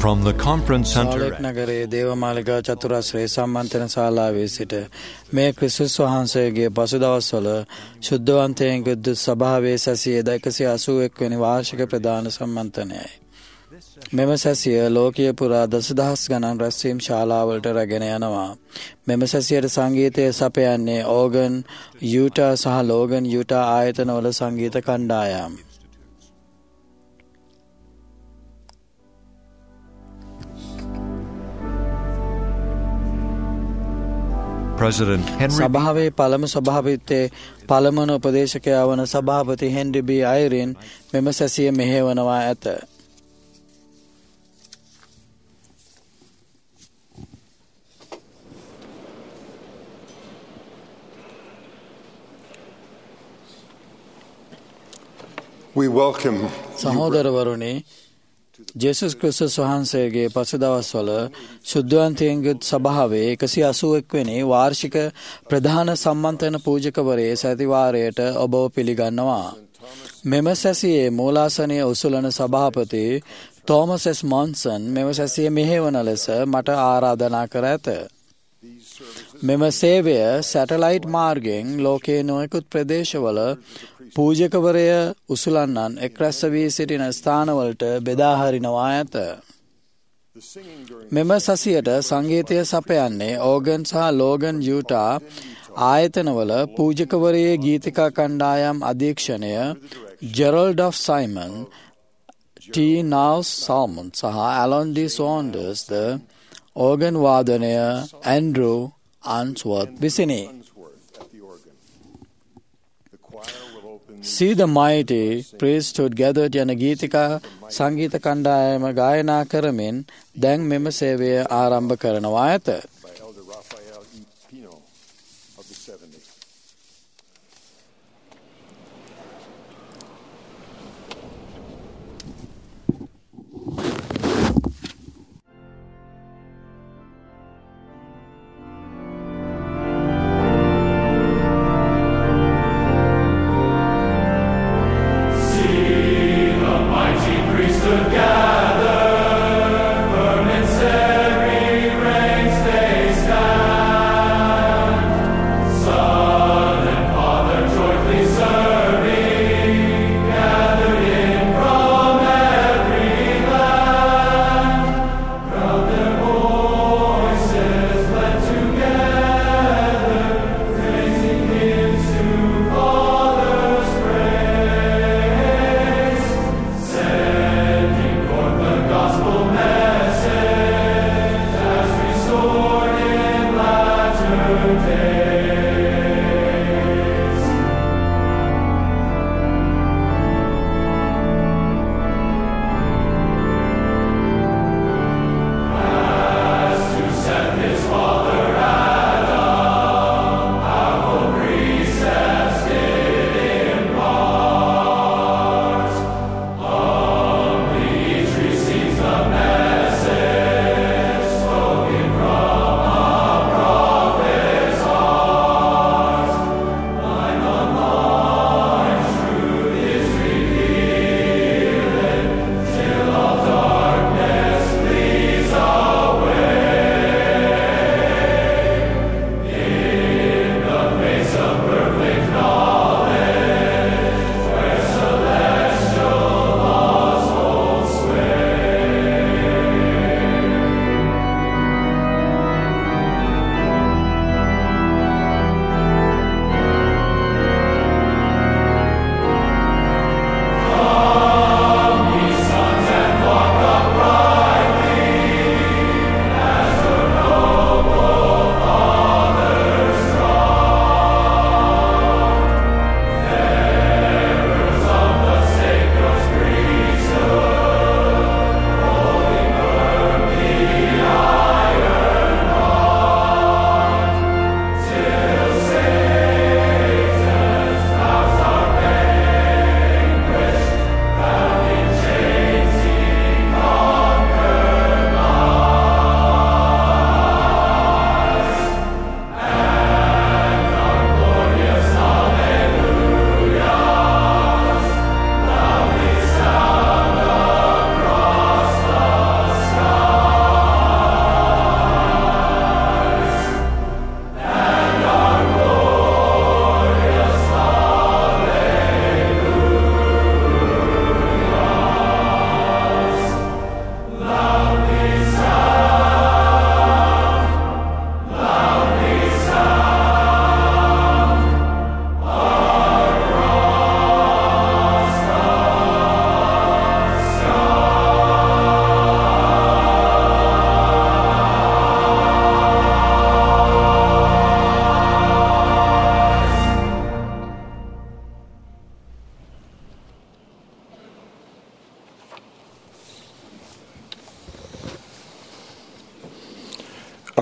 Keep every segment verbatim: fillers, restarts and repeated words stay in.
From the conference center සාලෙක් නගරයේ දේවමාලිකා චතුරස්‍රයේ සම්මන්ත්‍රණ ශාලාවේ සිට මේ ක්‍රිස්තුස් වහන්සේගේ පසු දවස්වල ශුද්ධවන්තයන් විද්‍යුත් සභාවේ සැසිය එකසිය අසූඑක් වෙනි වාර්ෂික ප්‍රධාන සම්මන්ත්‍රණයයි. මෙම සැසිය ලෝකීය පුරා දසදහස් ගණන් රැස්වීම් ශාලාවලට රැගෙන යනවා. මෙම සැසියට සංගීතය සපයන්නේ ඕගන් යූටා සහ ලෝගන් යූටා ආයතනවල සංගීත කණ්ඩායම්. සභාවේ පළමු සභාපතිත්වයේ පළමුවන උපදේශකයා වන සභාපති හෙන්රි බී අයිරින් මෙම සැසිය මෙහෙවනවා ඇත. We welcome සහෝදරවරුනි, ජේසුස් ක්‍රිස්තුස් වහන්සේගේ පසු දවස්වල ශුද්ධවන්තයන්ගේ සභාවේ එකසිය අසූඑක් වෙනි වාර්ෂික ප්‍රධාන සම්මන්ත්‍රණ පූජකවරයේ සැතිවාරයට ඔබව පිළිගන්නවා. මෙම සැසියේ මූලාසනය උසුලන සභාපති තෝමස් එස් මොන්සන් මෙම සැසිය මෙහෙවන ලෙස මට ආරාධනා කර ඇත. මෙම සේවය සැටලයිට් මාර්ගයෙන් ලෝකයේ නොයෙකුත් ප්‍රදේශවල පූජකවරය උසුලන්නන් එක් රැස් වී සිටින ස්ථානවලට බෙදා හරිනවා ඇත. මෙම සැසියට සංගීතය සපයන්නේ ඕගන් සහ ලෝගන් යූටා ආයතනවල පූජකවරයේ ගීතිකා කණ්ඩායම් අධීක්ෂණය ජෙරල්ඩ් ඔෆ් සයිමන්, ටී නාව්ස් සාල්මන් සහ ඇලොන් ඩි සෝන්ඩර්ස් ද ඕගන් වාදනය ඇන්ඩ්‍රූ අන්ස්වර්ත් විසිනි. See the mighty priesthood gathered යන ගීතිකා සංගීත කණ්ඩායම ගායනා කරමින් දැන් මෙම සේවය ආරම්භ කරනවා ඇත. Gather, firm in serried ranks they stand.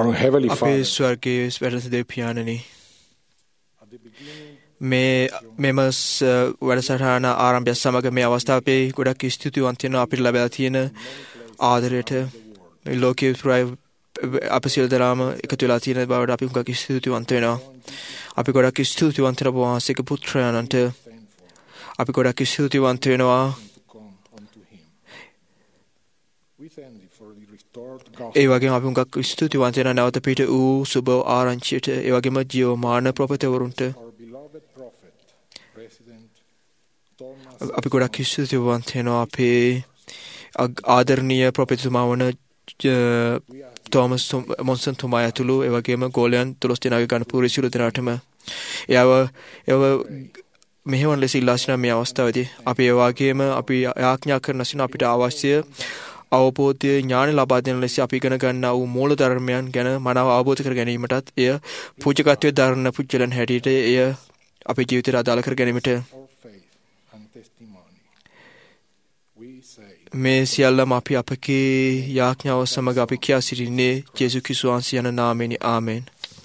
Our Heavenly අපේ Father, ස්වර්ගයේ වැඩ සිටි පියාණනි, මේ මෙම වැඩසටහන ආරම්භය සමග මේ අවස්ථාවේ ගොඩක් ස්තුතිවන්ත වෙනවා අපිට ලැබලා තියෙන ආදරයට. මේ ලෝකයේ පුරා අප සියලු දෙනාම එකතු වෙලා තියෙන බවට අපි ගොඩක් ස්තුතිවන්ත වෙනවා. අපි ගොඩක් ස්තුතිවන්ත වෙනවා වහන්සේගේ පුත්‍රයන්ට. අපි ගොඩක් ස්තුතිවන්ත වෙනවා ඒ වගේම අපි හුඟක් ස්තුතිවන්ත වෙනවා නැවත පිට වූ සුබ ආරංචියට, ඒ වගේම ජීවමාන ප්‍රොෆෙටවරුන්ට. අපි ගොඩක් ස්තුතිවන්ත වෙනවා අපේ ආදරණීය ප්‍රොෆෙටතුමා වන තෝමස් මොන්සන් තුමා ඇතුළු, ඒ වගේම ගෝලයන් දොළොස් දෙනාගේ ගණපුර සියලු දෙනාටම එයව එව මෙහෙවන ලෙස ඉල්ලා සිටින මේ අවස්ථාවේදී අපි ඒ වගේම අපි ආඥා කරන සින අපිට අවශ්‍ය අවබෝධය ඥාන ලබා දෙන ලෙස අපි ඉගෙන ගන්නා වූ මූල ධර්මයන් ගැන මනාව අවබෝධ කර ගැනීමටත් එය පූජකත්වයේ දරන පුජ්‍යලන් හැටියට එය අපේ ජීවිතයට අදාළ කර ගැනීමට මේ සියල්ලම අපි අපගේ යාඥාව සමග අපි කියා සිටින්නේ ජේසුස් ක්‍රිස්තුස් වහන්සේ යන නාමයෙන්. ආමෙන්.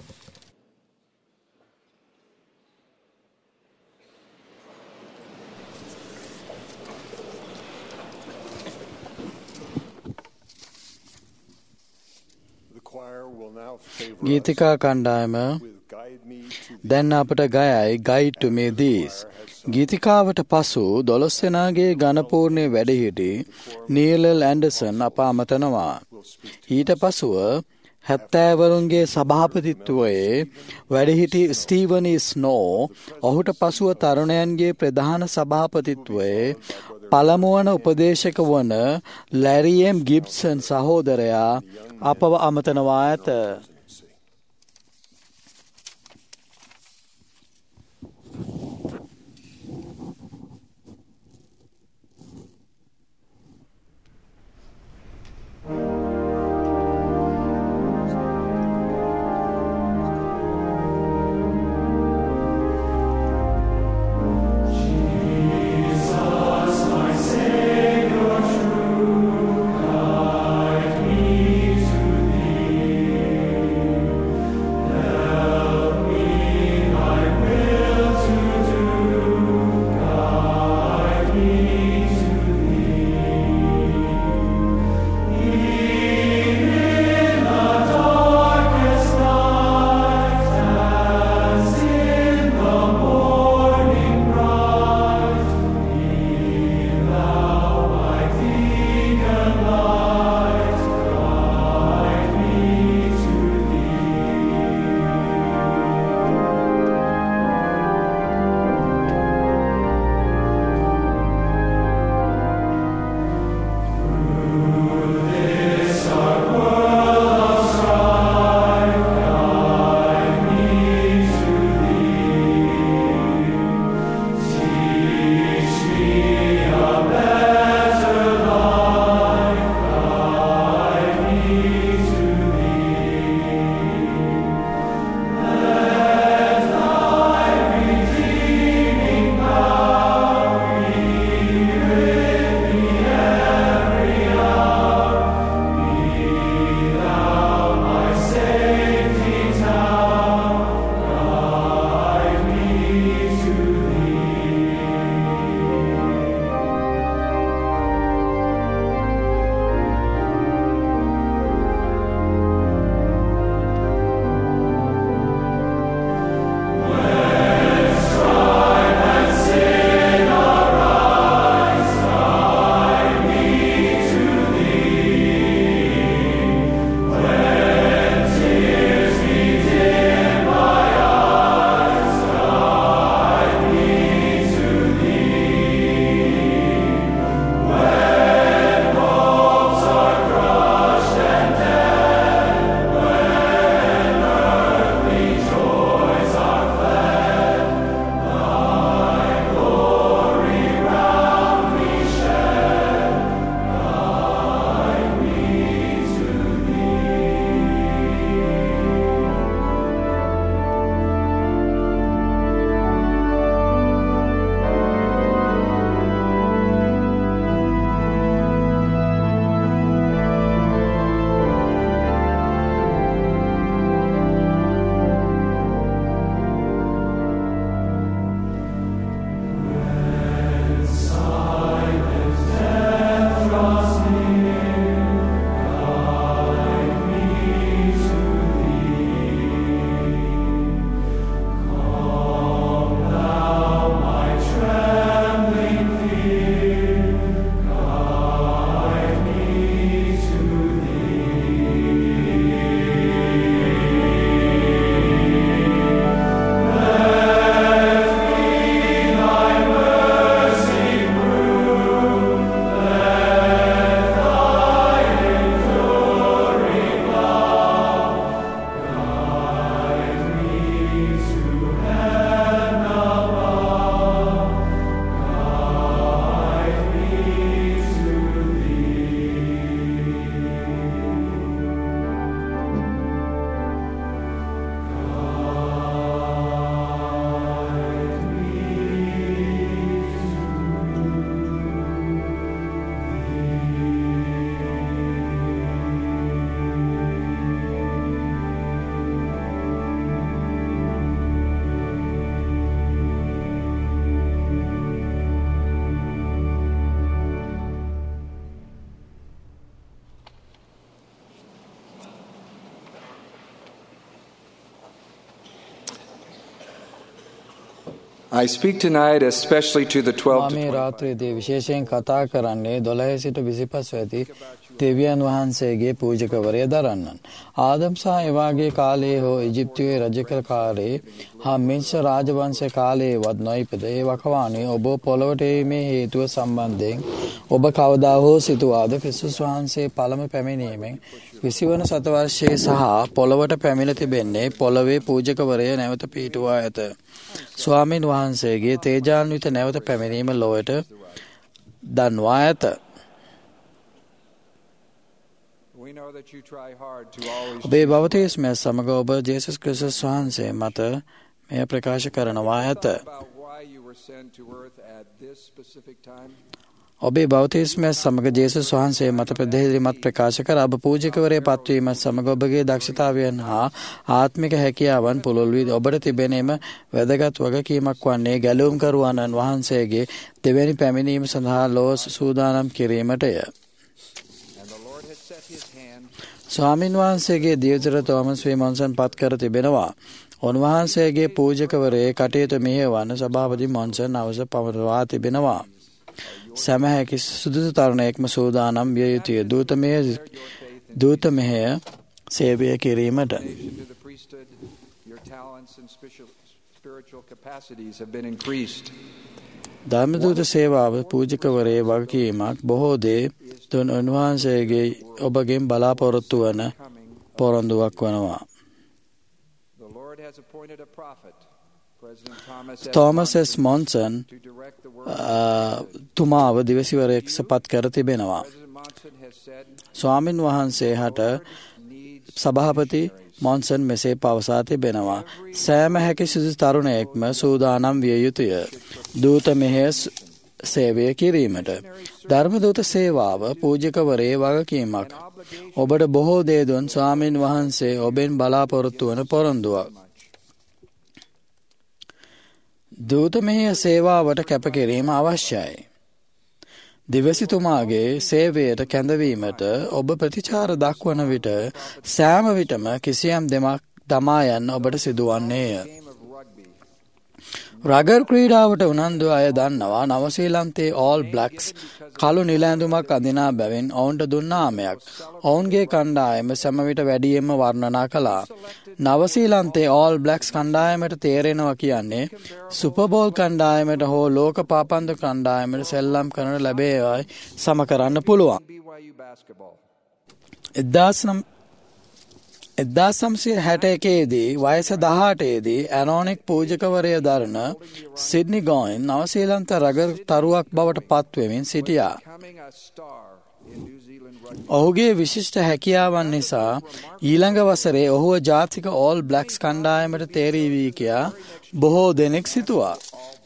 ගීතිකා කණ්ඩායම දැන් අපට ගයයි Guide to Me These. ගීතිකාවට පසු දොළොස් දෙනාගේ ගණපූර්ණයේ වැඩහිටි නීලල් ඇන්ඩර්සන් අප අමතනවා. ඊට පසුව හැත්තෑවරුන්ගේ සභාපතිත්වයේ වැඩහිටි ස්ටීවනි ස්නෝ, ඔහුට පසුව තරුණයන්ගේ ප්‍රධාන සභාපතිත්වයේ පළමුවන උපදේශක වන ලැරියම් ගිබ්සන් සහෝදරයා අපව අමතනවා ඇත. Guide me to thee. I speak tonight especially to the twelve to මේ twenty. රාත්‍රියේදී විශේෂයෙන් කතා කරන්නේ දොළහ සිට විසිපහ ඇති දෙවියන් වහන්සේගේ පූජකවරය දරන්නන්. ආදම් සහ එවාගේ කාලයේ හෝ ඉජිප්තුවේ රජකල කාලේ හා මිස්ර රාජවංශ කාලයේවත් නොයිපද ඒ වකවානුවේ ඔබ පොළොවට ඒමේ හේතුව සම්බන්ධයෙන් ඔබ කවදා හෝ සිතුවාද ක්‍රිස්තුස් වහන්සේ පළමු පැමිණීමෙන් විසිවන සතවර්ෂයේ සහ පොළොවට පැමිණ තිබෙන්නේ පොළොවේ පූජකවරය නැවත පිහිටුවා ඇත. ස්වාමීන් වහන්සේගේ තේජාන්විත නැවත පැමිණීම ලොවට දන්වා ඇත. ඔබේ බවතේස්මය සමග ඔබ ජේසුස් ක්‍රිස්තුස් වහන්සේ මත මෙය ප්‍රකාශ කරනවා ඇත. ඔබේ බෞතිස්මය සමග ජේසුස් වහන්සේ මත ප්‍රදේශිමත් ප්‍රකාශ කර ඔබ පූජකවරයා පත්වීමත් සමග ඔබගේ දක්ෂතාවයන් හා ආත්මික හැකියාවන් පුළුල් වී ඔබට තිබෙනේම වැදගත් වගකීමක් වන්නේ ගැලවුම් කරුවාණන් වහන්සේගේ දෙවැනි පැමිණීම සඳහා ලෝ සූදානම් කිරීමටය. ස්වාමින් වහන්සේගේ දියතර තෝමස් වී මොන්සන් පත් කර තිබෙනවා. උන්වහන්සේගේ පූජකවරේ කටයුතු මෙහෙයවන සභාපති මොන්සන් අවස පවරවා තිබෙනවා. සැමහැකි සුදුසු තරුණයෙක්ම සූදානම් විය යුතුය දූතමය දූතමය සේවය කිරීමට. ධර්මදූත සේවාව පූජකවරේ වගකීමක් බොහෝ දේ තුන් උන්වහන්සේගේ ඔබගෙන් බලාපොරොත්තු වන පොරොන්දුවක් වනවා. තෝමස් එස් මොන්සන් තුමාව දිවසිවරයෙක් පත් කර තිබෙනවා. ස්වාමින් වහන්සේ හට සභාපති මොන්සන් මෙසේ පවසා තිබෙනවා. සෑම හැකි සුදුසු තරුණයෙක්ම සූදානම් විය යුතුය දූත මෙහෙය සේවය කිරීමට. ධර්මදූත සේවාව පූජකවරේ වගකීමක්. ඔබට බොහෝ දේ දුන් ස්වාමින් වහන්සේ ඔබෙන් බලාපොරොත්තු වන පොරොන්දුවක්. දූත මෙහෙය සේවාවට කැපකිරීම අවශ්‍යයි. දිවසිතුමාගේ සේවයට කැඳවීමට ඔබ ප්‍රතිචාර දක්වන විට සෑම විටම කිසියම් දෙමක් දමා යන්න ඔබට සිදුවන්නේය. රගර් ක්‍රීඩාවට උනන්දු අය දන්නවා නවසීලන්තයේ ඕල් බ්ලැක්ස් කළු නිල ඇඳුමක් අඳිනා බැවින් ඔවුන්ට දුන් නාමයක්. ඔවුන්ගේ කණ්ඩායම සැම විට වැඩියෙන්ම වර්ණනා කළා. නවසීලන්තයේ ඕල් බ්ලැක්ස් කණ්ඩායමට තේරෙනවා කියන්නේ සුපර්බෝල් කණ්ඩායමට හෝ ලෝක පාපන්දු කණ්ඩායමට සෙල්ලම් කරන ලැබේවයි සම කරන්න පුළුවන්. එක්දාස් නම්සිය හැට එකේදී වයස දහඅටේදී ඇනෝනික් පූජකවරය දරන සිඩ්නි ගෝයින් නවසීලන්ත රගර් තරුවක් බවට පත්වෙමින් සිටියා. ඔහුගේ විශිෂ්ට හැකියාවන් නිසා ඊළඟ වසරේ ඔහුව ජාතික ඕල් බ්ලැක්ස් කණ්ඩායමට තේරීවී කියා බොහෝ දෙනෙක් සිතුවා.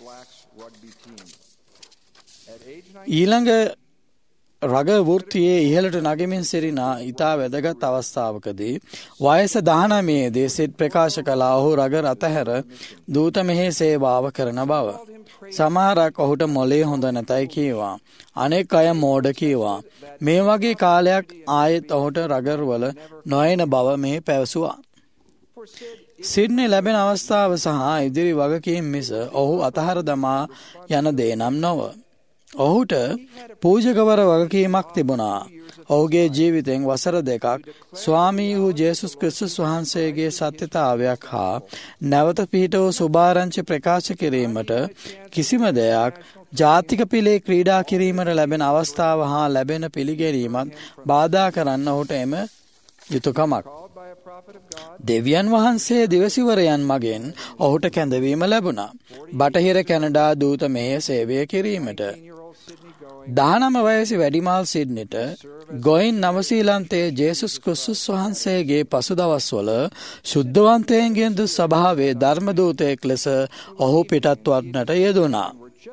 ඊළඟ රගර් වෘත්තියේ ඉහළට නගමින් සිටිනා ඉතා වැදගත් අවස්ථාවකදී වයස දහනවයේදී සිට් ප්‍රකාශ කළා ඔහු රගර් අතහැර දූත මෙහෙය සේවාව කරන බව. සමහරක් ඔහුට මොලේ හොඳ නැතයි කීවා. අනෙක් අය මෝඩ කීවා. මේ වගේ කාලයක් ආයෙත් ඔහුට රගර් වල නොයන බව මේ පැවසුවා. සිඩ්නි ලැබෙන අවස්ථාව සහ ඉදිරි වගකීම් මිස ඔහු අතහර දමා යන දේ නම් නොව. ඔහුට පූජකවර වගකීමක් තිබුණා. ඔහුගේ ජීවිතෙන් වසර දෙකක් ස්වාමී වූ ජේසුස් ක්‍රිස්තුස් වහන්සේගේ සත්‍යතාවයක් හා නැවත පිහිට වූ සුභාරංචි ප්‍රකාශ කිරීමට කිසිම දෙයක් ජාතික පිලේ ක්‍රීඩා කිරීමට ලැබෙන අවස්ථාව හා ලැබෙන පිළිගැනීමත් බාධා කරන්න ඔහුට එම යුතුයකමක්. දෙවියන් වහන්සේ දිවසිවරයන් මගෙන් ඔහුට කැඳවීම ලැබුණා. බටහිර කැනඩා දූත මෙහෙය සේවය කිරීමට. දහනම වයසි වැඩිමාල් සිඩ්නිට ගොයින් නවසීලන්තයේ ජේසුස් ක්‍රිස්තුස් වහන්සේගේ පසු දවස්වල ශුද්ධවන්තයන්ගෙන් දු සභාවේ ධර්මදූතයෙක් ලෙස ඔහු පිටත් වන්නට යෙදුණා.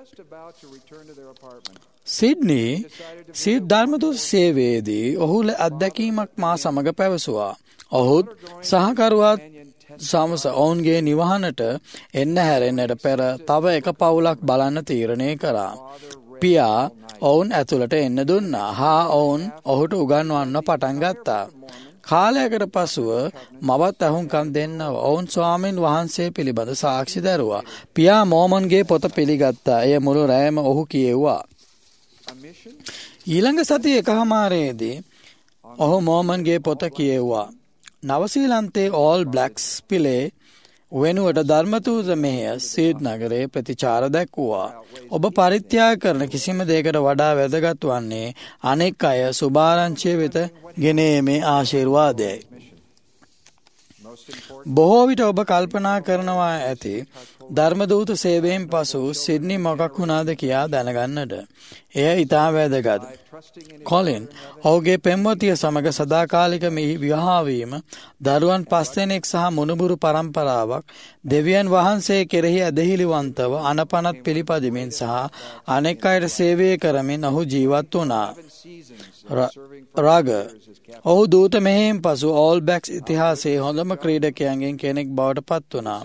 සිඩ්නි සිත් ධර්මදූත සේවයේදී ඔහු අත්දැකීමක් මා සමග පැවසුවා. ඔහුත් සහකරුවත් සමස ඔවුන්ගේ නිවහනට එන්න හැරෙන්නට පෙර තව එක පවුලක් බලන්න තීරණය කරා. පියා ඔවුන් ඇතුළට එන්න දුන්නා හා ඔවුන් ඔහුට උගන්වන්න පටන් ගත්තා. කාලයකට පසුව මවත් ඇහුම්කන් දෙන්න ඔවුන් ස්වාමීන් වහන්සේ පිළිබඳ සාක්ෂි දරුවා. පියා මෝමන්ගේ පොත පිළිගත්තා. එය මුළු රෑම ඔහු කියෙව්වා. ඊළඟ සතිය එකහමාරයේදී ඔහු මෝමන්ගේ පොත කියෙව්වා. නවසීලන්තේ ඕල් බ්ලැක්ස් පිලේ වෙනුවට ධර්මදූත මෙහෙය සීඩ් නගරයේ ප්‍රතිචාර දැක්වුවා. ඔබ පරිත්‍යාග කරන කිසිම දෙයකට වඩා වැදගත් වන්නේ අනෙක් අය සුභාරංචිය වෙත ගෙනීමේ ආශිර්වාදයයි. බොහෝ විට ඔබ කල්පනා කරනවා ඇති ධර්මදූත සේවයෙන් පසු සිඩ්නි මොකක් වුණාද කියා දැනගන්නට. එය ඉතා වැදගත්. කොලින් ඔහුගේ පෙම්වතිය සමග සදාකාලික විවාහවීම, දරුවන් පස් දෙනෙක් සහ මුණුබුරු පරම්පරාවක්, දෙවියන් වහන්සේ කෙරෙහි ඇදහිලිවන්තව අනපනත් පිළිපදිමින් සහ අනෙක් අයට සේවය කරමින් ඔහු ජීවත් වුණා. රාග ඔහු දූත මෙහෙයෙන් පසු ඕල් බ්ලැක්ස් ඉතිහාසයේ හොඳම ක්‍රීඩකයන්ගෙන් කෙනෙක් බවට පත් වුණා.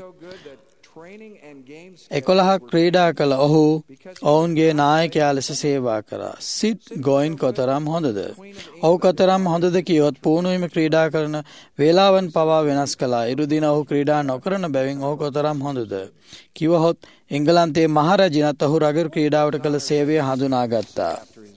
එකොළහක් ක්‍රීඩා කළ ඔහු ඔවුන්ගේ නායකයා ලෙස සේවා කරා. සිඩ් ගෝයින් කොතරම් හොඳද? ඔහු කොතරම් හොඳද කියොත් පුහුණුවීම ක්‍රීඩා කරන වේලාවන් පවා වෙනස් කළා. ඉරුදින ඔහු ක්‍රීඩා නොකරන බැවින් ඔහු කොතරම් හොඳද? කිවහොත් එංගලන්තයේ මහරජිනත් ඔහු රගර් ක්‍රීඩාවට කළ සේවය හඳුනාගත්තා.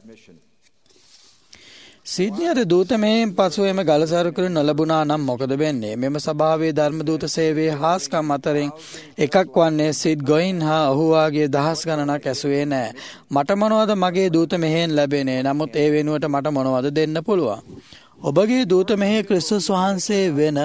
සිඩ්නියට දූත මෙහෙයෙන් පසු එම ගලසරු කර නොලබුණා නම් මොකද වෙන්නේ? මෙම සභාවේ ධර්මදූත සේවයේ හාස්කම් අතරින් එකක් වන්නේ සිඩ් ගොයින් හා ඔහු වාගේ දහස් ගණනක් ඇසුවේ නෑ. මට මොනවද මගේ දූත මෙහෙයෙන් ලැබෙන්නේ? නමුත් ඒ වෙනුවට මට මොනවද දෙන්න පුළුවන්? ඔබගේ දූත මෙහෙය ක්‍රිස්තුස් වහන්සේ වෙන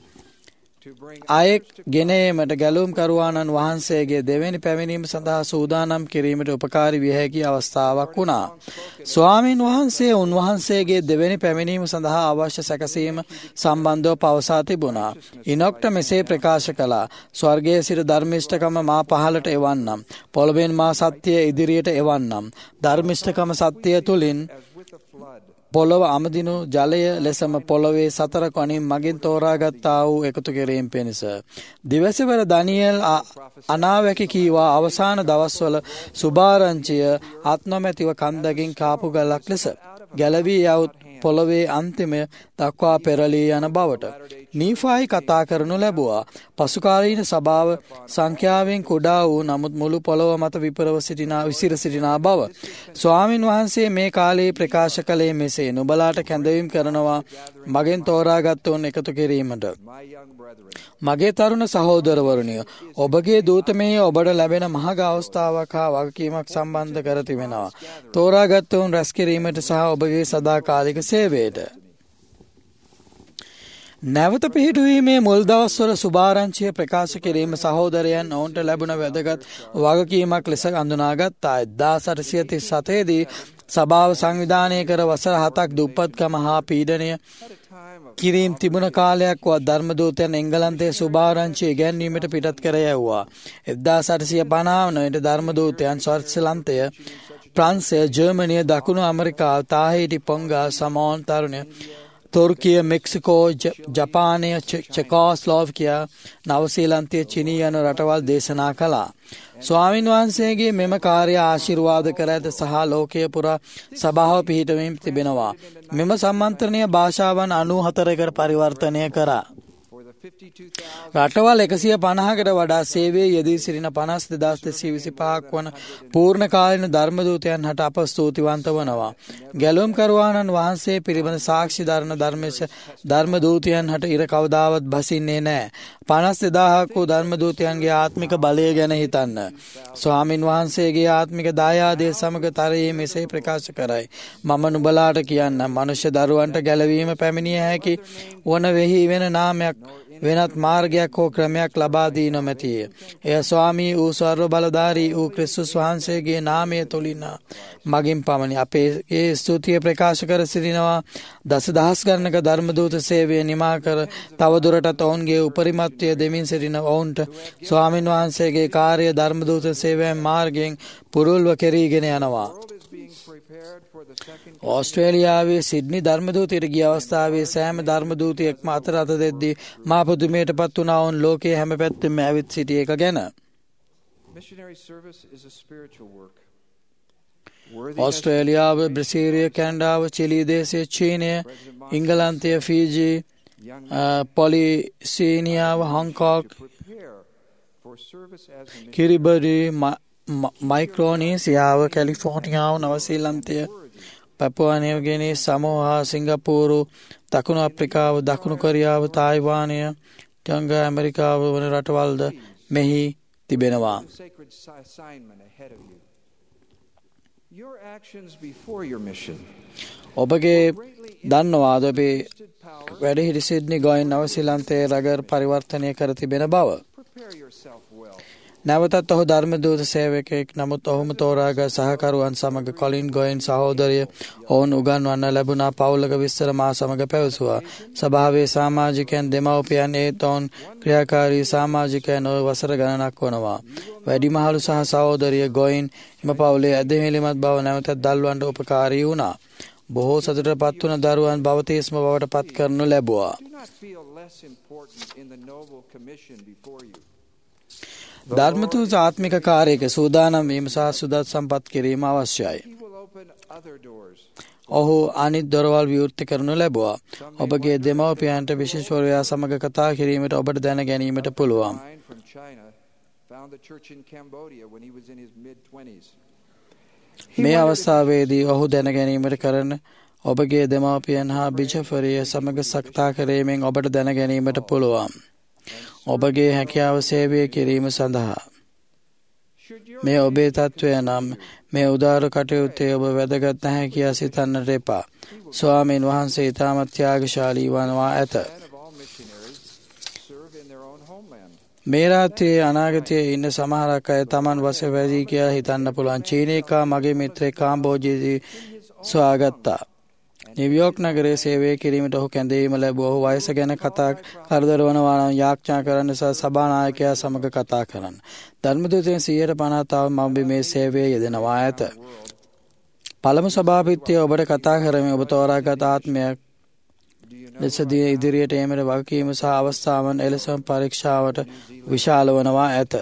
අයෙක් ගෙනීමට ගැලුම් කරුවාණන් වහන්සේගේ දෙවැනි පැමිණීම සඳහා සූදානම් කිරීමට උපකාරී විය හැකි අවස්ථාවක් වුණා. ස්වාමීන් වහන්සේ උන්වහන්සේගේ දෙවැනි පැමිණීම සඳහා අවශ්‍ය සැකසීම සම්බන්ධව පවසා තිබුණා. ඉනොක්ට මෙසේ ප්‍රකාශ කළා: ස්වර්ගයේ සිට ධර්මිෂ්ඨකම මා පහළට එවන්නම්. පොළොවෙන් මා සත්‍යය ඉදිරියට එවන්නම්. ධර්මිෂ්ඨකම සත්‍යය තුලින් පොළොව අමදිනු ජලය ලෙසම පොළොවේ සතර කොනින් මගින් තෝරාගත්තා වූ එකතු කිරීම පිණිස. දිවසවර දනියෙල් අනාවැකි කීවා අවසාන දවස්වල සුභාරංචිය ආත්මමැතිව කන්දකින් කාපු ගලක් ලෙස ගැලවී යවුත් පොළොවේ අන්තිම දක්වා පෙරලී යන බවට. නීෆායි කතා කරනු ලැබුවා. පසුකාලීන සභාව සංඛ්‍යාවෙන් කුඩා වූ නමුත් මුළු පොළොව මත විපරව සිටිනා විසිර සිටිනා බව. ස්වාමින් වහන්සේ මේ කාලයේ ප්‍රකාශ කළේ මෙසේ: නුඹලාට කැඳවීම් කරනවා මගෙන් තෝරාගත්තුන් එකතු කිරීමට. මගේ තරුණ සහෝදරවරුනිය, ඔබගේ දූතමේ ඔබට ලැබෙන මහග අවස්ථාවක් හා වගකීමක් සම්බන්ධ කර තිබෙනවා. තෝරාගත්තුන් රැස් කිරීමට සහ ඔබගේ සදාකාලික සේවයට. නැවත පිහිටුවීමේ මුල් දවස්වල සුභාරංචිය ප්‍රකාශ කිරීම සහෝදරයන් ඔවුන්ට ලැබුණ වැදගත් වගකීමක් ලෙස අඳුනාගත්තා. එක්දාස් අටසිය තිස් හතේදී සභාව සංවිධානය කර වසර හතක් දුප්පත්කම හා පීඩනය කිරීම් තිබුණ කාලයක් වත් ධර්මදූතයන් එංගලන්තයේ සුභාරංචිය ඉගැන්වීමට පිටත් කර යැව්වා. එක්දාස් අටසිය පනහ වනට ධර්මදූතයන් ස්විට්සර්ලන්තය, ප්‍රංසය, ජර්මනිය, දකුණු ඇමරිකාව, තාහිටි, පොංගා, සමෝන් තරුණය, තුර්කිය, මෙක්සිකෝ, ජපානය, චෙකෝස්ලෝවාකියා, නවසීලන්තය, චීනය යන රටවල් දේශනා කළා. ස්වාමින් වහන්සේගේ මෙම කාර්ය ආශිර්වාද කර ඇත සහ ලෝකය පුරා සභාව පිහිටවීම තිබෙනවා. මෙම සම්මන්ත්‍රණය භාෂාවන් අනූහතරකට පරිවර්තනය කරා. රටවල් එකසිය පනහකට වඩා සේවයේ යෙදී සිටින පනස් දෙදාස් දෙසිය විසිපහක් වන පූර්ණ කාලීන ධර්මදූතයන් හට අප ස්තුතිවන්ත වනවා. ගැලුම් කරුවාණන් වහන්සේ පිළිබඳ සාක්ෂි දරන ධර්මේශ ධර්මදූතයන් හට ඉර කවදාවත් බසින්නේ නැහැ. පනස් දෙදාහක් වූ ධර්මදූතයන්ගේ ආත්මික බලය ගැන හිතන්න. ස්වාමින් වහන්සේගේ ආත්මික දායාදය සමග තරයේ මෙසේ ප්‍රකාශ කරයි: මම නුඹලාට කියන්න, මනුෂ්‍ය දරුවන්ට ගැලවීම පැමිණිය හැකි වන වෙහි වෙන නාමයක් වෙනත් මාර්ගයක් හෝ ක්‍රමයක් ලබා දී නොමැතිය. එය ස්වාමී වූ සර්ව බලධාරී වූ ක්‍රිස්තුස් වහන්සේගේ නාමය තුලින් මගින් පමණි. අපේ ඒ ස්තුතිය ප්‍රකාශ කර සිටිනවා. දසදහස් ගණනක ධර්මදූත සේවය නිමා කර තවදුරටත් ඔවුන්ගේ උපරිමත්වය දෙමින් සිටින ඔවුන්ට ස්වාමින් වහන්සේගේ කාර්ය ධර්මදූත සේවයෙන් මාර්ගයෙන් පුරුල්ව කෙරීගෙන යනවා. ඕස්ට්‍රේලියාවේ සිඩ්නි ධර්මදූතයට ගිය අවස්ථාවේ සෑම ධර්මදූතයෙක්ම අතර අත දෙද්දී මා පුදුමයට පත් වුණා වුන් ලෝකයේ හැම පැත්තෙම ඇවිත් සිටි එක ගැන. ඕස්ට්‍රේලියාව, බ්‍රසීලිය, කැනඩාව, චිලි දේශය, චීනය, ඉංගලන්තය, ෆීජි, පොලිනීසියාව, හොංකොං, කිරිබටි, මයික්‍රෝනීසියාව, කැලිෆෝනියාව, නවසීලන්තය, පැපුවා නිව්ගිනි, සමෝහා, සිංගප්පූරු, දකුණු අප්‍රිකාව, දකුණු කොරියාව, තායිවානය, ජංග ඇමරිකාව වන රටවල්ද මෙහි තිබෙනවා. ඔබගේ දන්නවාද ඔබේ වැඩිහිටි සිඩ්නි ගොයින් නවසීලන්තයේ රගර් පරිවර්තනය කර තිබෙන බව? නැවතත් ඔහු ධර්ම දූත සේවකයෙක්, නමුත් ඔහුම තෝරාගත් සහකරුවන් සමග කොලින් ගොයින් සහෝදරිය ඔවුන් උගන්වන්න ලැබුණා පවුලක විස්තර මා සමග පැවසුවා. සභාවේ සමාජිකයන්, දෙමව්පියන් ඒත් ඔවුන් ක්‍රියාකාරී සමාජිකයන් ඔය වසර ගණනක් වනවා. වැඩිමහලු සහ සහෝදරිය ගොයින් එම පවුලේ ඇදහිලිමත් බව නැවතත් දල්වන්නට උපකාරී වුණා. බොහෝ සතුටට පත් වුණ දරුවන් බවතිස්ම බවට පත් කරනු ලැබුවා. ධර්මදූත ආත්මික කාර්යයක සූදානම් වීම සහ සුදත් සම්පත් කිරීම අවශ්‍යයි. ඔහු අනිත් දොරවල් විවෘත කරනු ලැබුවා. ඔබගේ දෙමව්පියන්ට විශේෂවරයා සමග කතා කිරීමට ඔබට දැන ගැනීමට පුළුවන්. මේ අවස්ථාවේදී ඔහු දැන ගැනීමට කරන ඔබගේ දෙමව්පියන් හා බිෂප්වරිය සමග කතා කිරීමෙන් ඔබට දැන ගැනීමට පුළුවන්. ඔබගේ හැකියාව සේවය කිරීම සඳහා. මේ ඔබේ තත්ත්වය නම් මේ උදාර කටයුත්තේ ඔබ වැදගත් නැහැ කියා සිතන්නට එපා. ස්වාමීන් වහන්සේ ඉතාමත් ත්‍යාගශාලී වනවා ඇත. මේ රාත්‍රියේ අනාගතයේ ඉන්න සමහරක් අය Taman වශ වැඩි කියා හිතන්න පුළුවන්. චීනේකා මගේ මිත්‍රයෙක් කාම්බෝජයේදී සොයාගත්තා. නිව්යෝක් නගරයේ සේවය කිරීමට ඔහු කැඳවීම ලැබුවා. ඔහු වයස ගැන කතා කරදර වනවා නම් යාඥා කරන්න සහ සභානායකයා සමග කතා කරන්න. ධර්මදූතයන් සියයට පනහක් මම මේ සේවයේ යෙදෙනවා ඇත. පළමු සභාපතිය ඔබට කතා කරමින් ඔබ තෝරාගත් ආත්මයක් ලෙසදී ඉදිරියට ඒමට වගකීම සහ අවස්ථාවන් එලෙසම පරීක්ෂාවට විශාල වනවා ඇත.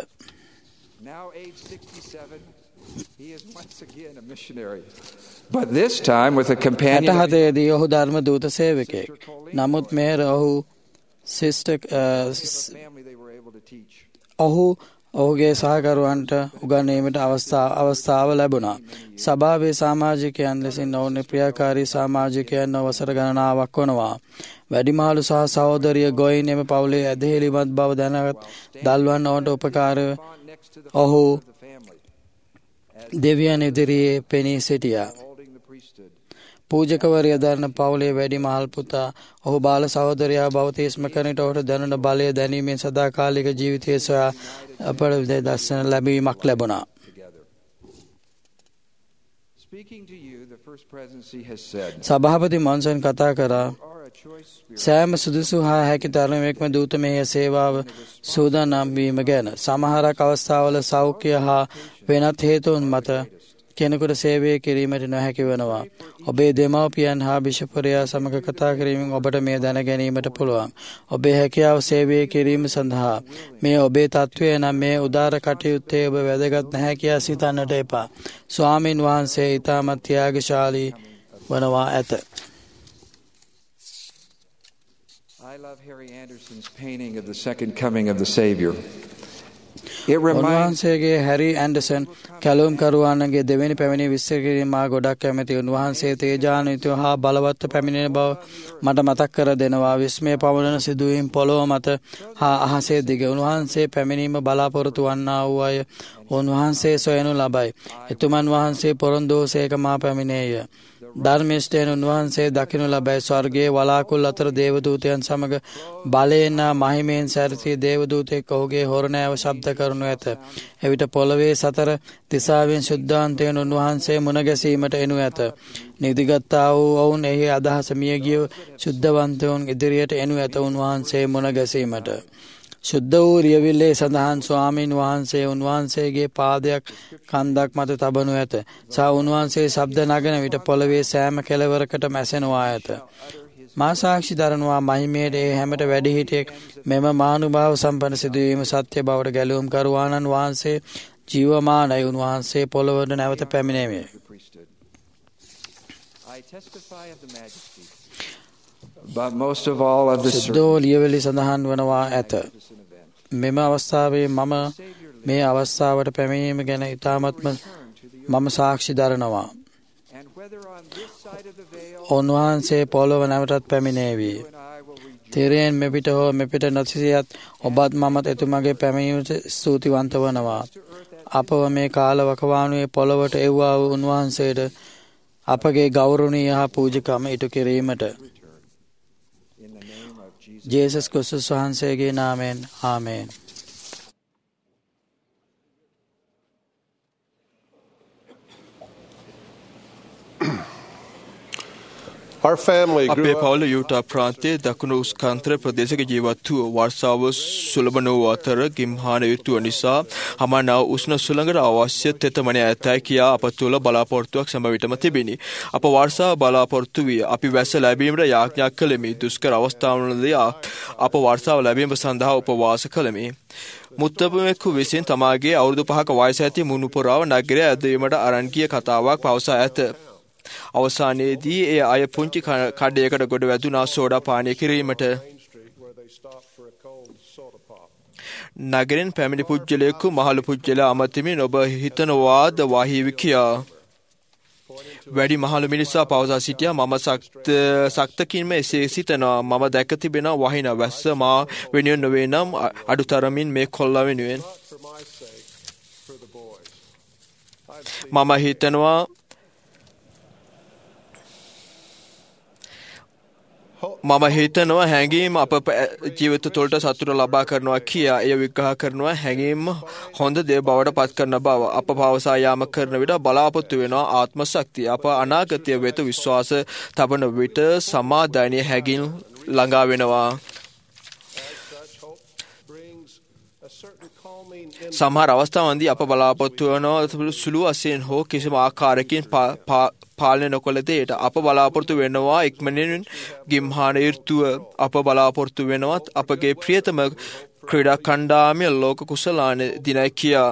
But this time with a companion. හතහතේදී ඔහු ධර්ම දූත සේවකයෙක්. නමුත් මෙහෙර ඔහු සිස්ටර් ඔහු ඔහුගේ සහකරුවන්ට උගන්වීමට අවස්ථාව අවස්ථාව ලැබුණා. සභාවේ සමාජිකයන් ලෙසින් ඔවුන් ක්‍රියාකාරී සමාජිකයන් වසර ගණනාවක් වනවා. වැඩිමහලු සහ සහෝදරිය ගොයින් එම පවුලේ ඇදහිලිමත් බව දැනගත් දල්වන්න ඔවුන්ට උපකාර ඔහු දෙවියන් ඉදිරියේ පෙනී සිටියා. පූජකවරිය දරන පවුලේ වැඩිමහල් පුතා ඔහු බාල සහෝදරයා බවතිස්ම කරනට ඔහුට දැනුණ බලය දැනීමෙන් සදාකාලික ජීවිතය සොයා අපට දර්ශන ලැබීමක් ලැබුණා. සභාපති මොන්සන් කතා කරා සෑම සුදුසු හා හැකි තරමෙක්ම දූත මෙහෙය සේවාව සූදානම් වීම ගැන. සමහරක් අවස්ථාවල සෞඛ්‍ය හා වෙනත් හේතුන් මත කෙනෙකුට සේවය කිරීමට නොහැකි වෙනවා. ඔබේ දෙමව්පියන් හා බිෂප්වරයා සමග කතා කිරීමෙන් ඔබට මේ දැන ගැනීමට පුළුවන්. ඔබේ හැකියාව සේවය කිරීම සඳහා මේ ඔබේ තත්ත්වය නම් මේ උදාර කටයුත්තේ ඔබ වැදගත් නැහැ කියා සිතන්නට එපා. ස්වාමින් වහන්සේ ඉතාමත් ත්‍යාගශාලී වනවා ඇත. I love Harry Anderson's painting of the second coming of the Savior. උන්වහන්සේගේ හැරි ඇන්ඩර්සන් කැලුම් කරුවානගේ දෙවෙනි පැමිණි විස්තර කිරීම මා ගොඩක් කැමැති. උන්වහන්සේ තේජාන්විතව හා බලවත්ව පැමිණෙන බව මට මතක් කර දෙනවා. විස්මය පවරන සිදුවීම් පොළොව මත හා අහසේ දිග උන්වහන්සේ පැමිණීම බලාපොරොත්තු වන්නා වූ අය උන්වහන්සේ සොයනු ලබයි. එතුමන් වහන්සේ පොරොන්දුසේක මා පැමිණේය. ධර්මිෂ්ඨයන් උන්වහන්සේ දකිනු ලබයි. ස්වර්ගයේ වලාකුළු අතර දේවදූතයන් සමග බලයෙන් මහිමයෙන් සැරසී දේවදූතෙක් ඔහුගේ හොරණෑව ශබ්ද කරනු ඇත. එවිට පොළවේ සතර දිසාවෙන් ශුද්ධාන්තයන් උන්වහන්සේ මුණ ගැසීමට එනු ඇත. නිදිගත්තා වූ ඔවුන් එහි අදහස මියගිය ශුද්ධවන්තයන් ඉදිරියට එනු ඇත උන්වහන්සේ මුණ ගැසීමට. ශුද්ධ වූ රියවිල්ලේ සඳහන් ස්වාමීන් වහන්සේ උන්වහන්සේගේ පාදයක් කන්දක් මත තබනු ඇත. සහ උන්වහන්සේ ශබ්ද නගන විට පොළවේ සෑම කෙළවරකට මැසෙනවා ඇත. මා සාක්ෂි දරනවා මහිමයට ඒ හැමට වැඩිහිටියෙක් මෙම මහානුභාව සම්පන්න සිදුවීම සත්‍ය බවට ගැලවුම් කරුවාණන් වහන්සේ ජීවමානයි. උන්වහන්සේ පොළොවට නැවත පැමිණීමේ I testify of the majesty, but most of all of the සිද්ධෝ ලියවැලි සඳහන් වනවා ඇත. magnificent event. මෙම අවස්ථාවේ මම මේ අවස්ථාවට පැමිණීම ගැන ඉතාමත්ම මම සාක්ෂි දරනවා. And whether on this side of the veil, උන්වහන්සේ පොළොව නැවතත් පැමිණේවි. and I will rejoice. තිරයෙන් මෙපිට හෝ මෙපිට නොසිසියත් ඔබත් මමත් එතුමගේ පැමිණීමට ස්තුතිවන්ත වනවා. අපව මේ කාල වකවානුවේ පොළොවට එව්වා වූ උන්වහන්සේට අපගේ ගෞරවනීය හා පූජකම ඉටු කිරීමට. In the name of Jesus. ජේසස් ක්‍රිස්තුස් වහන්සේගේ නාමයෙන් ආමේන්. Our family අපේ grew up පවුල යුටා ප්‍රාන්තයේ දකුණු උස්කන්ත්‍ර ප්‍රදේශයක ජීවත් වූ වර්ෂාව සුලභ නොවූ අතර ගිම්හාන යුතුව නිසා හමානාව උෂ්ණ සුළඟට අවශ්‍ය තෙතමනය ඇතැයි කියා අප තුළ බලාපොරොත්තුවක් සැම විටම තිබිණි. අප වර්ෂාව බලාපොරොත්තු වී අපි වැස්ස ලැබීමට යාඥා කළෙමි. දුෂ්කර අවස්ථාවලදී අප වර්ෂාව ලැබීම සඳහා උපවාස කළෙමි. මුත්තපමෙකු විසින් තමාගේ අවුරුදු පහක වයස ඇති මුණුපුරාව නගරය ඇදවීමට අරන් ගිය කතාවක් පවසා ඇත. අවසානයේදී ඒ අය පුංචි කඩයකට ගොඩ වැදුනා සෝඩා පානය කිරීමට. නගරෙන් පැමිණි පුද්ගලයෙකු මහලු පුද්ගලයා අමතමින් ඔබ හිතනවාද වහීවි කියා. වැඩි මහලු මිනිසා පවසා සිටියා මම සක්තකින්ම එසේ සිතනවා. මම දැක තිබෙනවා වහින වැස්ස මා වෙනුවෙන් නොවේ නම් අඩුතරමින් මේ කොල්ලා වෙනුවෙන්. මම හිතනවා මම හිතනවා හැඟීම අප ජීවිත තුළට සතුට ලබා කරනවා කියා. එය විග්‍රහ කරනවා හැඟීම හොඳ දේ බවට පත් කරන බව. අප පවසා යාම කරන විට බලාපොරොත්තු වෙනවා ආත්ම ශක්තිය. අප අනාගතය වෙත විශ්වාස තබන විට සමාදානීය හැඟීම් ළඟා වෙනවා. සමහර අවස්ථාවන්දී අප බලාපොරොත්තු වන සුළු වශයෙන් හෝ කිසිම ආකාරයකින් පාලනය නොකළ දෙයට අප බලාපොරොත්තු වෙනවා ඉක්මනින් ගිම්හාන ඍතුව. අප බලාපොරොත්තු වෙනවත් අපගේ ප්‍රියතම ක්‍රීඩා කණ්ඩායමේ ලෝක කුසලාන දිනයි කියා.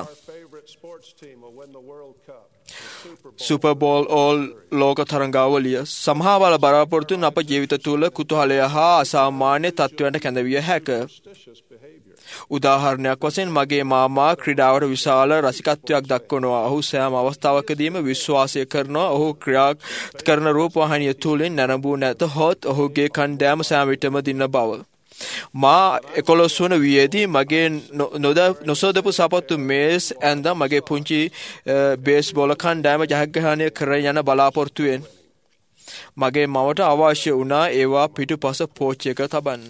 සුපර් බෝල් ඕල් ලෝක තරඟාවලිය සමහර බලාපොරොත්තුන් අප ජීවිත තුළ කුතුහලය හා අසාමාන්‍ය තත්ත්වයන්ට කැඳවිය හැක. උදාහරණයක් වශයෙන් මගේ මාමා ක්‍රීඩාවට විශාල රසිකත්වයක් දක්වනවා. ඔහු සෑම අවස්ථාවකදීම විශ්වාසය කරනවා ඔහු ක්‍රියා කරන රූපවාහිනිය තුළින් නැරඹූ නැතහොත් ඔහුගේ කණ්ඩායම සෑම විටම දින්න බව. මා එකොළොස් වන වියේදී මගේ නොසොදපු සපත්තු මේස් ඇඳ මගේ පුංචි බේස්බෝල කණ්ඩායම ජයග්‍රහණය කර යන බලාපොරොත්තුවෙන්. මගේ මවට අවශ්‍ය වුණා ඒවා පිටුපස පෝච්චියක තබන්න.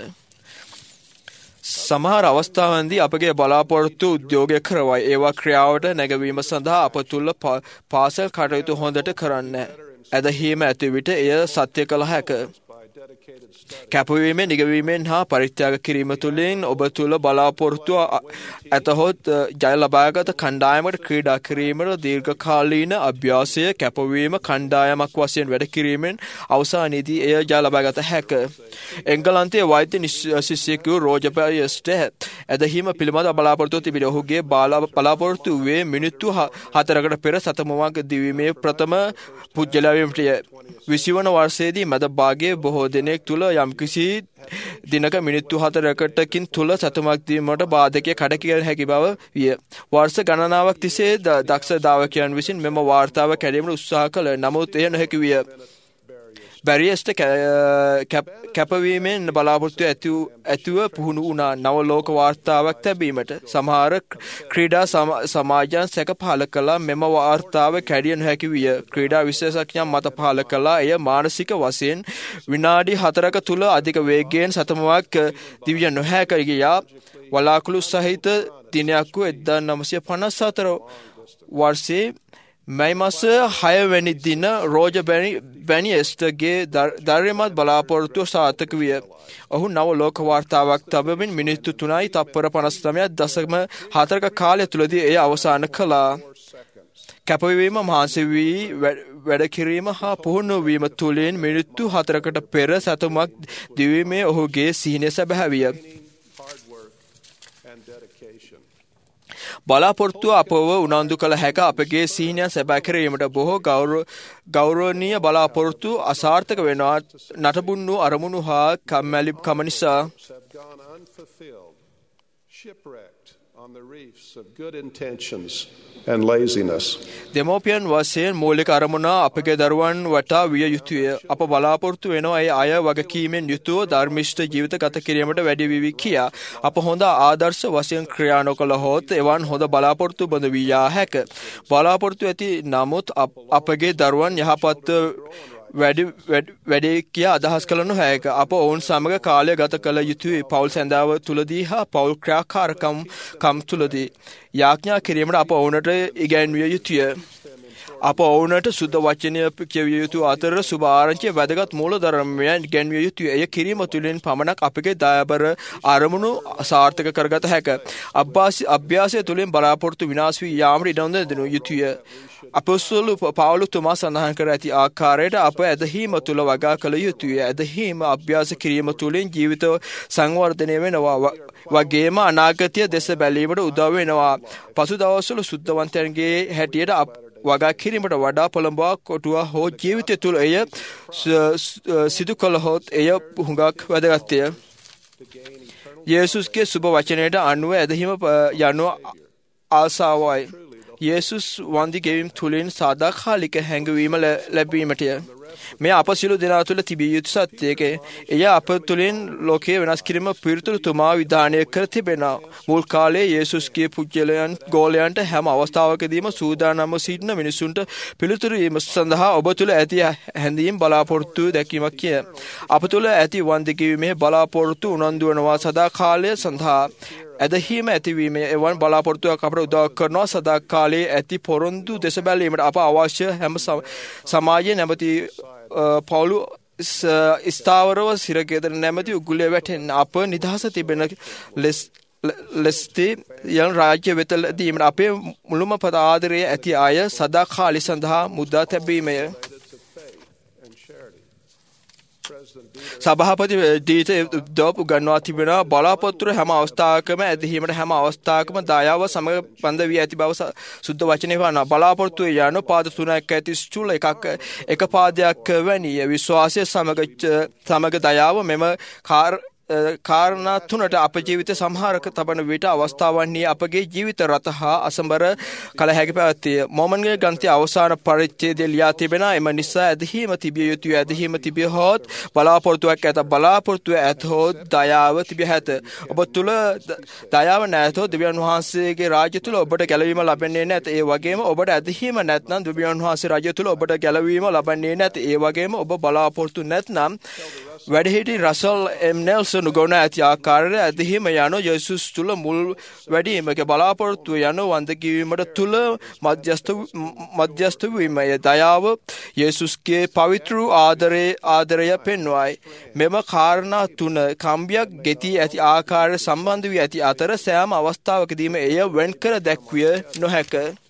සමහර අවස්ථාවන්දී අපගේ බලාපොරොත්තු උද්‍යෝගය කරවයි. ඒවා ක්‍රියාවට නැගවීම සඳහා අප තුළ පාසල් කටයුතු හොඳට කරන්න ඇදහීම ඇති විට එය සත්‍ය කළ හැක. කැපවීමෙන් නිගවීමෙන් හා පරිත්‍යාග කිරීම තුළින් ඔබ තුළ බලාපොරොත්තුව ඇතහොත් ජය ලබාගත කණ්ඩායමට ක්‍රීඩා කිරීමට දීර්ඝකාලීන අභ්‍යාසය කැපවීම කණ්ඩායමක් වශයෙන් වැඩ කිරීමෙන් අවසානයේදී එය ජය ලබාගත හැක. එංගලන්තයේ වෛද්‍ය ශිෂ්‍යයෙකු රෝජර් බයස්ට ඇදහීම පිළිබඳ බලාපොරොත්තු තිබිණ. ඔහුගේ බලාපොරොත්තු වූයේ මිනිත්තු හතරකට පෙර සතමවක් දිවීමේ ප්‍රථම පුද්ගලයා වීමටය. විසිවන වර්ෂයේදී මැද භාගයේ බොහෝ දෙනෙක් තුළ යම්කිසි දිනක මිනිත්තු හතරකටකින් තුළ සතමක් දීමට බාධකය කඩකිය හැකි බව විය. වර්ෂ ගණනාවක් තිස්සේ දක්ෂ දාවකයන් විසින් මෙම වාර්තාව කැඩීමට උත්සාහ කළ නමුත් එය නොහැකි විය. බැරියස්ට කැපවීමෙන් බලාපොරොත්තු ඇතිව පුහුණු වුණා නව ලෝක වාර්තාවක් තැබීමට. සමහර ක්‍රීඩා සමාජයන් සැක පහළ කළා මෙම වාර්තාව කැඩිය නොහැකි විය. ක්‍රීඩා විශේෂඥයන් මත පහළ කළා එය මානසික වශයෙන් විනාඩි හතරක තුළ අධික වේගයෙන් සතමක් දිවිය නොහැක ගියා. වලාකුළු සහිත දිනයක් වූ එක්දාස් නවසිය පනස් හතර වර්ෂයේ මැයි මාස හයවැනි දින රෝජර් බැනියස්ටගේ ධෛර්යමත් බලාපොරොත්තුව සාර්ථක විය. ඔහු නව ලෝක වාර්තාවක් තබමින් මිනිත්තු තුනයි තප්පර පනස් නවයක් දශම හතරක කාලය තුළදී එය අවසන් කළා. කැපවීම මහන්සි වී වැඩ කිරීම හා පුහුණු වීම තුළින් මිනිත්තු හතරකට පෙර සතමක් දිවීමේ ඔහුගේ සිහිනය සැබෑ විය. බලාපොරොත්තුව අපව උනන්දු කළ හැක අපගේ සීනයන් සැබෑ කිරීමට බොහෝ ගෞරවනීය බලාපොරොත්තු අසාර්ථක වෙනවා නටබුන් වූ අරමුණු හා කම්මැලි කම නිසා. On the reefs of good intentions and laziness. දෙමෝපියන් වශයෙන් මූලික අරමුණ අපගේ දරුවන් වටා විය යුතුය. අප බලාපොරොත්තු වෙනවා ඒ අය වගකීමෙන් යුතුව ධර්මිෂ්ඨ ජීවිත ගත කිරීමට වැඩි වෙවි කියා. අප හොඳ ආදර්ශ වශයෙන් ක්‍රියා නොකළහොත් එවන් හොඳ බලාපොරොත්තු බඳ වී යා හැක. බලාපොරොත්තු ඇති නමුත් අපගේ දරුවන් යහපත් වැඩි වැඩි කියා අදහස් කළ නොහැක. අප ඔවුන් සමග කාලය ගත කළ යුතුයි. පවුල් සැඳාව තුලදී හා පවුල් ක්‍රියාකාරකම් කම් තුලදී යාඥා කිරීමට අප ඔවුන්ට ඉගැන්විය යුතුය. අප ඔවුන්ට සුද්ධ වචනය කියවිය යුතු අතර සුභ ආරංචිය වැදගත් මූලධර්මයන් ඉගැන්විය යුතුය. එය කිරීම තුළින් පමණක් අපගේ දයාබර අරමුණු සාර්ථක කරගත හැක. අභ්‍යාසය තුළින් බලාපොරොත්තු විනාශ වී යාමට ඉඩ නොදෙනු යුතුය. අපොස්තල පවුලතුමා සඳහන් කර ඇති ආකාරයට අප ඇදහීම තුළ වගා කළ යුතුය. ඇදහීම අභ්‍යාස කිරීම තුළින් ජීවිත සංවර්ධනය වෙනවා වගේම අනාගතය දෙස බැලීමට උදව් වෙනවා. පසු දවස්වල සුද්ධවන්තයන්ගේ හැටියට වගා කිරීමට වඩා පොළඹවා කොටුවා හෝ ජීවිතය තුළ එය සිදු කළහොත් එය හුඟක් වැදගත්ය. යේසුස්ගේ සුභ වචනයට අනුව ඇදහීම යනු ආසාවයි. යේසුස් වන්දි ගෙවීම් තුළින් සදාකාලික හැඟවීම ලැබීමටය. මේ අප සියලු දෙනා තුළ තිබිය යුතු සත්‍යයකය. එය අප තුළින් ලෝකයේ වෙනස් කිරීම පිළිතුරු තුමා විධානය කර තිබෙනවා. මුල් කාලයේ යේසුස්ගේ පුජ්‍යලයන් ගෝලයන්ට හැම අවස්ථාවකදීම සූදානම්ව සිටින මිනිසුන්ට පිළිතුරු දීම සඳහා ඔබ තුළ ඇති හැඳීම් බලාපොරොත්තු දැකීමක් කිය. අප තුළ ඇති වන්දි ගෙවීමේ බලාපොරොත්තු උනන්දු වනවා සදාකාලය සඳහා. ඇදහීම ඇතිවීම එවන් බලාපොරොත්තුවක් අපට උදව් කරනවා සදාකාලයේ ඇති පොරොන්දු දෙස බැලීමට. අප අවශ්‍ය හැම සමාජයේ නැමැති පවුලු ස්ථාවරව සිරකේතර නැමැති උගුලේ වැටෙන්න අප නිදහස තිබෙන ලෙස්ති යන රාජ්‍ය වෙත දීමට අපේ මුළුම පද ආදරය ඇති අය සදාකාලය සඳහා මුදා තැබීමය. සභාපති දීත දොප් ගන්නවා තිබෙනවා බලාපොරොත්තු හැම අවස්ථාවකම ඇදහීමට හැම අවස්ථාවකම දයාව සමග බඳ වී ඇති බව සුද්ධ වචනේ වනවා. බලාපොරොත්තු යන පාද තුනක් ඇති ස්චූල එකක් එක පාදයක් වැනිය. විශ්වාසය සමග සමග දයාව මෙම කාර් කාරණා තුනට අප ජීවිත සමහරක තබන විට අවස්ථාවන්නේ අපගේ ජීවිත රට හා අසම්බර කළ හැකි පැවැත්තිය. මොමන්ගේ ග්‍රන්ථයේ අවසාන පරිච්ඡේදය ලියා තිබෙන එම නිසා ඇදහීම තිබිය යුතුය. ඇදහීම තිබියහොත් බලාපොරොත්තුවක් ඇත. බලාපොරොත්තුව ඇතහොත් දයාව තිබිය හැත. ඔබ තුළ දයාව නැතහොත් දෙවියන් වහන්සේගේ රාජ්‍ය තුළ ඔබට ගැලවීම ලබන්නේ නැත. ඒ වගේම ඔබට ඇදහීම නැත්නම් දෙවියන් වහන්සේ රාජ්‍ය තුළ ඔබට ගැලවීම ලබන්නේ නැත. ඒ වගේම ඔබ බලාපොරොත්තු නැත්නම් වැඩිහිටි රසල් එම් නෙල්සන් ගොන ඇති ආකාරයට ඇදහීම යනු යේසුස් තුළ මුල් වැඩීමක බලාපොරොත්තුව යනු වන්දකිවීමට තුළ මධ්‍යස්ථ වීමය. දයාව යේසුස්ගේ පවිත්‍ර ආදරය ආදරය පෙන්වයි. මෙම කාරණා තුන කම්බියක් ගෙති ඇති ආකාරය සම්බන්ධ වී ඇති අතර සෑම අවස්ථාවකදීම එය වෙන් කර දැක්විය නොහැක.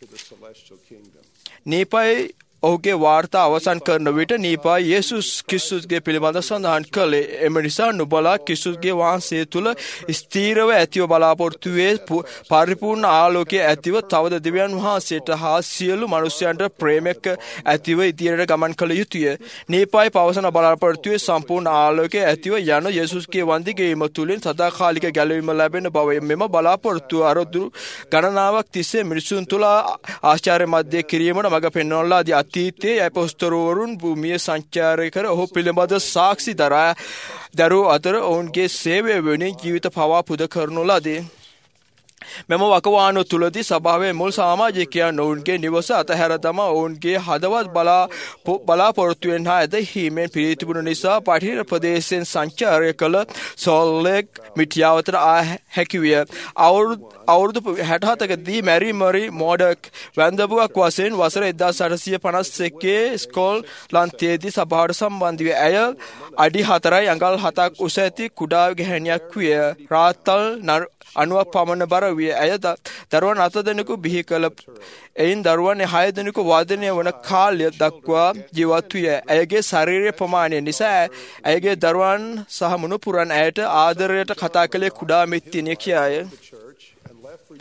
නීපයි ඔහුගේ වාර්තා අවසන් කරන විට නීපා යේසුස් ක්‍රිස්තුස්ගේ පිළිබඳ සඳහන් කළේ. එම නිසා නුබලා ක්‍රිස්තුස්ගේ වහන්සේ තුළ ස්ථීරව ඇතිව බලාපොරොත්තුවේ පරිපූර්ණ ආලෝකයේ ඇතිව තවද දෙවියන් වහන්සේට හා සියලු මනුෂ්‍යයන්ට ප්‍රේමයක් ඇතිව ඉදිරියට ගමන් කළ යුතුය. නීපායි පවසන බලාපොරොත්තුවේ සම්පූර්ණ ආලෝකයේ ඇතිව යන යේසුස්ගේ වන්දි ගෙවීම තුළින් සදාකාලික ගැලවීම ලැබෙන බව. මෙම බලාපොරොත්තුව අරදුරු ගණනාවක් තිස්සේ මිනිසුන් තුළ ආශ්චර්ය මැද කිරීමට මඟ පෙන්වලා දී අතීතයේ අපොස්තලවරුන් භූමිය සංචාරය කර ඔහු පිළිබඳ සාක්ෂි දරා දරූ අතර ඔවුන්ගේ සේවය වෙනුවෙන් ජීවිත පවා පුද කරනු ලදී. මෙම වකවානුව තුළදී සභාවේ මුල් සමාජිකයන් ඔවුන්ගේ නිවස අතහැර දමා ඔවුන්ගේ හදවත් බලාපොරොත්තුවෙන් හා ඇදහීමෙන් පිරී තිබුණු නිසා පටිර ප්‍රදේශයෙන් සංචාරය කළ සෝල්ලෙක් මිටියාවතට ආ හැකි විය. අවුරුදු හැටහතකදී මැරි මරි මෝඩක් වැන්දපුවක් වශයෙන් වසර එක්දාස් අටසිය පනස් එකේ ස්කොට්ලන්තයේදී සභාවට සම්බන්ධ විය. ඇය අඩි හතරයි අඟල් හතක් උස ඇති කුඩා ගැහැණියක් විය. රාත්තල් අනුවක් පමණ බර විය. ඇය දරුවන් අත දෙනෙකු බිහි කළ එයින් දරුවන් හය දෙනෙකු වාදනය වන කාලය දක්වා ජීවත් විය. ඇයගේ ශරීරයේ ප්‍රමාණය නිසා ඇයගේ දරුවන් සහ මුණුපුරන් ඇයට ආදරයට කතා කළේ කුඩා මිත්තිනිය කියාය.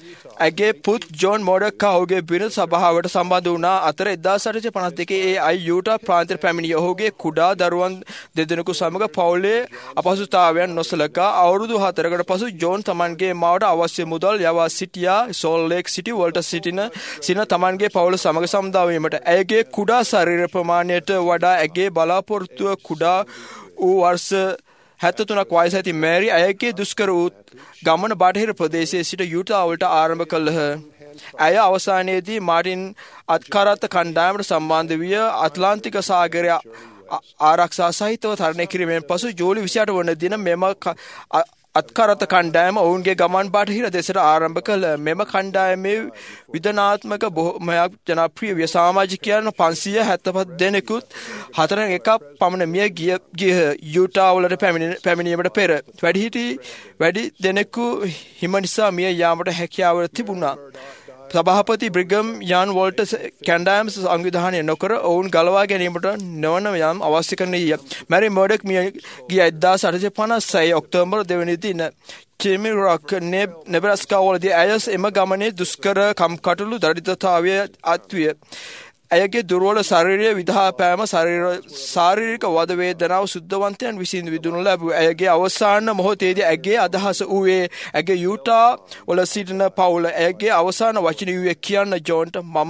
ඇගේ පුත් ජෝන් මොඩක්කා ඔහුගේ බිරිඳ සභාවට සම්බන්ධ වුණා. අතර එක්දාස් අටසිය පනස් දෙකේ ඒ අයි යූටා ප්‍රාන්තයට පැමිණි ඔහුගේ කුඩා දරුවන් දෙදෙනෙකු සමග පවුලේ අපහසුතාවයන් නොසලකා අවුරුදු හතරකට පසු ජෝන් තමන්ගේ මාවට අවශ්‍ය මුදල් යවා සිටියා. සෝල් ලේක් සිටි වලට සිටින සින තමන්ගේ පවුල සමග සමුදා වීමට. ඇයගේ කුඩා ශරීර ප්‍රමාණයට වඩා ඇගේ බලාපොරොත්තුව කුඩා වූ වර්ෂ හැත්තතුනක් වයස ඇති මෑරි ඇයගේ දුෂ්කර වූ ගමන බටහිර ප්‍රදේශයේ සිට යුටාවලට ආරම්භ කළහ. ඇය අවසානයේදී මාටින් අත්කාරත්ත කණ්ඩායමට සම්බන්ධ විය. අත්ලාන්තික සාගරය ආරක්ෂා සහිතව තරණය කිරීමෙන් පසු ජූලි විසිඅට වන දින මෙම අත්කාරත්ත කණ්ඩායම ඔවුන්ගේ ගමන් බටහිර දෙසට ආරම්භ කළ. මෙම කණ්ඩායමේ විධනාත්මක බොහොමයක් ජනප්‍රිය විය. සමාජිකයන් පන්සිය හැත්තපස් දෙනෙකුත් හතරෙන් එකක් පමණ මිය ගිය ගිය යුටාවලට පැමිණීමට පෙර වැඩිහිටි වැඩි දෙනෙකු හිම නිසා මිය යාමට හැකියාව තිබුණා. සභාපති බ්‍රිගම් යාන් වෝල්ට කැන්ඩෑම් සංවිධානය නොකර ඔවුන් ගලවා ගැනීමට නොවන යම් අවශ්‍ය කරන ඊය. මැරි මර්ඩක් මිය ගිය එක්දාස් අටසිය පනස්හය ඔක්තෝබර් දෙවැනි දින චිමිරොක් නෙබ්‍රාස්කාවලදී ඇය එම ගමනේ දුෂ්කර කම්කටොළු දරිද්‍රතාවය අත්විය. ඇයගේ දුර්වල ශරීරය විදහාපෑම ශාරීරික වද වේදනාව සුද්ධවන්තයන් විසින් විඳිනු ලැබුව. ඇයගේ අවසාන මොහොතේදී ඇගේ අදහස වූයේ ඇගේ යූටා වල සිටින පවුල. ඇයගේ අවසාන වචන වූයේ කියන්න ජෝන්ට මම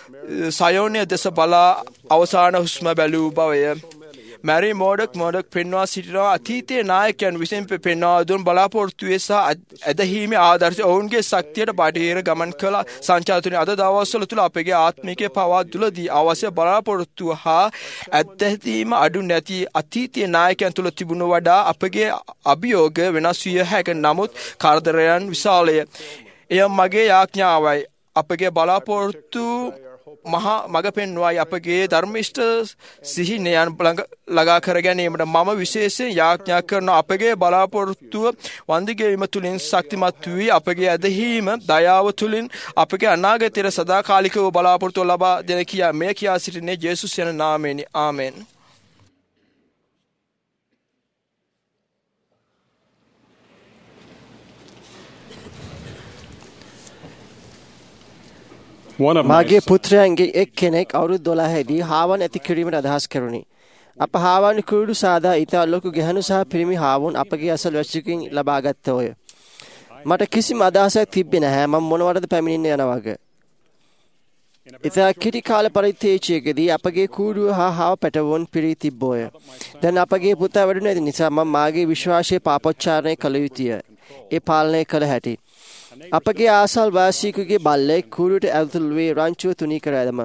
සයෝනය දෙස බලා අවසාන හුස්ම බැලූ බවය. මැරි මෝඩක් මෝඩක් පෙන්වා සිටිනවා අතීතයේ නායකයන් විසින් පෙන්වා දුන් බලාපොරොත්තුවේ සහ ඇදහිීමේ ආදර්ශය ඔවුන්ගේ ශක්තියට බටහිර ගමන් කළ සංචාරතුනේ අද දවස්වල තුල අපගේ ආත්මිකයේ පවා තුලදී අවශ්‍ය බලාපොරොත්තුව හා ඇදහිීම අඩු නැති අතීතයේ නායකයන් තුල තිබුණ වඩා අපගේ අභියෝග වෙනස් විය හැක. නමුත් කරදරයන් විශාලය. එය මගේ යාඥාවයි. අපගේ බලාපොරොත්තු මහා මග පෙන්වයි. අපගේ ධර්මිෂ්ඨ සිහිනයන් ළඟා කර ගැනීමට මම විශේෂයෙන් යාඥා කරන අපගේ බලාපොරොත්තුව වන්දිගැවීම තුළින් ශක්තිමත් වී අපගේ ඇදහිීම දයාව තුළින් අපගේ අනාගතයට සදාකාලිකව බලාපොරොත්තුව ලබා දෙන කියා මේ කියා සිටින්නේ ජේසුස් යන නාමයෙනි. ආමෙන්. මාගේ පුත්‍රයන්ගේ එක් කෙනෙක් අවුරුදු දොළහදී හාවන් ඇති කිරීමට අදහස් කරුණි. අප හාවන් කුරුඩු සාදා ඉතා ලොකු ගැහණු සහ පිරිමි හාවුන් අපගේ අසල් වැසියකින් ලබා ගත්තෝය. මට කිසිම අදහසක් තිබ්බේ නැහැ මම මොනවටද පැමිණෙන්න යන වගේ. ඉතා කිටි කාල පරිත්‍යාගයකදී අපගේ කුරුඩුව හා හාව පැටවුන් පිරී තිබ්බෝය. දැන් අපගේ පුතා වැඩුණු ඇති නිසා මම මාගේ විශ්වාසයේ පාපොච්චාරණය කළ යුතුය. ඒ පාලනය කළ හැටි. අපගේ ආසල් වාසියෙකුගේ බල්ලෙක් කුරුට ඇතුළු වී රංචුව තුනී කර ඇදම.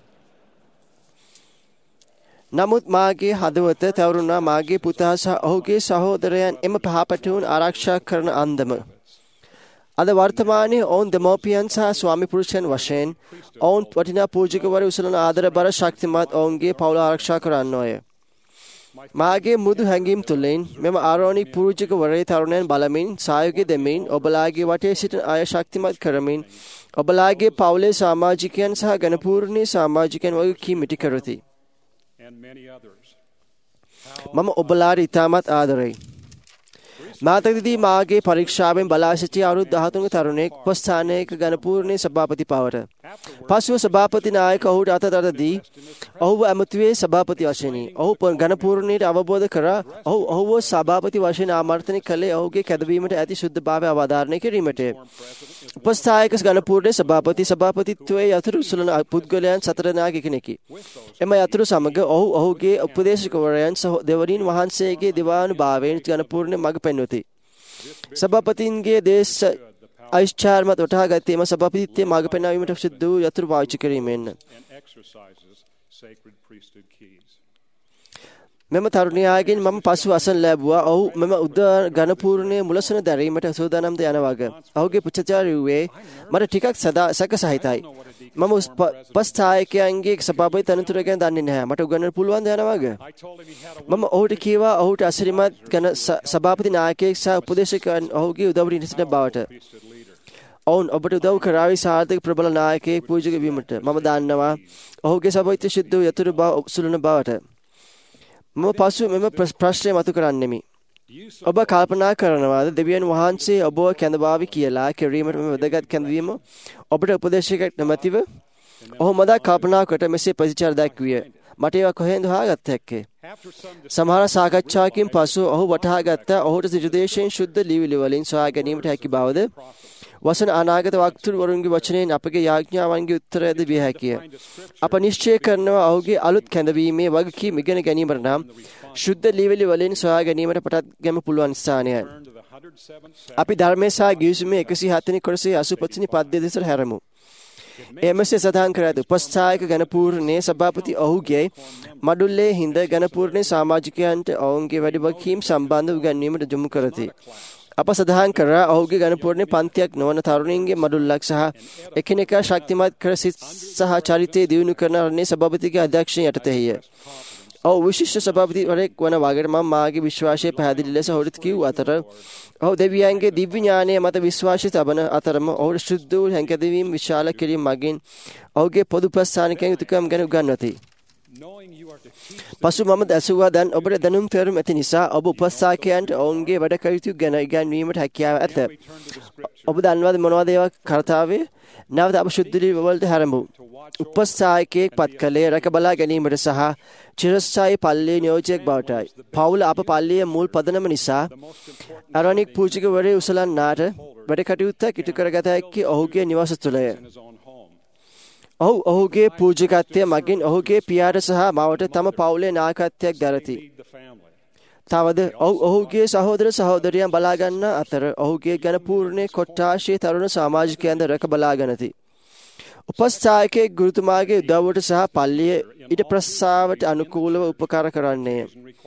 නමුත් මාගේ හදවත තවරුණා මාගේ පුතා සහ ඔහුගේ සහෝදරයන් එම පහපැටවුන් ආරක්ෂා කරන අන්දම. අද වර්තමානයේ ඔවුන් දෙමෝපියන් සහ ස්වාමි පුරුෂයන් වශයෙන් ඔවුන් වටිනා පූජකවරු උසලන ආදර බර ශක්තිමත් ඔවුන්ගේ පවුල ආරක්ෂා කරන්නෝය. මාගේ මුදු හැඟීම් තුළින් මෙම ආරෝණික පූජකවරේ තරුණයන් බලමින් සහයෝගය දෙමින් ඔබලාගේ වටේ සිටින අය ශක්තිමත් කරමින් ඔබලාගේ පවුලේ සමාජිකයන් සහ ගණපූර්ණී සමාජිකයන් වගේ කීමිටි කරති. මම ඔබලාට ඉතාමත් ආදරෙයි. මාතකදී මාගේ පරීක්ෂාවෙන් බලා සිටි අවුරුදු දහතුනක තරුණයෙක් උපස්ථානයක ගණපූර්ණී සභාපති පවට. පසුව සභාපති නායක ඔහුට අතදරදී ඔහුව ඇමතුවේ සභාපති වශයෙනි. ඔහු ගණපූර්ණීට අවබෝධ කරා ඔහු ඔහුව සභාපති වශයෙන් ආමන්ත්‍රණය කළේ ඔහුගේ කැදවීමට ඇති ශුද්ධභාවය අවධාරණය කිරීමට. උපස්ථායක ගණපූර්ණී සභාපති සභාපතිත්වයේ යතුරු සුලන පුද්ගලයන් සතර දෙනාගේ කෙනෙකි. එම යතුරු සමග ඔහු ඔහුගේ උපදේශකවරයන් දෙවරින් වහන්සේගේ දිවානුභාවයෙන් ගණපූර්ණී මඟ පෙන්වති. සභාපතින්ගේ දේශ අයිස්චාර්මත් වටහා ගත්තේ එම සභාපතිත්වයේ මඟ පෙන්වීමට සිදු වූ යතුරු පාවිච්චි කිරීමෙන්. මෙම තරුණයාගෙන් මම පසු අසන ලැබුවා ඔහු මෙම උදා ඝනපූර්ණයේ මුලසන දැරීමට සූදානම්ද යන වග. ඔහුගේ පුච්චචාරියුවේ මට ටිකක් සැක සහිතයි. මම උපස්ථායකයන්ගේ සභාපති තනතුර ගැන දන්නේ නැහැ. මට උගන්නන්න පුළුවන් ද යන වග. මම ඔහුට කීවා ඔහුට අසිරිමත් ඝන සභාපති නායකයෙක් සහ උපදේශකයන් ඔහුගේ උදව්වට සිටින බවට. ඔවුන් ඔබට උදව් කරાવી සාර්ථක ප්‍රබල නායකයෙක් පූජක වීමට. මම දන්නවා ඔහුගේ සභාපති සිද්ධ යතුරු බව සුළුන බවට. මම පසු මෙම ප්‍රශ්නය මතු කරන්නෙමි. ඔබ කල්පනා කරනවාද දෙවියන් වහන්සේ ඔබව කැඳවාවි කියලා කිරීමට මේ වැදගත් කැඳවීම ඔබට උපදේශකයෙක් නැමැතිව ඔහු මදා කල්පනා කොට මෙසේ ප්‍රතිචාර දක්විය. මට ඒවා කොහෙන්ද හොයාගත්ත හැක්කේ? සමහර සාකච්ඡාවකින් පසු ඔහු වටහා ගත්තා ඔහුට සිටුදේශයෙන් සුද්ධ ලිවිලි වලින් සොයා ගැනීමට හැකි බවද වසන අනාගත වක්තුරුවරුන්ගේ වචනයෙන් අපගේ යාඥාවන්ගේ උත්තරයද විය හැකිය. අප නිශ්චය කරනවා ඔහුගේ අලුත් කැඳවීමේ වගකීම් ඉගෙන ගැනීමට නම් සුද්ධ ලිවිලි වලින් සොයා ගැනීමට පටත් ගැම පුළුවන් ස්ථානයයි. අපි ධර්මයේ සහ ගිවිසුමේ එකසිය හත වෙනි කොටසේ අසූපත් වෙනි පද්‍ය දෙසට හැරමු. එමසේ සඳහන් කර ඇත උපස්ථායක ගණපූර්ණේ සභාපති ඔහුගේ මඩුල්ලේ හිඳ ගණපූර්ණේ සමාජිකයන්ට ඔවුන්ගේ වැඩි වගකීම් සම්බන්ධ උගන්වීමට යොමු කරති. අප සඳහන් කරා ඔහුගේ ගණපූර්ණේ පන්තියක් නොවන තරුණයින්ගේ මඩුල්ලක් සහ එකිනෙකා ශක්තිමත් කර සිත් සහ චරිතය දියුණු කරන රණේ සභාපතිගේ අධ්‍යක්ෂණය යටතේය. ඔහු විශිෂ්ට සභාපතිවරයෙක් වන වගේම මම මාගේ විශ්වාසය පැහැදිලි ලෙස ඔහුට කිව් අතර ඔහු දෙවියන්ගේ දිව්‍ය ඥානය මත විශ්වාසය තබන අතරම ඔහුට ශුද්ධ වූ හැඟැදීම් විශාල කිරීම මගින් ඔහුගේ පොදු ප්‍රස්ථානිකයන් යුතුකම් ගැන උගන්වති. පසු මම දැසුවා දැන් ඔබට දැනුම් තේරුම් ඇති නිසා ඔබ උපස්ථායකයන්ට ඔවුන්ගේ වැඩ කටයුතු ගැන ඉගැන්වීමට හැකියාව ඇත. ඔබ දන්නවද මොනවද ඒවා කර්තාවේ? නැවත අප ශුද්ධ වලට හැරමු. උපස්ථායකයෙක් පත් කළේ රැක බලා ගැනීමට සහ චිරස්ථායී පල්ලියේ නියෝජකයෙක් බවටයි. පවුල අප පල්ලියේ මුල් පදනම නිසා අරණික් පූජකවරේ උසලන්නාට වැඩ කටයුත්තක් ඉටු කරගත හැකි ඔහුගේ නිවස තුළය. ඔහු ඔහුගේ පූජකත්වය මගින් ඔහුගේ පියාට සහ මවට තම පවුලේ නායකත්වයක් දරති. තවද ඔහු ඔහුගේ සහෝදර සහෝදරියන් බලා ගන්න අතර ඔහුගේ ගණපූර්ණේ කොට්ටාශයේ තරුණ සමාජිකයන්ද රැක බලා ගනිති. උපස්ථායකයෙක් ගුරුතුමාගේ උදව්වට සහ පල්ලිය ඊට ප්‍රස්තාවට අනුකූලව උපකාර කරන්නේය.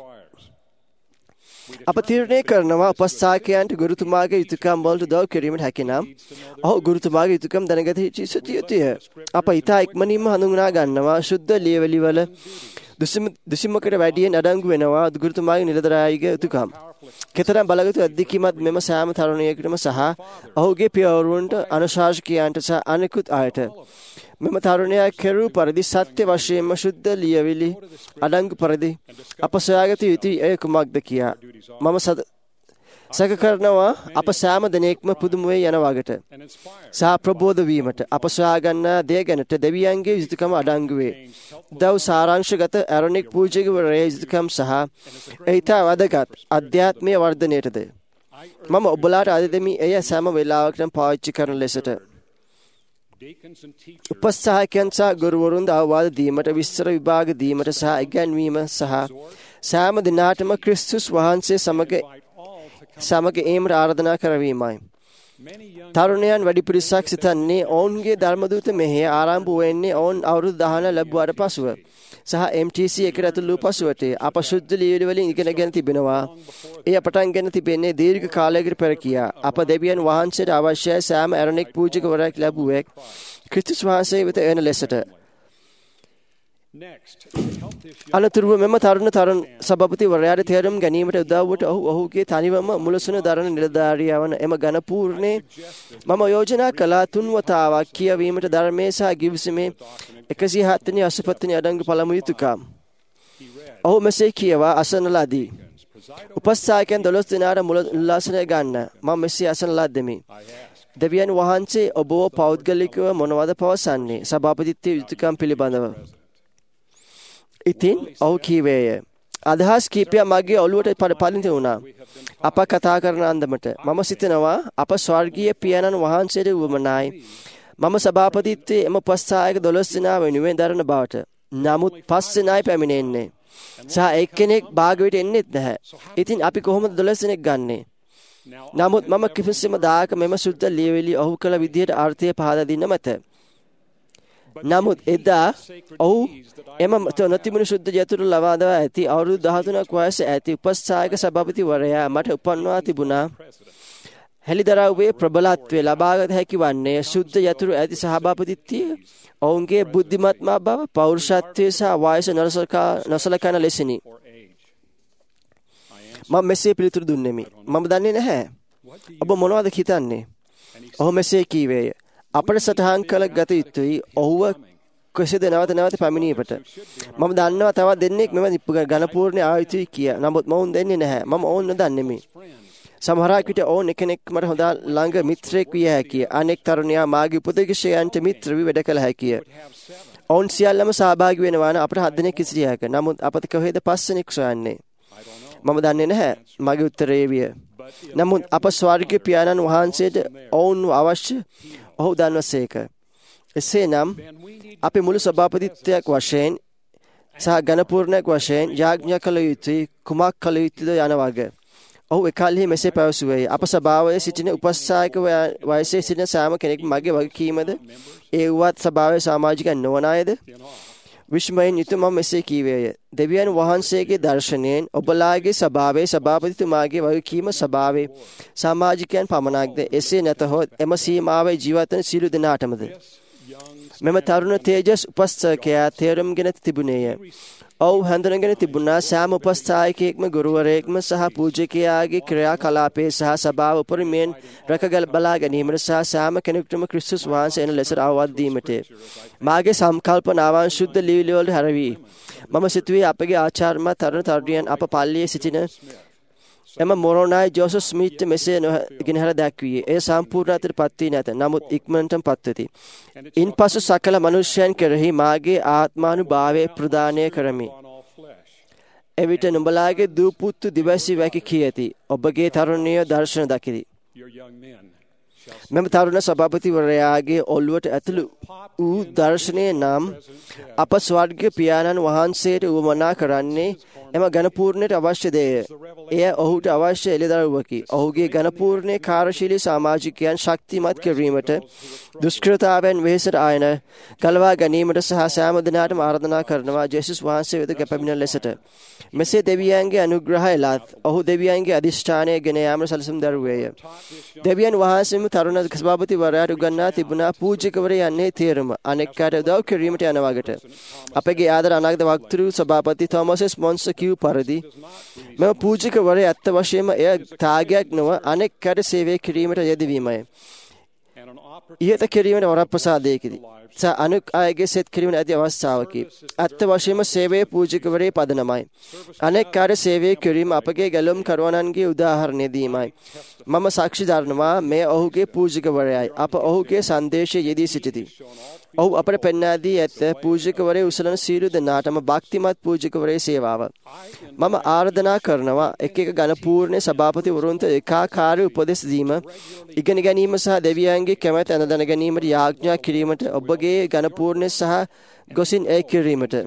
අප තීරණය කරනවා උපස්ථායකයන්ට ගුරුතුමාගේ යුතුකම් වලට උදව් කිරීමට හැකි නම් ඔහු ගුරුතුමාගේ යුතුකම් දැනගත යුතුය. අප ඉතා ඉක්මනින්ම හඳුනා ගන්නවා ශුද්ධ ලියවිලි වල දුසිමකට වැඩියෙන් අඩංගු වෙනවා ගුරුතුමාගේ නිලධාරියාගේ යුතුකම්. කෙතරම් බලගතු අධිකිමත් මෙම සෑම තරුණයෙකුටම සහ ඔහුගේ පියවරුන්ට අනුශාසකයන්ට සහ අනෙකුත් අයට මෙම තරුණයා කෙරූ පරිදි සත්‍ය වශයෙන්ම ශුද්ධ ලියවිලි අඩංගු පරිදි අප සොයාගත යුතුයි එය කුමක්ද කියා. මම සැක කරනවා අප සෑම දෙනෙක්ම පුදුම වේ යන වගට සහ ප්‍රබෝධ වීමට අප සොයාගන්නා දේ ගැනට දෙවියන්ගේ යුතුකම අඩංගු වේ. දව් සාරාංශගත ඇරොනික් පූජකවරයේ යුතුකම් සහ එහිතා වැදගත් අධ්‍යාත්මීය වර්ධනයටද මම ඔබලාට අද දෙමි එය සෑම වෙලාවකටම පාවිච්චි කරන ලෙසට. උපස්ථායකයන් සහ ගුරුවරුන්ද අවවාද දීමට විස්තර විභාග දීමට සහ ඉගැන්වීම සහ සෑම දිනාටම ක්‍රිස්තුස් වහන්සේ සමග සමග ඒමට ආරාධනා කරවීමයි. තරුණයන් වැඩි පිරිසක් සිතන්නේ ඔවුන්ගේ ධර්මදූත මෙහෙය ආරම්භ වෙන්නේ ඔවුන් අවුරුදු දහනව ලැබුවාට පසුව සහ එම් ටී සී එකට ඇතුළු වූ පසුවට. අප ශුද්ධ ලියවිලි වලින් ඉගෙනගෙන තිබෙනවා. එය පටන් ගෙන තිබෙන්නේ දීර්ඝ කාලයකට පෙර කියා. අප දෙවියන් වහන්සේට අවශ්‍යයි සෑම ඇරණෙක් පූජකවරයෙක් ලැබුවෙක් ක්‍රිස්තුස් වහන්සේ වෙත එන ලෙසට. අනතුරුව මෙම තරුණ තරුණ සභාපතිවරයාට තේරුම් ගැනීමට උදව්වට ඔහු ඔහුගේ තනිවම මුලසුන දරන නිලධාරියා වන එම ගණපූර්ණේ මම යෝජනා කළා තුන් වතාවක් කියවීමට ධර්මයේ සහ ගිවිසුමේ එකසිය හත වෙනි අසූපත් වෙනි අඩංගු පළමු යුතුකම්. ඔහු මෙසේ කියවා අසන ලදී. උපස්ථායකයන් දොළොස් දෙනාට මුල උල්ලාසනය ගන්න. මම මෙසේ අසන ලද්දෙමි. දෙවියන් වහන්සේ ඔබව පෞද්ගලිකව මොනවද පවසන්නේ සභාපතිත්වයේ යුතුකම් පිළිබඳව? ඉතින් ඔහු කීවේය. අදහස් කීපයක් මගේ ඔළුවට පරිණත වුණා. අප කතා කරන අන්දමට මම සිතනවා අප ස්වර්ගීය පියාණන් වහන්සේට වමනායි මම සභාපතිත්වයේ එම උපස්ථායක දොළොස් දෙනා වෙනුවෙන් දරන බවට. නමුත් පස් දෙනායි පැමිණෙන්නේ. සහ එක්කෙනෙක් භාගයට එන්නේත් නැහැ. ඉතින් අපි කොහොමද දොළොස් දෙනෙක් ගන්නෙ? නමුත් මම කිසිම දායක මෙම සුද්ධ ලියවිලි ඔහු කළ විදිහට අර්ථය පහදා දෙන්න මත. නමුත් එදා ඔහු එම නොතිබුණු ශුද්ධ යතුරු ලබාදවා ඇති අවුරුදු දහතුනක් වයස ඇති උපස්ථායක සභාපතිවරයා මට උපන්වා තිබුණා. හෙළිදරව්වේ ප්‍රබලත්වය ලබාගත හැකි වන්නේ ශුද්ධ යතුරු ඇති සහභාපතිත්වය ඔවුන්ගේ බුද්ධිමත්මා බව පෞරුෂත්වය සහ වයස නොසලකන ලෙසිනි. මම මෙසේ පිළිතුරු දුන්නෙමි. මම දන්නේ නැහැ. ඔබ මොනවද හිතන්නේ? ඔහු මෙසේ කීවේය. අපට සටහන් කළ ගත යුතුයි ඔහුව කෙසේද නැවත නැවත පැමිණීමට. මම දන්නවා තවත් දෙන්නෙක් මෙම ඝනපූර්ණ ආයුතුයි කිය. නමුත් මොවුන් දෙන්නේ නැහැ. මම ඔවුන් නොදන්නේමි. සමහරක් විට ඔවුන් එක්කෙනෙක් මට හොඳ ළඟ මිත්‍රයෙක් විය හැකිය. අනෙක් තරුණයා මාගේ උපදේශකයන්ට මිත්‍ර වී වැඩ කළ හැකිය. ඔවුන් සියල්ලම සහභාගී වෙනවා නම් අපට හත් දෙනෙක් සිටිය හැකිය. නමුත් අපට කොහෙද පස් දෙනෙක් සොයන්නේ? මම දන්නේ නැහැ. මගේ උත්තරේ විය. නමුත් අප ස්වර්ගීය පියාණන් වහන්සේට ඔවුන්ව අවශ්‍ය ඔහු දන්වසේක. එසේනම් අපි මුළු සභාපතිත්වයක් වශයෙන් සහ ඝනපූර්ණයක් වශයෙන් යාඥා කළ යුතුයි කුමක් කළ යුතුද යන වග. ඔහු එකල්හි මෙසේ පැවසුවේ අප සභාවේ සිටින උපස්ථායක වයසේ සිටින සෑම කෙනෙක් මගේ වගකීමද ඒ වුවත් සභාවේ සමාජිකයන් නොවන අයද? විශ්මයෙන් යුතුව මම මෙසේ කීවේය. දෙවියන් වහන්සේගේ දර්ශනයෙන් ඔබලාගේ සභාවේ සභාපතිතුමාගේ වගකීම සභාවේ සමාජිකයන් පමණක්ද? එසේ නැතහොත් එම සීමාවේ ජීවත් වන සියලු දෙනාටමද? මෙම තරුණ තේජස් උපස්ථායකයා තේරුම්ගෙන තිබුණේය. ඔව් හඳුනගෙන තිබුණා සෑම උපස්ථායකයෙක්ම ගුරුවරයෙක්ම සහ පූජකයාගේ ක්‍රියාකලාපයේ සහ සභාව උපරිමයෙන් රැකගල බලා ගැනීමට සහ සෑම කෙනෙකුටම ක්‍රිස්තුස් වහන්සේ එන ලෙස අවවාද දීමට. මාගේ සංකල්පනාවන් ශුද්ධ ලිවිලි වලට හැරවී මම සිතුවේ අපගේ ආචාර්යමත් තරුණ තරුණියන් අප පල්ලියේ සිටින එම මොරෝනායි ජෝසප් ස්මිත් මෙසේ ගෙනහැර දැක්වියේ. එය සම්පූර්ණත්වයට පත් වී නැත. නමුත් ඉක්මනටම පත්වෙති. ඉන්පසු සකල මනුෂ්‍යයන් කෙරෙහි මාගේ ආත්මානුභාවය ප්‍රදානය කරමි. එවිට නුඹලාගේ දූ පුතු දිවැසි වැකි කියති. ඔබගේ තරුණිය දර්ශන දකිති. මෙම තරුණ සභාපතිවරයාගේ ඔළුවට ඇතුළු වූ දර්ශනය නම් අප ස්වර්ගීය පියාණන් වහන්සේට උවමනා කරන්නේ එම ඝනපූර්ණයට අවශ්‍ය දේය. එය ඔහුට අවශ්‍ය එළිදරව්වකි. ඔහුගේ ඝනපූර්ණයේ කාර්යශීලී සමාජිකයන් ශක්තිමත් කිරීමට දුෂ්කරතාවෙන් වෙහෙසට ආයන ගලවා ගැනීමට සහ සෑම දිනකටම ආරාධනා කරනවා ජේසුස් වහන්සේ වෙත පැමිණෙන ලෙසට. මෙසේ දෙවියන්ගේ අනුග්‍රහය ලත් ඔහු දෙවියන්ගේ අධිෂ්ඨානය ගෙන යාමට සැලසුම් දරුවේය. දෙවියන් වහන්සේම තරුණ සභාපතිවරයාට උගන්වා තිබුණා පූජකවරය යන්නේ තේරුම අනෙක් කාට උදව් කිරීමට යන වගට. අපගේ ආදර අනාගත වක්තෘ සභාපති තෝමස් මොන්ස් කිව් පරිදි මෙම පූජකවරය ඇත්ත වශයෙන්ම එය තාගයක් නොව අනෙක් කාට සේවය කිරීමට යෙදවීමයි. ඉහත කිරීමට වරප්‍රසාදයකදී ස අනුක් අයගේ සෙත් කිරීමට ඇති අවස්ථාවකි. ඇත්ත වශයෙන්ම සේවයේ පූජකවරේ පදනමයි. අනෙක් කාර්ය සේවය කිරීම අපගේ ගැලුම් කරවනන්ගේ උදාහරණය දීමයි. මම සාක්ෂි දරනවා මේ ඔහුගේ පූජකවරයයි. අප ඔහුගේ සංදේශයේ යෙදී සිටිති. ඔහු අපට පෙන්වා දී ඇත පූජකවරේ උසලන සීල දෙනාටම භක්තිමත් පූජකවරේ සේවාව. මම ආරාධනා කරනවා එක එක ඝනපූර්ණ සභාපතිවරුන්ට ඒකාකාරී උපදෙස් දීම, ඉගෙන ගැනීම සහ දෙවියන්ගේ කැමැත්ත අඳ දැන ගැනීමට යාඥා කිරීමට ඔබගේ ඝනපූර්ණ සහ ගොසින් ඒ කිරීමට.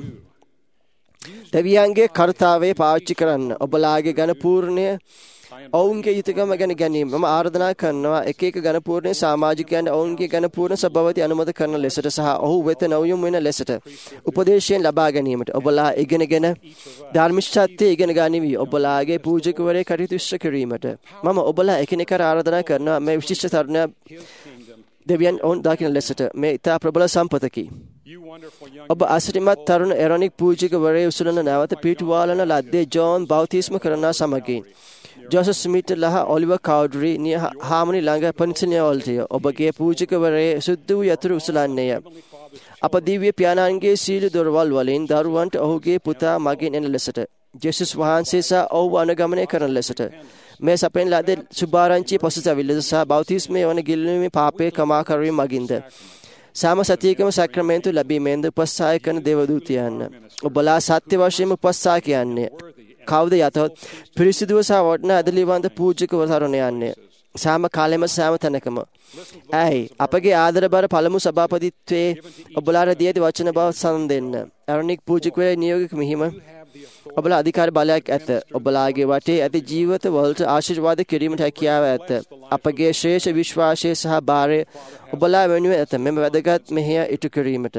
දෙවියන්ගේ කර්තාවේ පාවිච්චි කරන්න ඔබලාගේ ඝනපූර්ණය ඔවුන්ගේ යුතුයකම ගැන ගැනීම මම ආරාධනා කරනවා එක එක ඝනපූර්ණ සමාජිකයන්ට ඔවුන්ගේ ඝනපූර්ණ සභාවති අනුමත කරන ලෙසට සහ ඔහු වෙත නොයොමු වෙන ලෙසට උපදේශයෙන් ලබා ගැනීමට ඔබලා ඉගෙනගෙන ධර්මිෂ්ඨත්වයේ ඉගෙන ගනිවි. ඔබලාගේ පූජකවරේ කටයුතු ඉෂ්ට කිරීමට මම ඔබලා එකිනෙකට ආරාධනා කරනවා මේ විශිෂ්ට තරුණ දෙවියන් ඔවුන් දකින ලෙසට. මේ ඉතා ප්‍රබල සම්පතකි. ඔබ අසිරිමත් තරුණ එරොනික් පූජකවරේ උසුලන නැවත පිටුවාලන ලද්දේ ජෝන් බෞතිස්ම කරනා සමගින් ජෝසප් ස්මිත් ලහ ඔලිවර් කවුඩරි නිය හාමනි ළඟ පෙන්සිල්වේනියාවලටය. ඔබගේ පූජකවරේ සුද්ධ වූ යතුරු උසලන්නේය. අප දිව්‍ය පියාණන්ගේ සීල දොරවල් වලින් දරුවන්ට ඔහුගේ පුතා මගින් එන ලෙසට ජේසුස් වහන්සේ සහ ඔහු අනුගමනය කරන ලෙසට මේ සපෙන් ලද සුභාරංචිය පසුතැවිල්ල සහ බෞතිස්මය වන ගිල්ලීමේ පාපයේ කමා කරීම මගින්ද සාම සතියකම සැක්‍රමෙන්තු ලැබීමෙන්ද උපස්ථාය කරන දේවදූතයන්. ඔබලා සත්‍ය වශයෙන්ම උපස්ථාය කියන්නේ කවුද යතොත් පිරිසිදුව සහ වටිනා ඇදලිවන්ත පූජකව තරුණයන්නේ සෑම කාලෙම සෑම තැනකම. ඇයි අපගේ ආදරබර පළමු සභාපතිත්වයේ ඔබලාට දී ඇති වචන බව සඳහන් දෙන්න. අරණික් පූජකවරයා නියෝගික මෙහිම ඔබලා අධිකාර බලයක් ඇත. ඔබලාගේ වටේ ඇති ජීවිත වලට ආශිර්වාද කිරීමට හැකියාව ඇත. අපගේ ශ්‍රේෂ්ඨ විශ්වාසය සහ බාරය ඔබලා වෙනුවෙන් ඇත. මෙම වැදගත් මෙහෙය ඉටු කිරීමට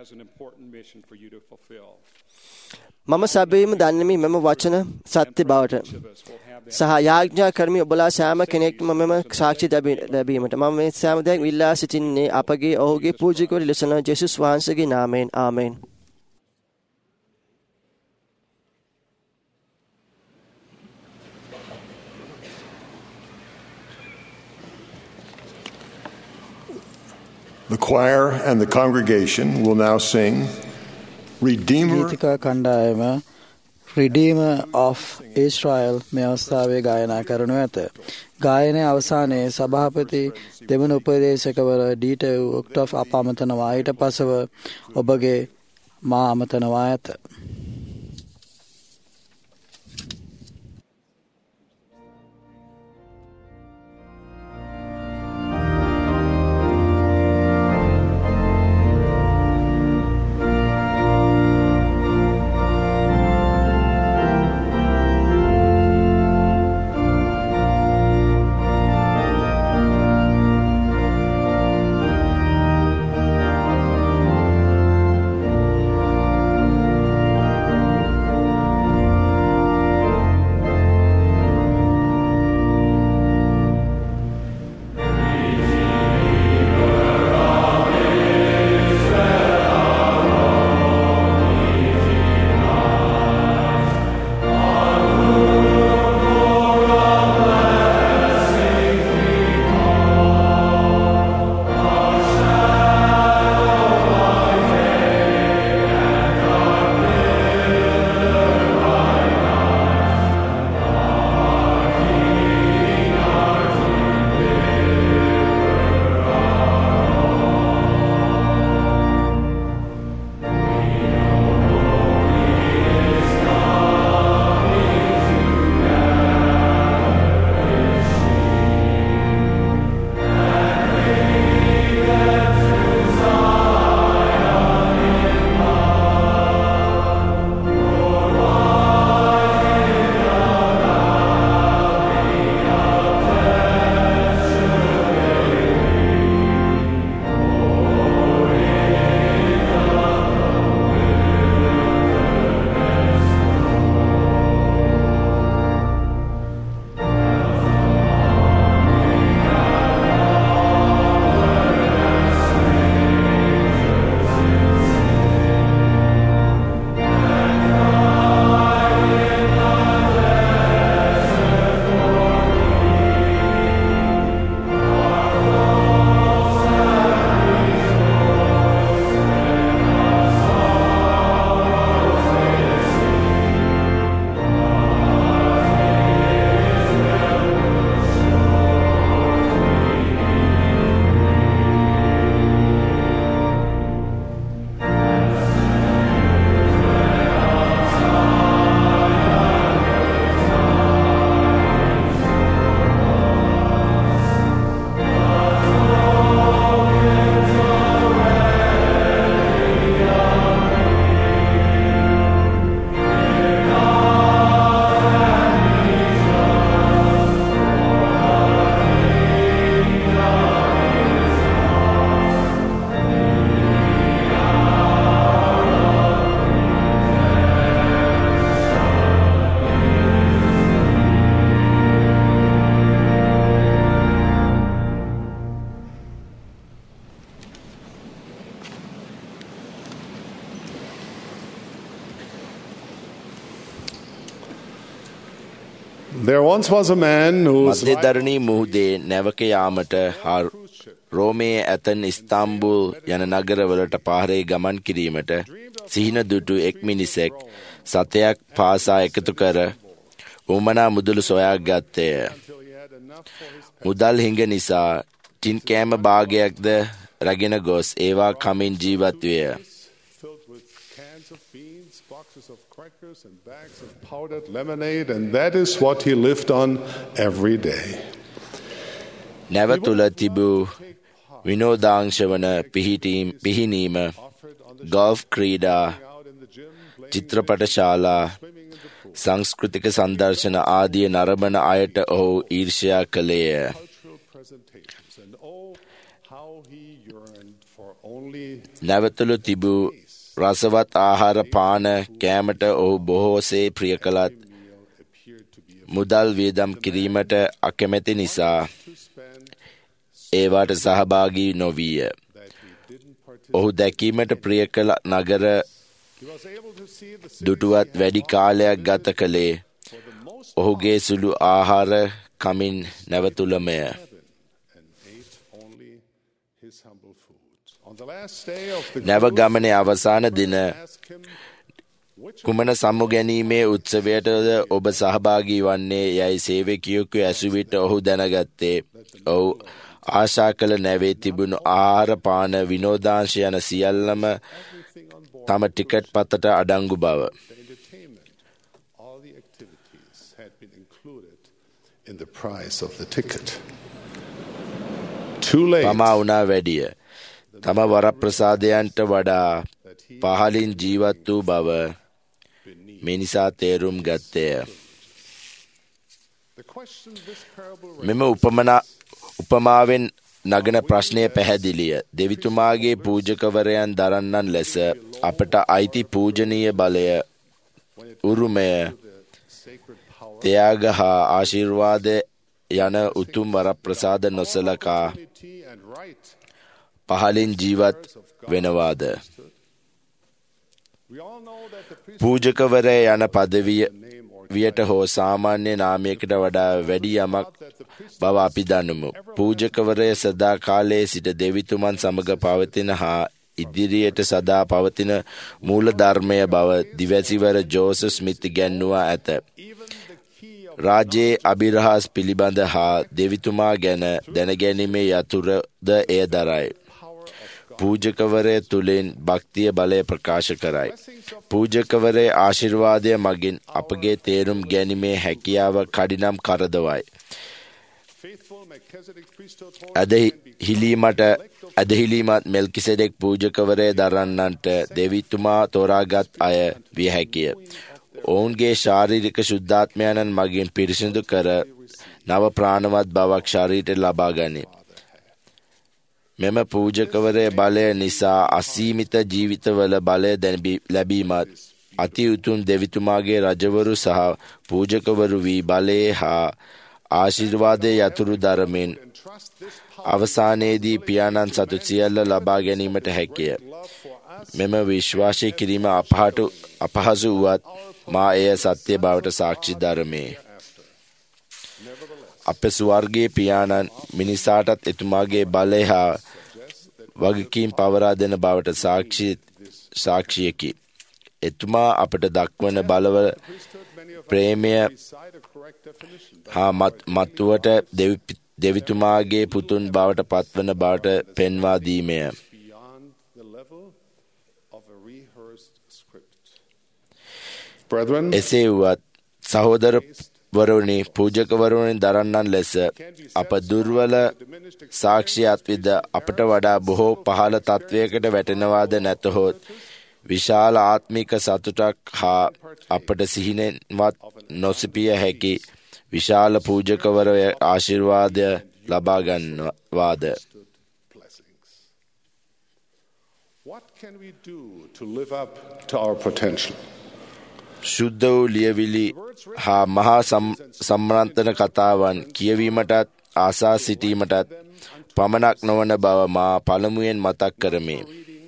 මම සැබවින්ම දන්නෙමි මෙම වචන සත්‍ය බවට සහ යාඥා කරමි ඔබලා සෑම කෙනෙක්ම මෙම සාක්ෂි ලැබීමට. මම මේ සෑම දෙයක් ඉල්ලා සිටින්නේ අපගේ ඔහුගේ පූජකවරු ලෙසන ජේසුස් වහන්සේගේ නාමයෙන්. ආමෙන්. The choir and the congregation will now sing Redeemer. ගීතිකා කණ්ඩායම Redeemer of Israel මේ අවස්ථාවේ ගායනා කරනු ඇත. ගායනයේ අවසානයේ සභාපති දෙවන උපදේශකවර ඩීට ඔක්ටොෆ් අප අමතනවා. ඊට පසුව ඔබගේ මා අමතනවා ඇත. There once was a man whose මධ්‍යධරණී මුහුදේ නැවක යාමට හා රෝමයේ ඇතන් ඉස්තාම්බුල් යන නගරවලට පාරේ ගමන් කිරීමට සිහින දුටු එක් මිනිසෙක් සතයක් පාසා එකතු කර උමනා මුදළු සොයා ගත්තේය. මුදල් හිඟ නිසා ටින් කෑම භාගයක්ද රැගෙන ගොස් ඒවා කමින් ජීවත් විය. boxes of crackers and bags of powdered lemonade, and that is what he lived on every day. නැව තුළ තිබූ විනෝදාංශ වන පිහිනීම, ගෝල්ෆ් ක්‍රීඩා, චිත්‍රපටශාලා, සංස්කෘතික සංදර්ශන ආදිය නරඹන අයට ඔහු ඊර්ෂ්‍යා කළේය. නැව තුළ තිබූ රසවත් ආහාර පාන කෑමට ඔහු බොහෝසේ ප්‍රිය කළත් මුදල් වියදම් කිරීමට අකමැති නිසා ඒවාට සහභාගී නොවිය. ඔහු දැකීමට ප්‍රිය කළ නගර දුටුවත් වැඩි කාලයක් ගත කළේ ඔහුගේ සුළු ආහාර කමින් නැවතුළමය. his humble food. නැව ගමනේ අවසාන දින කුමන සමු ගැනීමේ උත්සවයටද ඔබ සහභාගී වන්නේ යයි සේවකයෙකු ඇසු විට ඔහු දැනගත්තේ ඔහු ආශා කළ නැවේ තිබුණු ආහාර පාන විනෝදාංශ යන සියල්ලම තම ටිකට් පතට අඩංගු බව. In the price of the ticket. Too late. පමා වුණා වැඩිය. තම වරප්‍රසාදයන්ට වඩා පහලින් ජීවත් වූ බව මිනිසා තේරුම් ගත්තේය. මෙම උපමනා උපමාවෙන් නගන ප්‍රශ්නය පැහැදිලිය. දෙවිතුමාගේ පූජකවරයන් දරන්නන් ලෙස අපට අයිති පූජනීය බලය, උරුමය, ත්‍යාග හා ආශිර්වාද යන උතුම් වරප්‍රසාද නොසලකා පහලින් ජීවත් වෙනවාද? පූජකවරය යන පදවියට හෝ සාමාන්‍ය නාමයකට වඩා වැඩි යමක් බව අපි දනිමු. පූජකවරය සදා කාලයේ සිට දෙවිතුමන් සමග පවතින හා ඉදිරියට සදා පවතින මූල ධර්මය බව දිවැසිවර ජෝසප් ස්මිත් ඉගැන්වුවා ඇත. රාජ්‍යයේ අභිරහස් පිළිබඳ හා දෙවිතුමා ගැන දැනගැනීමේ යතුරුද එය දරයි. පූජකවරය තුළින් භක්තිය බලය ප්‍රකාශ කරයි. පූජකවරය ආශිර්වාදය මගින් අපගේ තේරුම් ගැනීමේ හැකියාව කඩිනම් කරදවයි. ඇදහිලීමට ඇදහිලීමත් මෙල්කිසෙදෙක් පූජකවරය දරන්නන්ට දෙවිතුමා තෝරාගත් අය විය හැකිය. ඔවුන්ගේ ශාරීරික ශුද්ධාත්මයන්න් මගින් පිරිසිදු කර නව ප්‍රාණවත් බවක් ශරීරයට ලබා ගනී. මෙම පූජකවරය බලය නිසා අසීමිත ජීවිතවල බලය ලැබීමත් අති උතුම් දෙවිතුමාගේ රජවරු සහ පූජකවරු වී බලයේ හා ආශිර්වාදයේ යතුරු දරමින් අවසානයේදී පියාණන් සතු සියල්ල ලබා ගැනීමට හැකිය. මෙම විශ්වාසය කිරීම අපහසු අපහසු වුවත් මා එය සත්‍ය බවට සාක්ෂි දරමේ. අප ස්වර්ගයේ පියාණන් මිනිසාටත් එතුමාගේ බලය හා වගකීම් පවරා දෙන බවට සාක්ෂි සාක්ෂියකි. එතුමා අපට දක්වන බලව ප්‍රේමය හා මත්තුවට දෙවිතුමාගේ පුතුන් බවට පත්වන බවට පෙන්වා දීමය. එසේ වුවත් සහෝදරවරුනි, පූජකවරුන් දරන්නන් ලෙස අප දුර්වල සාක්ෂියත් විද අපට වඩා බොහෝ පහළ තත්වයකට වැටෙනවාද නැතහොත් විශාල ආත්මික සතුටක් හා අපට සිහිනෙන්වත් නොසිපිය හැකි විශාල පූජකවර ආශිර්වාදය ලබා ගන්නවාද? What can we do to live up to our potential? ශුද්ධ වූ ලියවිලි හා මහා සම්මන්ත්‍රණ කතාවන් කියවීමටත් ආසා සිටීමටත් පමණක් නොවන බව මා පළමුවෙන් මතක් කරමි.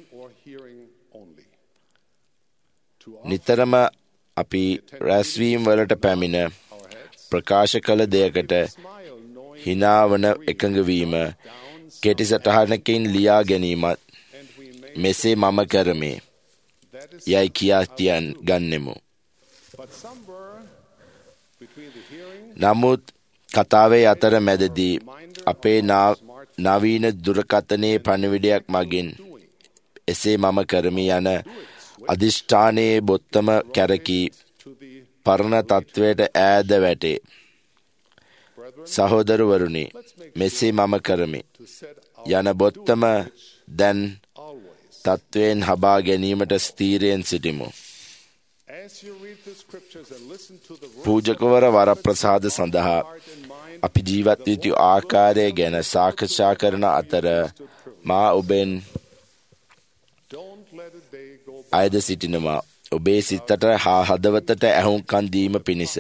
නිතරම අපි රැස්වීම් වලට පැමිණ ප්‍රකාශ කළ දෙයකට හිනාවන එකඟවීම, කෙටි සටහනකින් ලියා ගැනීමත් මෙසේ මම කරමි යයි කියා තියන් ගන්නෙමු. නමුත් කතාවේ අතර මැදදී අපේ නවීන දුරකථනයේ පණිවිඩයක් මගින් එසේ මම කරමි යන අධිෂ්ඨානයේ බොත්තම කැරකී පරණ තත්වයට ඈද වැටේ. සහෝදරවරුනි, මෙසේ මම කරමි යන බොත්තම දැන් තත්වයෙන් හබා ගැනීමට ස්ථීරයෙන් සිටිමු. පූජකවර වරප්‍රසාද සඳහා අපි ජීවත් වී සිටි ආකාරය ගැන සාකච්ඡා කරන අතර මා ඔබෙන් අයද සිටිනවා. ඔබේ සිතට හා හදවතට ඇහුම්කන් දීම පිණිස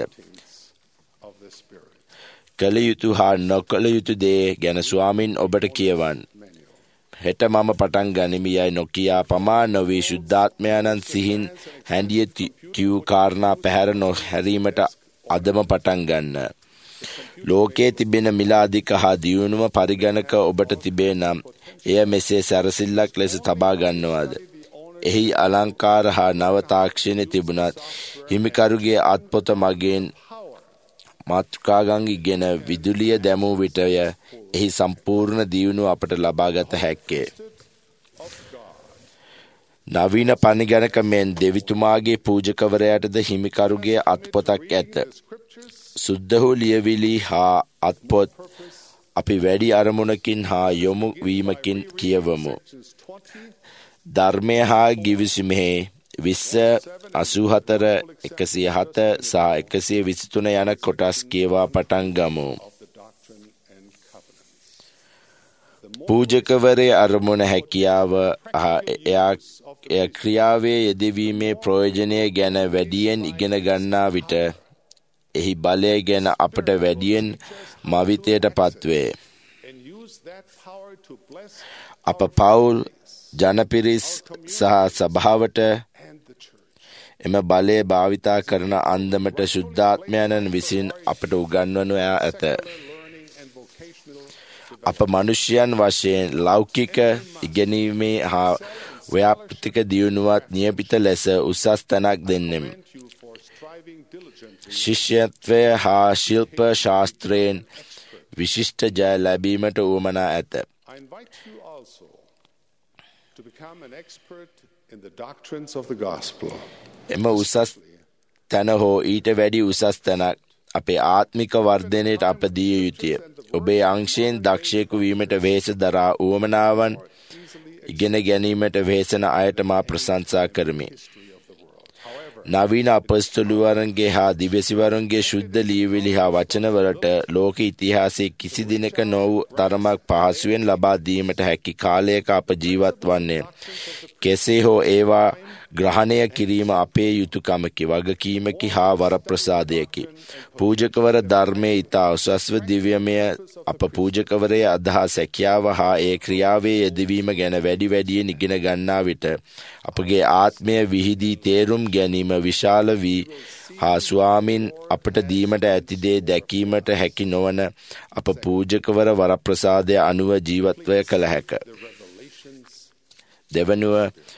කළ යුතු හා නොකළ යුතු දේ ගැන ස්වාමින් ඔබට කියවන්. හෙට මම පටන් ගනිමි යයි නොකියා පමා නොවී ශුද්ධාත්මයන්න් සිහින් හැඳිය තියූ කාරණා පැහැර නොහැරීමට අදම පටන් ගන්න. ලෝකයේ තිබෙන මිලාදික හා දියුණුව පරිගණක ඔබට තිබේ නම් එය මෙසේ සැරසිල්ලක් ලෙස තබා ගන්නවාද? එහි අලංකාර හා නව තාක්ෂණය තිබුණත් හිමිකරුගේ අත්පොත මගෙන් මාතෘකාගන් ඉගෙන විදුලිය දැමූ විටය එහි සම්පූර්ණ දියුණුව අපට ලබාගත හැක්කේ. නවීන පරිගණක මෙන් දෙවිතුමාගේ පූජකවරයාටද හිමිකරුගේ අත්පොතක් ඇත. සුද්ධ වූ ලියවිලි හා අත්පොත් අපි වැඩි අරමුණකින් හා යොමු වීමකින් කියවමු. ධර්මය හා ගිවිසුමෙහි විස්ස අසූහතර එකසිය හත සහ එකසිය විසිතුන යන කොටස් කියවා පටන් ගමු. පූජකවරේ අරමුණ හැකියාව එයා එය ක්‍රියාවේ යෙදවීමේ ප්‍රයෝජනය ගැන වැඩියෙන් ඉගෙන ගන්නා විට එහි බලය ගැන අපට වැඩියෙන් මවිතයට පත්වේ. අප පවුල් ජනපිරිස් සහ සභාවට එම බලය භාවිතා කරන අන්දමට ශුද්ධාත්මයන්න් විසින් අපට උගන්වනු ඇත. අප මනුෂ්‍යයන් වශයෙන් ලෞකික ඉගෙනීමේ හා ව්‍යාපෘතික දියුණුවත් නියමිත ලෙස උසස් තැනක් දෙන්නෙම්. ශිෂ්‍යත්වය හා ශිල්ප ශාස්ත්‍රයෙන් විශිෂ්ට ජය ලැබීමට උවමනා ඇත. එම උසස් තැන හෝ ඊට වැඩි උසස් තැනක් අපේ ආත්මික වර්ධනයට අප දිය යුතුය. ඔබේ අංශයෙන් දක්ෂයෙකු වීමට වෙහෙස දරා උවමනාවන් ඉගෙන ගැනීමට වෙහෙසන අයට මා ප්‍රශංසා කරමි. නවීන අපොස්තලවරුන්ගේ හා දිව්‍යසිවරුන්ගේ ශුද්ධ ලියවිලි හා වචනවලට ලෝක ඉතිහාසයේ කිසි දිනක නොවූ තරමක් පහසුවෙන් ලබා දීමට හැකි කාලයක අප ජීවත් වන්නේ. කෙසේ හෝ ඒවා ග්‍රහණය කිරීම අපේ යුතුයකමකි, වගකීමකි හා වරප්‍රසාදයකි. පූජකවර ධර්මයේ ඉතා උසස්ව දිව්‍යමය අප පූජකවරේ අදහස් හැකියාව හා ඒ ක්‍රියාවේ යෙදවීම ගැන වැඩි වැඩියෙන් ඉගෙන ගන්නා විට අපගේ ආත්මය විහිදී තේරුම් ගැනීම විශාල වී හා ස්වාමින් අපට දීමට ඇති දේ දැකීමට හැකි නොවන අප පූජකවර වරප්‍රසාදය අනුව ජීවත්වය කළ හැක. දෙවනුව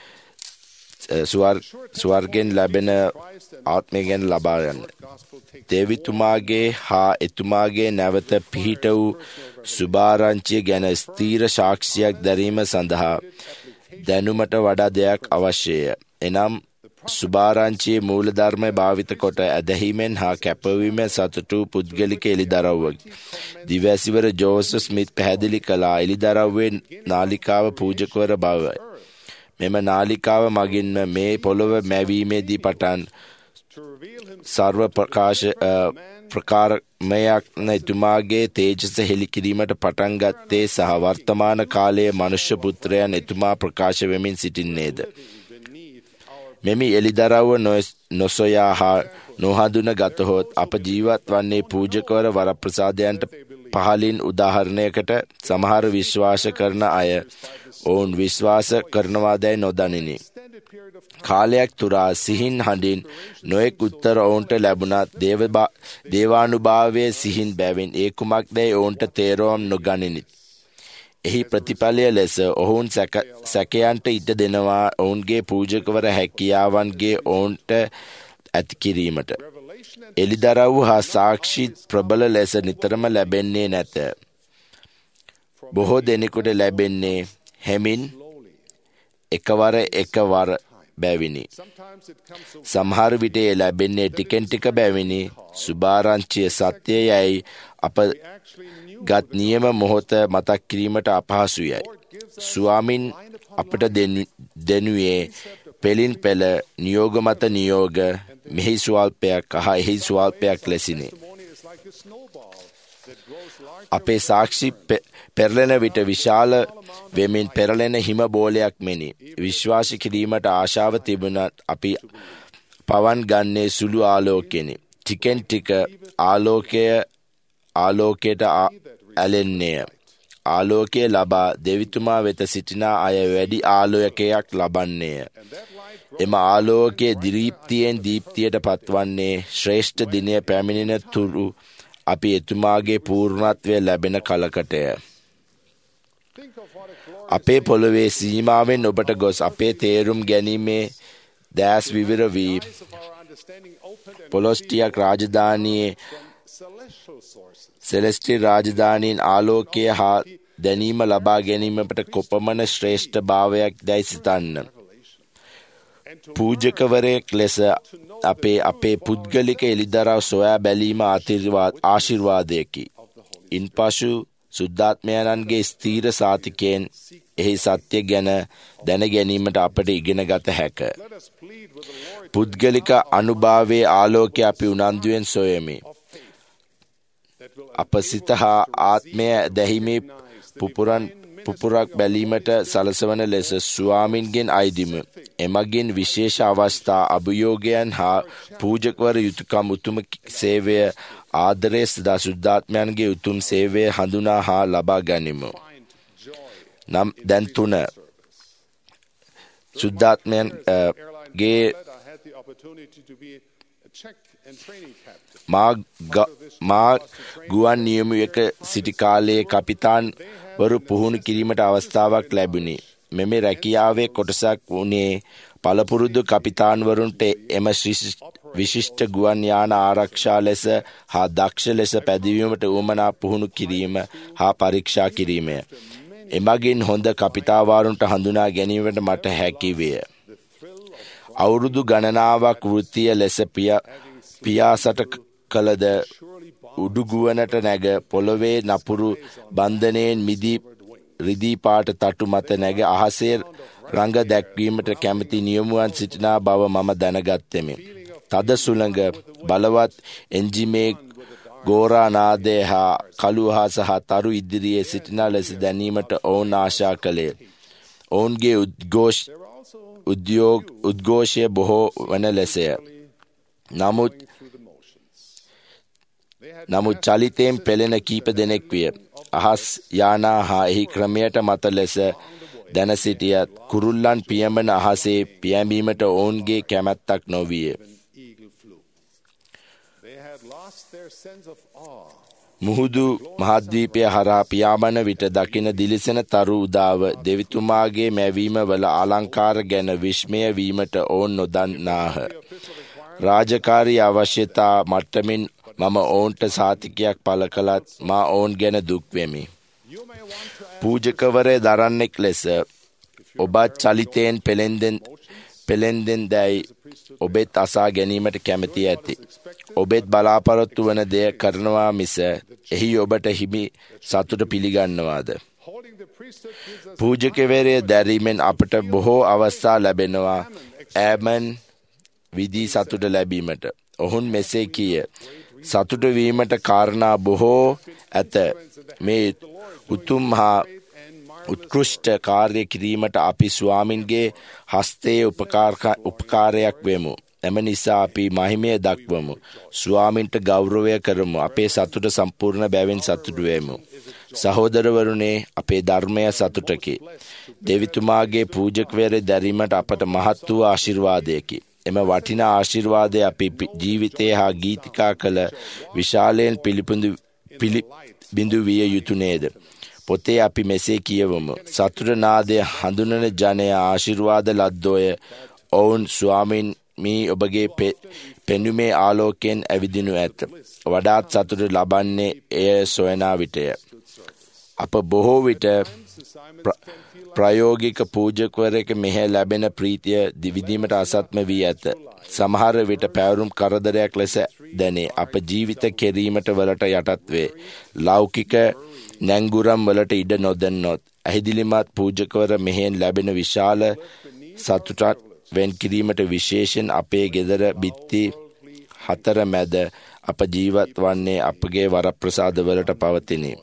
ස්වර්ගෙන් ලැබෙන ආත්මය ගැන ලබා ගන්න. දෙවිතුමාගේ හා එතුමාගේ නැවත පිහිට වූ සුභාරංචිය ගැන ස්ථීර සාක්ෂියක් දැරීම සඳහා දැනුමට වඩා දෙයක් අවශ්‍යය. එනම් සුභාරංචියේ මූලධර්මය භාවිත කොට ඇදහිමෙන් හා කැපවීමෙන් සතුටු පුද්ගලික එළිදරව්වකි. දිවැසිවර ජෝසප් ස්මිත් පැහැදිලි කළා එළිදරව්වේ නාලිකාව පූජකවර බවයි. මෙම නාලිකාව මගින්ම මේ පොළොව මැවීමේදී පටන් සර්ව ප්‍රකාශ ප්‍රකාරමයක් එතුමාගේ තේජස හෙළි කිරීමට පටන් ගත්තේ සහ වර්තමාන කාලයේ මනුෂ්‍ය පුත්‍රයන් එතුමා ප්‍රකාශ වෙමින් සිටින්නේද. මෙමි එළිදරව්ව නොසොයා හා නොහඳුන ගතහොත් අප ජීවත් වන්නේ පූජකවර වරප්‍රසාදයන්ට පහලින් උදාහරණයකට සමහර විශ්වාස කරන අය ඔවුන් විශ්වාස කරනවාදැයි නොදනිනි. කාලයක් තුරා සිහින් හඬින් නොයෙක් උත්තර ඔවුන්ට ලැබුණත් දේවානුභාවයේ සිහින් බැවින් ඒ කුමක්දැයි ඔවුන්ට තේරුම් නොගනිනි. එහි ප්‍රතිඵලය ලෙස ඔවුන් සැකයන්ට ඉඩ දෙනවා ඔවුන්ගේ පූජකවර හැකියාවන්ගේ ඔවුන්ට ඇති කිරීමට. එළිදරව් හා සාක්ෂි ප්‍රබල ලෙස නිතරම ලැබෙන්නේ නැත. බොහෝ දෙනෙකුට ලැබෙන්නේ හෙමින් එකවර එකවර බැවිනි. සමහර විට එය ලැබෙන්නේ ටිකෙන් ටික බැවිනි. සුභාරංචිය සත්‍ය යැයි අප ගත් නියම මොහොත මතක් කිරීමට අපහසුයයි. ස්වාමින් අපට දෙනුවේ පෙලින් පෙළ නියෝග මත නියෝග මෙහි ස්වල්පයක් හා එහි ස්වල්පයක් ලෙසිනි. අපේ සාක්ෂි පෙරලෙන විට විශාල වෙමින් පෙරලෙන හිම බෝලයක් මෙනි. විශ්වාස කිරීමට ආශාව තිබුණත් අපි පවන් ගන්නේ සුළු ආලෝකයෙනි. ටිකෙන් ටික ආලෝකය ආලෝකයට ඇලෙන්නේය. ආලෝකය ලබා දෙවිතුමා වෙත සිටින අය වැඩි ආලෝකයක් ලබන්නේය. එම ආලෝකයේ දීප්තියෙන් දීප්තියට පත්වන්නේ ශ්‍රේෂ්ඨ දිනය පැමිණෙන තුරු අපි එතුමාගේ පූර්ණත්වය ලැබෙන කලකටය. අපේ පොළොවේ සීමාවෙන් ඔබට ගොස් අපේ තේරුම් ගැනීමේ දෑස් විවර වී පොලොස්ටියක් රාජධානයේ සෙලෙස්ටි රාජධානීන් ආලෝකය හා දැනීම ලබා ගැනීමට කොපමණ ශ්‍රේෂ්ඨ භාවයක් දැයි සිතන්න. පූජකවරයෙක් ලෙස අපේ අපේ පුද්ගලික එළිදරව් සොයා බැලීම ආශිර්වාදයකි. ඉන්පසු සුද්ධාත්මයන්ගේ ස්ථීර සාතිකයෙන් එහි සත්‍ය ගැන දැන ගැනීමට අපට ඉගෙන ගත හැක. පුද්ගලික අනුභවයේ ආලෝකය අපි උනන්දුවෙන් සොයමි. අප සිත හා ආත්මය දැහිමේ පුපුරන් පුපුරක් බැලීමට සලසවන ලෙස ස්වාමින්ගෙන් අයිදිමු. එමගින් විශේෂ අවස්ථා අභියෝගයන් හා පූජකවර යුතුයකම් උතුම් සේවය ආදරය සදා සුද්ධාත්මයන්ගේ උතුම් සේවය හඳුනා හා ලබා ගනිමු. නම් දැන් තුන සුද්ධාත්මයන්ගේ මා මා ගුවන් නියමුවක සිටි කාලයේ කපිතාන් වරු පුහුණු කිරීමට අවස්ථාවක් ලැබුණි. මෙම රැකියාවේ කොටසක් වුණේ පළපුරුදු කපිතාන්වරුන්ට එම විශිෂ්ට ගුවන් යාන ආරක්ෂා ලෙස හා දක්ෂ ලෙස පැදවීමට උවමනා පුහුණු කිරීම හා පරීක්ෂා කිරීමය. එමගින් හොඳ කපිතාවරුන්ට හඳුනා ගැනීමට මට හැකි විය. අවුරුදු ගණනාවක් වෘත්තීය ලෙස පියාසට කළද උඩුගුවනට නැග පොළොවේ නපුරු බන්ධනයෙන් මිදී රිදී පාට තටු මත නැග අහසේ රංග දැක්වීමට කැමති නියමුවන් සිටිනා බව මම දැනගත්තෙමි. තද සුළඟ බලවත් එන්ජිමේ ගෝරා නාදය හා කළුහස හා තරු ඉදිරියේ සිටිනා ලෙස දැනීමට ඔවුන් ආශා කළේ. ඔවුන්ගේ උද්ඝෝෂ උද්‍යෝග උද්ඝෝෂය බොහෝ වන ලෙසය. නමුත් නමුත් චලිතයෙන් පෙළෙන කීප දෙනෙක් විය. අහස් යානා හා එහි ක්‍රමයට මත ලෙස දැන සිටියත් කුරුල්ලන් පියඹන අහසේ පියඹීමට ඔවුන්ගේ කැමැත්තක් නොවිය. මුහුදු මහද්වීපය හරහා පියාඹන විට දකින දිලිසෙන තරු උදාව දෙවිතුමාගේ මැවීම වල අලංකාර ගැන විස්මය වීමට ඔවුන් නොදන්නාහ. රාජකාරී අවශ්‍යතා මට්ටමින් මම ඔවුන්ට සාතිකයක් පළ කළත් මා ඔවුන් ගැන දුක් වෙමි. පූජකවරය දරන්නෙක් ලෙස ඔබත් චලිතයෙන් පෙළෙන්දෙන් පෙළෙන්දෙන් දැයි ඔබෙත් අසා ගැනීමට කැමති ඇති. ඔබෙත් බලාපොරොත්තු වන දෙය කරනවා මිස එහි ඔබට හිමි සතුට පිළිගන්නවාද? පූජකවරය දැරීමෙන් අපට බොහෝ අවස්ථා ලැබෙනවා ඈමන් විදී සතුට ලැබීමට. ඔවුන් මෙසේ කීය. සතුට වීමට කාරණා බොහෝ ඇත. මේ උතුම් හා උත්කෘෂ්ඨ කාර්ය කිරීමට අපි ස්වාමින්ගේ හස්තයේ උපකාරයක් වෙමු. එම නිසා අපි මහිමය දක්වමු. ස්වාමින්ට ගෞරවය කරමු. අපේ සතුට සම්පූර්ණ බැවින් සතුටු වෙමු. සහෝදරවරුනේ, අපේ ධර්මය සතුටකි. දෙවිතුමාගේ පූජකවරය දැරීමට අපට මහත් වූ ආශිර්වාදයකි. එම වටිනා ආශිර්වාදය අපි ජීවිතය හා ගීතිකා කළ විශාලයෙන් පිළිබිඳු විය යුතු නේද? පොතේ අපි මෙසේ කියවමු. සතුට නාදය හඳුනන ජනය ආශිර්වාද ලද්දෝය. ඔවුන් ස්වාමින් මී ඔබගේ පෙනුමේ ආලෝකයෙන් ඇවිදිනු ඇත. වඩාත් සතුට ලබන්නේ එය සොයනා විටය. අප බොහෝ විට ප්‍රායෝගික පූජකවරයෙක් මෙහි ලැබෙන ප්‍රීතිය දිවිදීමට අසත්ම වී ඇත. සමහර විට පැවරුම් කරදරයක් ලෙස දැනේ. අප ජීවිත කෙරීමට වලට යටත් වේ. ලෞකික නැංගුරම් වලට ඉඩ නොදන්නොත් ඇහිදිලිමත් පූජකවර මෙහෙන් ලැබෙන විශාල සතුටක් වෙන් කිරීමට විශේෂයෙන් අපේ ගෙදර බිත්ති හතර මැද අප ජීවත් වන්නේ අපගේ වරප්‍රසාද වලට පවතිනි.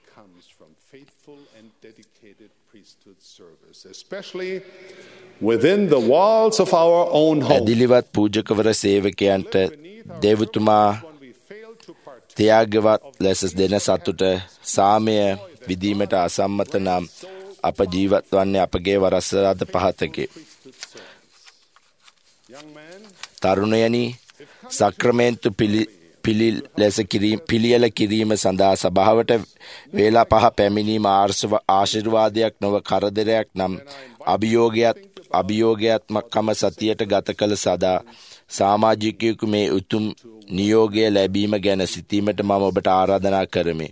Especially within the walls of our own home. ඇදිලිවත් පූජකවර සේවකයන්ට දෙවිතුමා ත්‍යාගවත් ලෙස දෙන සතුට සාමය විදීමට අසම්මත නම් අප ජීවත් වන්නේ අපගේ වරප්‍රසාද පහතකි. තරුණයනි, සක්‍රමේන්තු ලෙස කිරීම පිළියෙල කිරීම සඳහා සභාවට වේලා පහ පැමිණීම ආශිර්වාදයක් නොව කරදරයක් නම් අභියෝගයක් අභියෝගාත්මකම සතියට ගත කළ සදා සමාජිකයෙකු මේ උතුම් නියෝගය ලැබීම ගැන සිතීමට මම ඔබට ආරාධනා කරමි.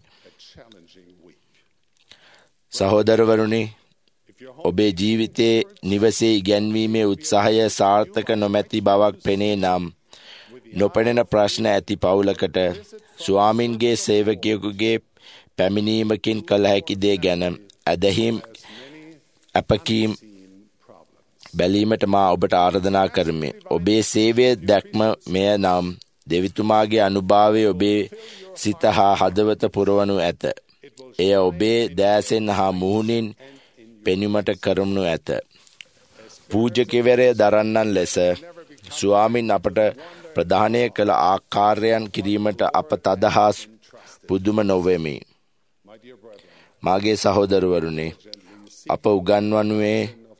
සහෝදරවරුනි, ඔබේ ජීවිතයේ නිවසේ ඉගැන්වීමේ උත්සාහය සාර්ථක නොමැති බවක් පෙනේ නම් නොපෙනෙන ප්‍රශ්න ඇති පවුලකට ස්වාමින්ගේ සේවකයෙකුගේ පැමිණීමකින් කළ හැකි දේ ගැන ඇදහිම් අපකීම් බැලීමට මා ඔබට ආරාධනා කරමි. ඔබේ සේවය දැක්ම මෙය නම් දෙවිතුමාගේ අනුභවය ඔබේ සිත හා හදවත පුරවනු ඇත. එය ඔබේ දෑසෙන් හා මුහුණින් පෙනීමට කරනු ඇත. පූජකවරය දරන්නන් ලෙස ස්වාමින් අපට ප්‍රදානය කළ ආකාරයන් කිරීමට අප තදහස් පුදුම නොවෙමි. මාගේ සහෝදරවරුනි, අප උගන්වනුවේ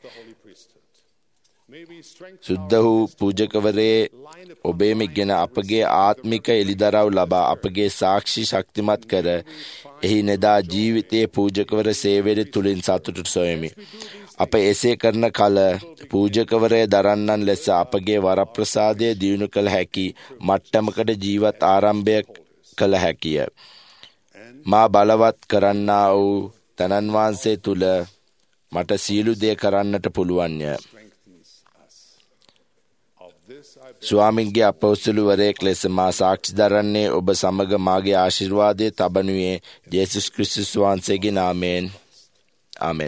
සුද්ධ වූ පූජකවරේ ඔබේම ඉගෙන අපගේ ආත්මික එළිදරව් ලබා අපගේ සාක්ෂි ශක්තිමත් කර එහි නෙදා ජීවිතයේ පූජකවර සේවය තුළින් සතුට සොයමි. අප එසේ කරන කල පූජකවරය දරන්නන් ලෙස අපගේ වරප්‍රසාදය දියුණු කළ හැකි මට්ටමකට ජීවත් ආරම්භය කළ හැකිය. මා බලවත් කරන්නා වූ තනන් වහන්සේ තුළ මට සියලු දේ කරන්නට පුළුවන්ය. ස්වාමින්ගේ අපොස්තලවරයෙක් ලෙස මා සාක්ෂි දරන්නේ ඔබ සමග මාගේ ආශිර්වාදය තබනුයේ ජේසුස් ක්‍රිස්තුස් වහන්සේගේ නාමයෙන්. ආමෙන්.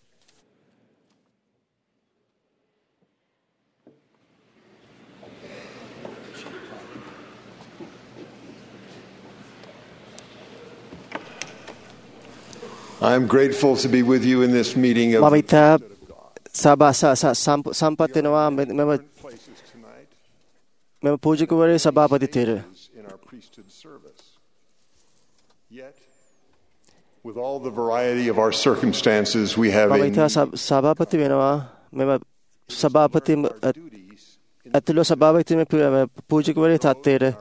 I am grateful to be with you in this meeting of මම සභා සම්පත් වෙනවා මෙම මෙම පූජකවරේ සභාපතිත්වයට. Yet, with all the variety of our circumstances we have මම in සභාපති වෙනවා මෙම සභාපති ඇතුළු සභාපති පූජකවරේ තත්ත්වයට.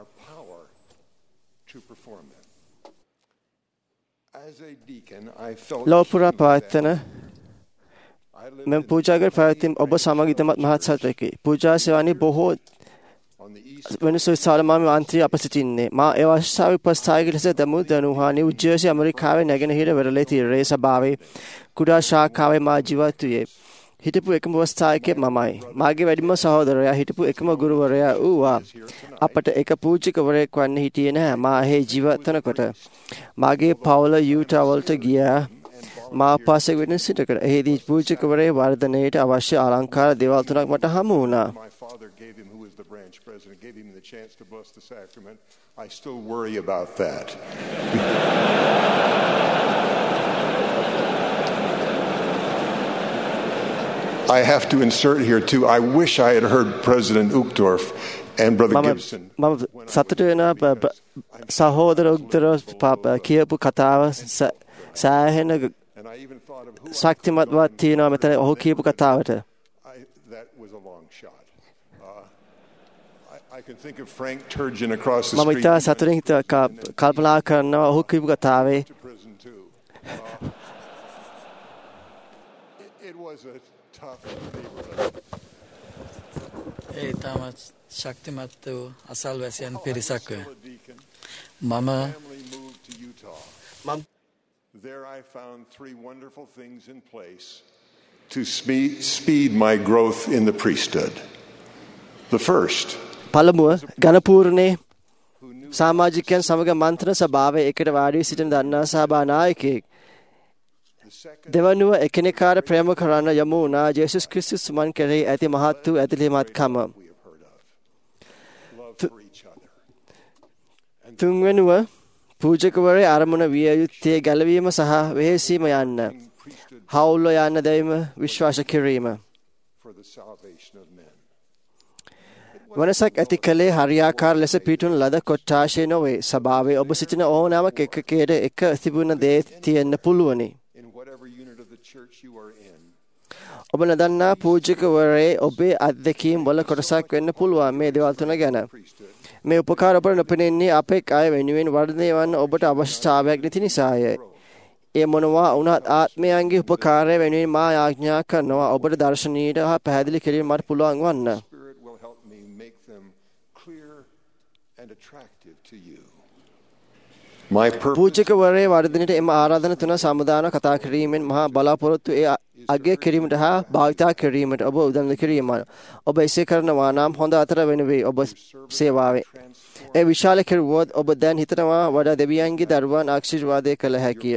ලෝපුරා පවත්වන මෙම පූජාගර පැවැත්වීම ඔබ සමග ඉතාමත් මහත් සතුටකි. පූජා සේවාවේ බොහෝ වෙනසු සාලමාම ආන්ත්‍රී අප සිටින්නේ. මා ඒ අවස්ථාවේ උපස්ථායක ලෙස දමු දනුහා නිව් ජර්සි ඇමරිකාවේ නැගෙනහිර වෙරළේ තිරේ සභාවේ කුඩා ශාඛාවේ මා ජීවත් වූයේ. හිටපු එකම උපස්ථායකයෙක් මමයි. මාගේ වැඩිම සහෝදරයා හිටපු එකම ගුරුවරයා වූවා. අපට එක පූජකවරයෙක් වන්න හිටියේ නැහැ. මා එහි ජීවත් වනකොට මාගේ පවුල යූටා වලට ගියා. මා පාසක වෙන සිටකට එහිදී පූජකවරේ වර්ධනයට අවශ්‍ය අලංකාර දේවල් තුනක් මට හමු වුණා. I still worry about that. I have to insert here too. I wish I had heard President Uchtdorf and Brother Gibson. මම සතුටු වෙනා සහෝදර උක්තරොස් කියපු කතාව සෑහෙන ශක්තිමත්වත් තියෙනවා මෙතන ඔහු කියපු කතාවට. That was a long shot. Uh, I, I can think of Frank Turgeon across the මම street. ඉතා සතුටින් කල්පනා කරනවා ඔහු කියපු කතාවේ. It was a tough neighborhood. ඒ තාමත් ශක්තිමත් වූ අසල්වැසියන් පිරිසක් මම There I found three wonderful things in place to speed, speed my growth in the priesthood. The first. පළමුව ගණපූර්ණේ සමාජිකයන් සමග මන්ත්‍රණ සභාවේ එකට වාඩි සිටින දන්නා සභා නායකයෙක්. දෙවනුව එකිනෙකාට ප්‍රේම කරන්න යමු වුණා ජේසුස් ක්‍රිස්තුස් මන් කෙරෙහි ඇති මහත් වූ ඇතිලිමත්කම. තුන්වෙනුව පූජකවරේ අරමුණ විය යුත්තේ ගැලවීම සහ වෙහෙසීම යන්න. හවුල යන්න දැවීම විශ්වාස කිරීම. වනසක් ඇති කළේ හරියාකාර ලෙස පිටුන ලද කොට්ටාශය නොවේ. සභාවේ ඔබ සිටින ඕනෑම එකකයට එක තිබුණ දේ තියෙන්න පුළුවනි. ඔබ නොදන්නා පූජකවරේ ඔබේ අත්දැකීම් වල කොටසක් වෙන්න පුළුවන් මේ දේවල් තුන ගැන. මේ උපකාර ඔබට නොපෙනෙන්නේ අපේ කය වෙනුවෙන් වර්ධනය වන්න ඔබට අවශ්‍යතාවයක් නැති නිසාය. ඒ මොනවා වුණත් ආත්මයන්ගේ උපකාරය වෙනුවෙන් මා යාඥා කරනවා ඔබට දර්ශනීයට හා පැහැදිලි කිරීම මට පුළුවන් වන්න. පූජකවරේ වර්ධනයට එම ආරාධන තුන සමුදාන කතා කිරීමෙන් මහා බලාපොරොත්තු ඒ අගය කිරීමට හා භාවිතා කිරීමට ඔබ උදව් කිරීම. ඔබ එසේ කරනවා නම් හොඳ අතර වෙන වේ ඔබ සේවාවේ. ඒ විශාල කෙරුවොත් ඔබ දැන් හිතනවා වඩා දෙවියන්ගේ දරුවන් ආශිර්වාදය කළ හැකිය.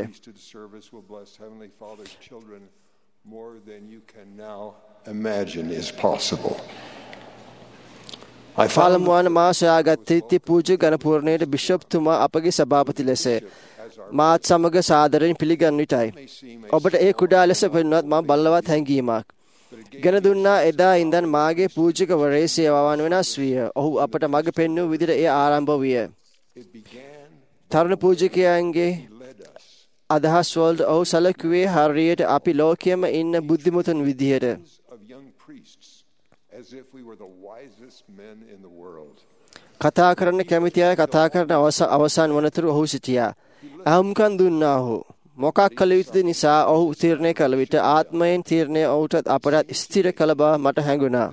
පළමුවන මා සොයාගත්තේ පූජ්‍ය ගණපූර්ණයට බිෂප්තුමා අපගේ සභාපති ලෙස මාත් සමග සාදරයෙන් පිළිගන්න විටයි. ඔබට ඒ කුඩා ලෙස පෙන්වත් මා බලවත් හැඟීමක්. ගෙන දුන්නා එදා ඉඳන් මාගේ පූජකවරේ සේවාවන් වෙනස් විය. ඔහු අපට මඟ පෙන්වූ විදිහට එය ආරම්භ විය. තරුණ පූජකයන්ගේ අදහස් වලට ඔහු සැලකුවේ හරියට අපි ලෝකයේම ඉන්න බුද්ධිමතුන් විදිහට. කතා කරන්න කැමති අය කතා කරන අවසන් වනතුරු ඔහු සිටියා. අහුම්කන් දුන්නා ඔහු. මොකක් කළ යුතුද නිසා ඔහු තීරණය කළ විට ආත්මයෙන් තීරණය ඔහුට අපරාධ ස්ථිර කළ බව මට හැඟුණා.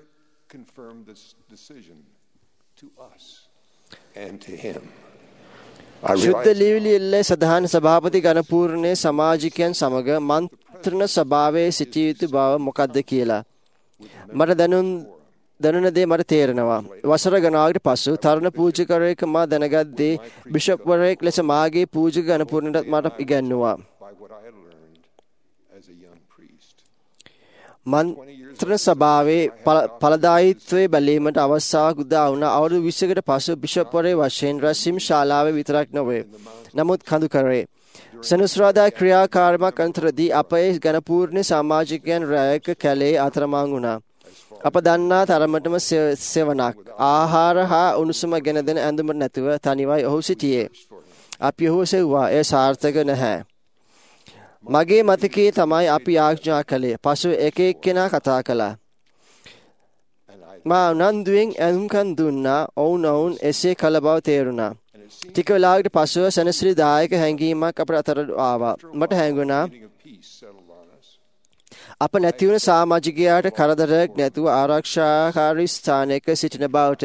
ශුද්ධ ලිවිලිල්ලේ සදාහන සභාපති ගණපූර්ණේ සමාජිකයන් සමග මන්ත්‍රණ සභාවේ සිටිය යුතු බව මොකක්ද කියලා. මට දැනුම් දැනුණ දේ මට තේරෙනවා. වසර ගණනාවකට පසු තරුණ පූජකවරයෙක් මා දැනගත්තේ බිෂප්වරයෙක් ලෙස මාගේ පූජක ගණපූර්ණට මට ඉගැන්වුවා. මන්ත්‍රණ සභාවේ ඵලදායීත්වයේ බැලීමට අවස්ථාවක් උදා වුණා. අවුරුදු විස්සකට පසු බිෂප්වරේ වශයෙන් රැස්වීම් ශාලාවේ විතරක් නොවේ. නමුත් කඳු කරේ. සෙනසුරාදා ක්‍රියාකාරමක් අතරදී අපේ ගණපූර්ණ සමාජිකයන් රැයක කැලේ අතරමං වුණා. අප දන්නා තරමටම සෙවණක් ආහාර හා උණුසුම ගෙන දෙන ඇඳුම නැතුව තනිවයි ඔහු සිටියේ. අපි ඔහු සෙව්වා. එය සාර්ථක නැහැ. මගේ මතකයේ තමයි අපි ආඥා කළේ. පසු එක එක්කෙනා කතා කළා. මා උනන්දුවෙන් ඇඳුම්කන් දුන්නා. ඔවුන් ඔවුන් එසේ කළ බව තේරුණා. ටික වෙලාවකට පසුව සැනසිලිදායක හැඟීමක් අපට අතරට ආවා. මට හැඟුණා අප නැතිවුණ සමාජිකයාට කරදරයක් නැතුව ආරක්ෂාකාරී ස්ථානයක සිටින බවට.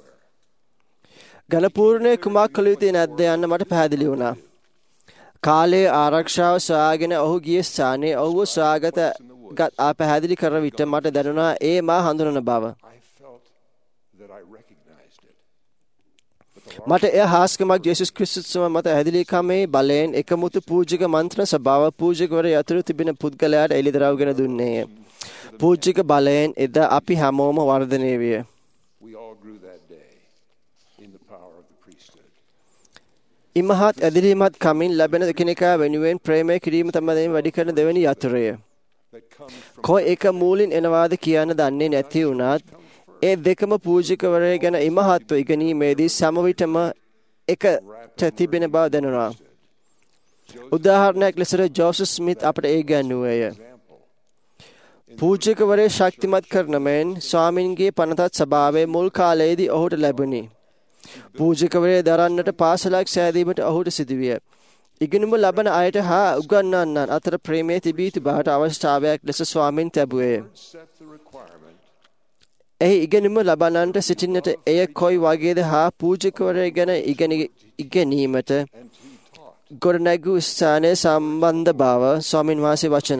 ගණපූර්ණේ කුමක් කළ යුතුද නැද්ද යන්න මට පැහැදිලි වුණා. කාලයේ ආරක්ෂාව සොයාගෙන ඔහු ගිය ස්ථානයේ ඔහුව සොයාගත පැහැදිලි කර විට මට දැනුණා ඒ මා හඳුනන බව. මට එය හාස්කමක් යේසුස් ක්‍රිස්තුස් මත ඇදලිකමේ බලයෙන් එකමුතු පූජක මන්ත්‍රණ සභාව පූජකවර යතුරු තිබෙන පුද්ගලයාට එළිදරව්ගෙන දුන්නේය. පූජක බලයෙන් එදා අපි හැමෝම වර්ධනය විය. ඉමහත් ඇදලීමත් කමින් ලැබෙන කෙනෙකා වෙනුවෙන් ප්‍රේමය කිරීම තමයි වැඩි කරන දෙවැනි යතුරය. කොයි එක මූලින් එනවාද කියන්න දන්නේ නැති වුණත් ඒ දෙකම පූජකවරය ගැන ඉමහත්ව ඉගෙනීමේදී සම විටම එකට තිබෙන බව දැනුණා. උදාහරණයක් ලෙසට ජෝසප් ස්මිත් අපට ඒ ඉගැන්වුවේය. පූජකවරේ ශක්තිමත් කරන මෙන් ස්වාමින්ගේ පනතත් සභාවේ මුල් කාලයේදී ඔහුට ලැබුණි. පූජකවරේ දරන්නට පාසලක් සෑදීමට ඔහුට සිදුවිය. ඉගෙනුම ලබන අයට හා උගන්වන්නන් අතර ප්‍රේමයේ තිබී තිබාට අවශ්‍යතාවයක් ලෙස ස්වාමින් තැබුවේය. එහි ඉගෙනුම ලබන්නන්ට සිටින්නට එය කොයි වගේද හා පූජකවරය ගැන ඉගෙනීමට ගොඩනැගූ ස්ථානය සම්බන්ධ බව ස්වාමින් වහන්සේ වචන.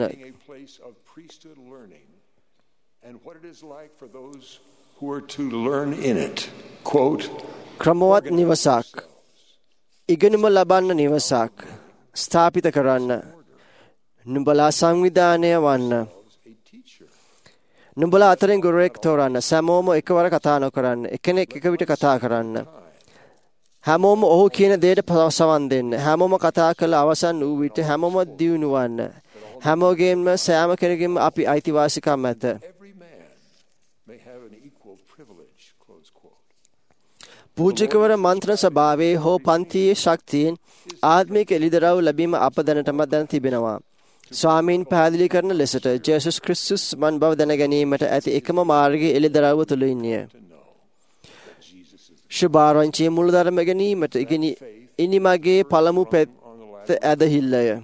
ක්‍රමවත් නිවසක්, ඉගෙනුම ලබන්න නිවසක් ස්ථාපිත කරන්න, නුඹලා සංවිධානය වන්න, නුඹලා අතරින් ගුරුවෙක් තෝරන්න, සැමෝම එකවර කතා නොකරන්න, එක්කෙනෙක් එක විට කතා කරන්න, හැමෝම ඔහු කියන දෙයට සවන් දෙන්න, හැමෝම කතා කළ අවසන් වූ විට හැමෝම දියුණු වන්න, හැමෝගෙම සෑම කෙනෙකුගේම අපි අයිතිවාසිකම් ඇත. පූජකවර මන්ත්‍රණ සභාවේ හෝ පන්තියේ ශක්තියෙන් ආත්මික එළිදරව් ලැබීම අප දැනටමත් දැන තිබෙනවා. ස්වාමීන් පැහැදිලි කරන ලෙසට ජේසුස් ක්‍රිස්තුස් මන් බව දැන ගැනීමට ඇති එකම මාර්ගය එළිදරව්ව තුළින්ය. ශුභාරංචිය මුලදරම ගැනීමට ඉගෙන ඉනිමගේ පළමු පැත්ත ඇදහිල්ලය.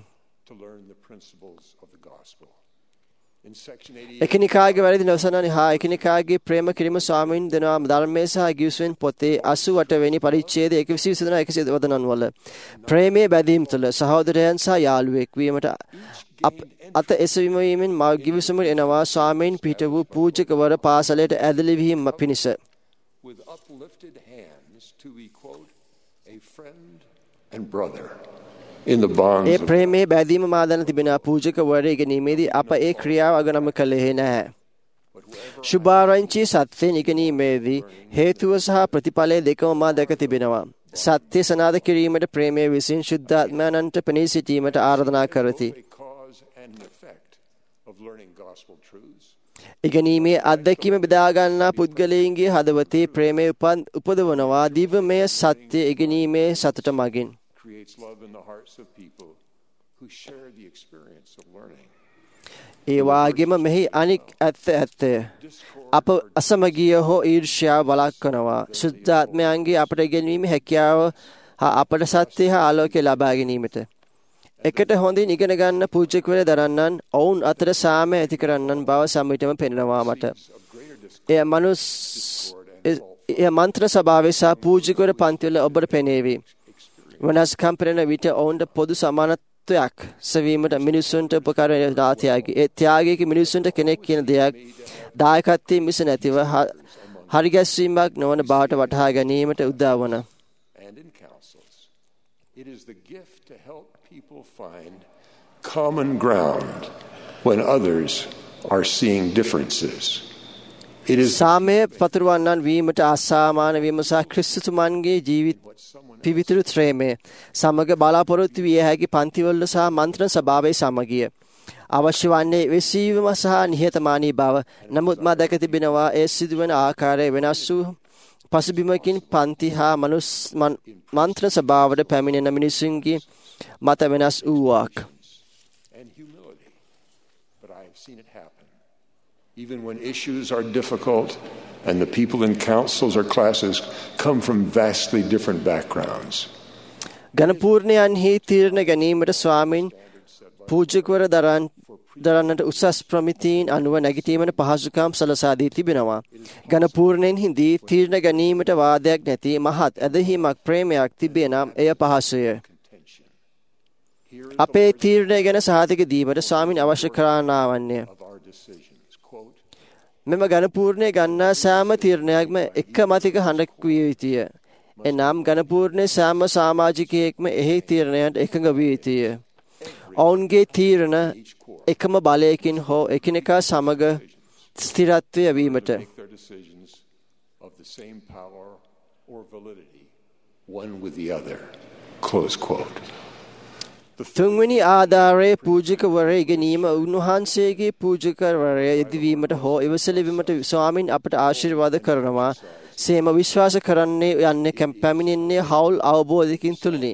එකිනෙකාගේ වැරදි නොසනන හා එකිනෙකාගේ ප්‍රේම කිරීම ස්වාමීන් දෙනවා ධර්මයේ සහ ගිවිසුවෙන් පොතේ අසූ අට වෙනි පරිච්ඡේදයේ එකසිය විසි දෙක එකසිය වදනන් වල ප්‍රේමයේ බැඳීම් තුළ සහෝදරයන් සහ යාළුවෙක් වීමට අත එසවීමෙන් මා ගිවිසුම එනවා ස්වාමීන් පිට වූ පූජකවර පාසලට ඇදලි වීම පිණිස. With uplifted hands to be quote a friend and brother in the bonds ඒ ප්‍රේමයේ බැඳීම මා දැන තිබෙන පූජකවර ඉගෙනීමේදී අප ඒ ක්‍රියාව අගනම කළේ නැහැ. ශුභාරංචි සත්‍යයෙන් ඉගෙනීමේදී හේතුව සහ ප්‍රතිඵලය දෙකම මා දැක තිබෙනවා. සත්‍ය සනාද කිරීමට ප්‍රේමයේ විසින් ශුද්ධාත්මයන්ට පෙනී සිටීමට ආරාධනා කරති. ඉගෙනීමේ අත්දැකීම බෙදා ගන්නා පුද්ගලයන්ගේ හදවතේ ප්‍රේමය උපදවනවා දිව්‍යමය සත්‍ය ඉගෙනීමේ සතුට මගින්. ඒ වාගේම මෙහි අනික් ඇත්ත ඇත්තය. අප අසමගිය හෝ ඊර්ෂ්‍යාව වළක්වනවා. ශුද්ධාත්මයන්ගේ අපට ඉගෙනීමේ හැකියාව හා අපට සත්‍ය හා ආලෝකය ලබා ගැනීමට. එකට හොඳින් ඉගෙන ගන්න පූජකවර දරන්නන් ඔවුන් අතර සාමය ඇති කරන්නන් බව සමිතම පෙන්වනවා මට. එය මනුස් එය මන්ත්‍ර සභාවේ සහ පූජකවර පන්තිවල ඔබට පෙනේවි. වෙනස්කම් පෙරෙන විට ඔවුන්ට පොදු සමානත්වයක් සෙවීමට මිනිසුන්ට උපකාර වෙන ත්‍යාගය. ඒ ත්‍යාගයක මිනිසුන්ට කෙනෙක් කියන දෙයක් දායකත්වයේ මිස නැතිව හරිගැස්වීමක් නොවන බවට වටහා ගැනීමට උදා වන. It is the gift to help people find common ground when others are seeing differences. It is සාමය පතුරවන්නන් වීමට අසාමාන වීම සහ ක්‍රිස්තුතුමන්ගේ ජීවිත පිවිතුරු ත්‍රේමය සමග බලාපොරොත්තු විය හැකි පන්තිවල සහ මන්ත්‍රණ සභාවේ සමගිය. අවශ්‍ය වන්නේ වෙසීම සහ නිහතමානී බව. නමුත් මා දැක තිබෙනවා ඒ සිදුවන ආකාරය වෙනස් වූ පසුබිමකින් පන්ති හා මනුස් මන්ත්‍ර සභාවට පැමිණෙන මිනිසුන්ගේ මත වෙනස් වූවක්. Even when issues are difficult and the people in councils or classes come from vastly different backgrounds. ගණපූර්ණයන්හි තීරණ ගැනීමට ස්වාමීන් පූජකවර දරන් දරන්නට උසස් ප්‍රමිතීන් අනුව නැගිටීමට පහසුකම් සලසා දී තිබෙනවා. ගණපූර්ණයෙන් හිදී තීරණ ගැනීමට වාදයක් නැති මහත් ඇදහිීමක් ප්‍රේමයක් තිබේ නම් එය පහසුය. අපේ තීරණය ගැන සහතික දීමට ස්වාමීන් අවශ්‍ය කරනා වන්නේ මෙම ගණපූර්ණය ගන්නා සෑම තීරණයක්ම එක මතික හඬක් විය යුතුය. එනම් ගණපූර්ණයේ සෑම සමාජිකයෙක්ම එහි තීරණයන්ට එකඟ විය යුතුය. ඔවුන්ගේ තීරණ එකම බලයකින් හෝ එකිනෙකා සමග ස්ථිරත්වය වීමට. තුන්වෙනි ආධාරයේ පූජකවරය ඉගෙනීම උන්වහන්සේගේ පූජකවරය යෙදවීමට හෝ ඉවසලවීමට ස්වාමීන් අපට ආශිර්වාද කරනවා. සේම විශ්වාස කරන්නේ යන්නේ පැමිණෙන්නේ හවුල් අවබෝධයකින් තුලිනි.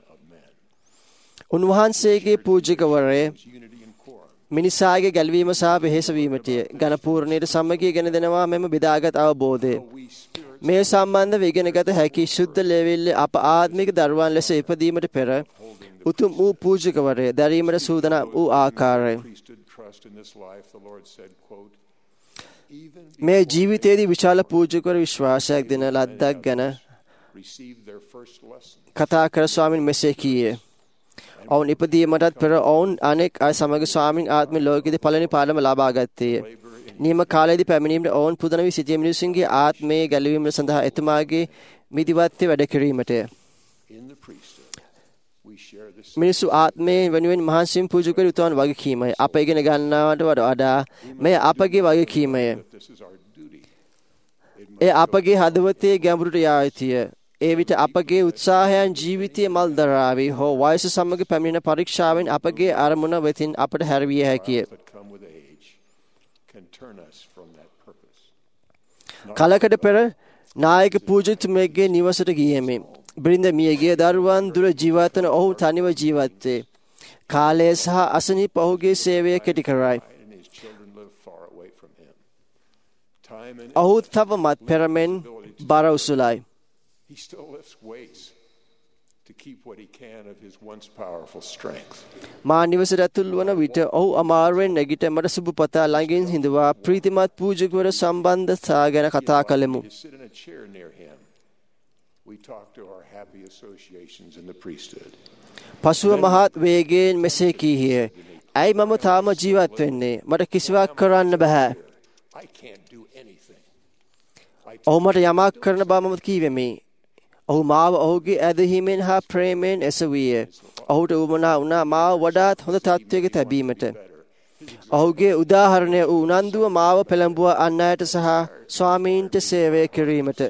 උන්වහන්සේගේ පූජකවරය මිනිසාගේ ගැලවීම සහ වෙහෙස වීමටය. ගණපූර්ණයට සමගිය ගෙන දෙනවා මෙම බෙදාගත් අවබෝධය. මේ සම්බන්ධව ඉගෙනගත හැකි ශුද්ධ ලෙවිල්ල අප ආත්මික දරුවන් ලෙස ඉපදීමට පෙර උතුම් වූ පූජකවරය දැරීමට සූදානම් වූ ආකාරය. මේ ජීවිතයේදී විශාල පූජකවර විශ්වාසයක් දෙන ලද්දක් ගැන කතා කර ස්වාමීන් මෙසේ කීයේ. ඔවුන් ඉපදීමටත් පෙර ඔවුන් අනෙක් අය සමග ස්වාමීන් ආත්ම ලෝකයේදී පළවෙනි පාඩම ලබා ගත්තේය. නියම කාලයේදී පැමිණීමට ඔවුන් පුදන වී සිටිය මිනිසුන්ගේ ආත්මයේ ගැලවීම සඳහා එතුමාගේ මිදිවත්ව වැඩ කිරීමටය. මිනිසු ආත්මයේ වෙනුවෙන් මහන්සියෙන් පූජකවරු උතුම් වගකීමයි. අප ඉගෙන ගන්නවට වඩා මේ අපගේ වගකීමය. ඒ අපගේ හදවතේ ගැඹුරට යා යුතුය. ඒ විට අපගේ උත්සාහයන් ජීවිතයේ මල් දරාවි හෝ වයස සමග පැමිණෙන පරීක්ෂාවෙන් අපගේ අරමුණ වෙතින් අපට හැරවිය හැකිය. කලකට පෙර නායක පූජිතතුමෙක්ගේ නිවසට ගියෙමි. බිරිඳ මියගිය දරුවන් දුර ජීවත් වන ඔහු තනිව ජීවත් වේ. කාලය සහ අසනීප ඔහුගේ සේවය කෙටි කරයි. ඔහු තවමත් පෙරමෙන් බර උසුලයි. He still lifts weights to keep what he can of his once powerful strength. මා නිවසට ඇතුල් වන විට ඔහු අමාරුවෙන් නැගිට මට සුබ පතා ළඟින් හිඳවා ප්‍රීතිමත් පූජකවර සම්බන්ධතා ගැන කතා කළෙමු. To sit in a chair near him, we talk to our happy associations in the priesthood. පසුව මහත් වේගයෙන් මෙසේ කීහිය. ඇයි මම තාම ජීවත් වෙන්නේ? මට කිසිවක් කරන්න බෑ. I can't do anything. ඔහු මට යමක් කරන බව මම කීවෙමි. ඔහු මාව ඔහුගේ ඇදහිමෙන් හා ප්‍රේමයෙන් එසවිය. ඔහුට උවමනා වුණා මාව වඩාත් හොඳ තත්ත්වයක තැබීමට. ඔහුගේ උදාහරණය වූ උනන්දුව මාව පෙළඹුවා අන් අයට සහ ස්වාමීන්ට සේවය කිරීමට.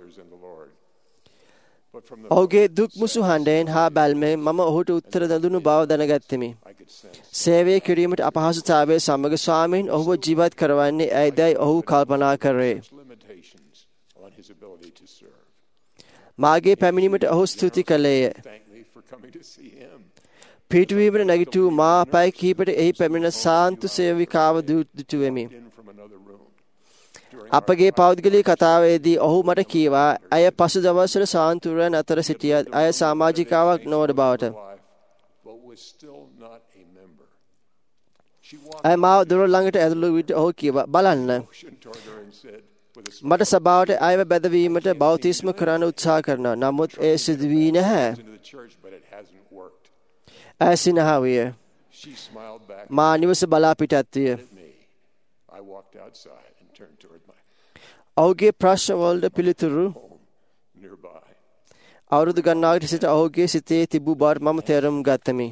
ඔහුගේ දුක් මුසු හඬෙන් හා බැල්මෙන් මම ඔහුට උත්තර දුන්නු බව දැනගත්තෙමි. සේවය කිරීමට අපහසුතාවය සමග ස්වාමීන් ඔහුව ජීවත් කරවන්නේ ඇයිදයි ඔහු කල්පනා කරේ. මාගේ පැමිණීමට ඔහු ස්තුති කළේය. පිටුවීමට නැගිටූ මා පැය කිහිපට එහි පැමිණෙන සාන්තු සේවිකාව දුටුවෙමි. අපගේ පෞද්ගලික කතාවේදී ඔහු මට කීවා ඇය පසු දවස්වල සාන්තුරයන් අතර සිටියත් ඇය සමාජිකාවක් නොවන බවට. ඇය මාව දොර ළඟට ඇතුළු විට ඔහු කීවා බලන්න. මට සභාවට අයව බැදවීමට බෞතිස්ම කරන්න උත්සාහ කරනවා. නමුත් ඒ සිදු වී නැහැ. ඇය සිනහා විය. මා නිවස බලා පිටත් විය. ඔහුගේ ප්‍රශ්න වලට පිළිතුරු අවුරුදු ගණනාවකට සිට ඔහුගේ සිතේ තිබූ බව මම තේරුම් ගත්තෙමි.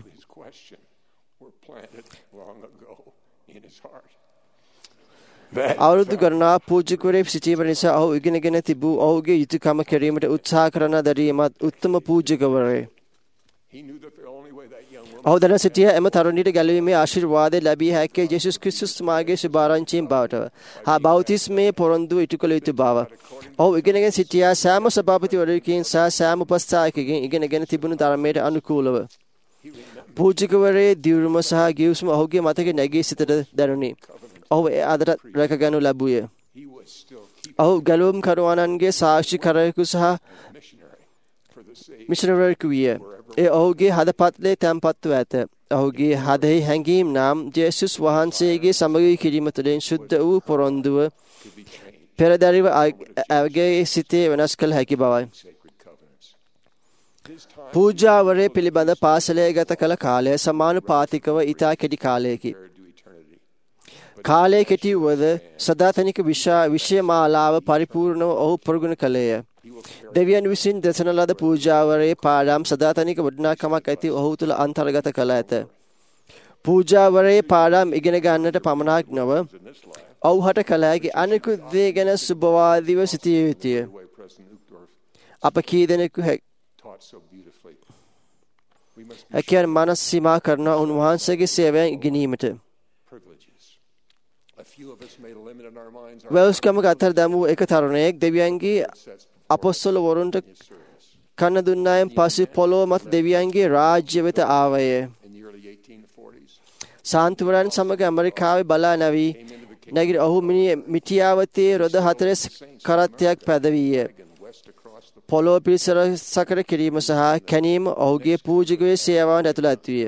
අවුරුදු ගණනාවක් පූජකවරයෙක් සිටීම නිසා ඔහු ඉගෙනගෙන තිබූ ඔහුගේ යුතුයකම කිරීමට උත්සාහ කරන දරීමත් උත්තම පූජකවරයෙක්. ඔහු දැන සිටිය එම තරුණියට ගැලවීමේ ආශිර්වාදය ලැබිය හැක්කේ යේසුස් ක්‍රිස්තුස් මාගේ සුභාරංචියෙන් බවට හා බෞතිස්මයේ පොරොන්දුව ඉටු කළ යුතු බව. ඔහු ඉගෙනගෙන සිටියා සෑම සභාපතිවරයෙකුගෙන් සහ සෑම උපස්ථායකගෙන් ඉගෙනගෙන තිබුණු ධර්මයට අනුකූලව. පූජකවරයේ දියුණුව සහ ගිවිසුම ඔහුගේ මතකයේ නැගී සිටට දැනුනි. ඔහු ඒ අදට රැකගනු ලැබුවේ. ඔහු ගැලවුම් කරුවන්ගේ සාක්ෂිකරයෙකු සහ මිෂනරයෙකු විය. ඒ ඔහුගේ හදපත්ලේ තැන්පත්ව ඇත. ඔහුගේ හදෙහි හැඟීම් නම් ජේසුස් වහන්සේගේ සමගී කිරීම තුළින් ශුද්ධ වූ පොරොන්දුව පෙරදැරිව ඇගේ සිතේ වෙනස් කළ හැකි බවයි. පූජාවරය පිළිබඳ පාසලේ ගත කළ කාලය සමානුපාතිකව ඉතා කෙටි කාලයකි. කාලය කෙටි වුවද සදාතනික විෂය මාලාව පරිපූර්ණව ඔහු ප්‍රගුණ කළේය. දෙවියන් විසින් දෙසන ලද පූජාවරයේ පාඩම් සදාතනික වටිනාකමක් ඇති ඔහු තුළ අන්තර්ගත කළ ඇත. පූජාවරයේ පාඩම් ඉගෙන ගන්නට පමණක් නොව ඔහුට කළ හැකි අනෙකුත් දේ ගැන සුබවාදීව සිටිය යුතුය. අප කී දෙනෙකු හැකියන් මනස් සීමා කරන උන්වහන්සේගේ සේවයෙන් ඉගෙනීමට. වෙල්ස්කමක අතර දැමූ එක තරුණයෙක් දෙවියන්ගේ අපොස්තල වරුන්ට කන්න දුන්නායෙන් පසු පොළොව මත දෙවියන්ගේ රාජ්‍ය වෙත ආවය. සාන්තුවරයන් සමග ඇමරිකාවේ බලා නැවී නැගිට ඔහු මිටියාවතේ රොද හතරෙස් කරත්තයක් පැදවීය. පොළොව පිරිසර සකර කිරීම සහ කැනීම ඔහුගේ පූජකගේ සේවාවට ඇතුළත් විය.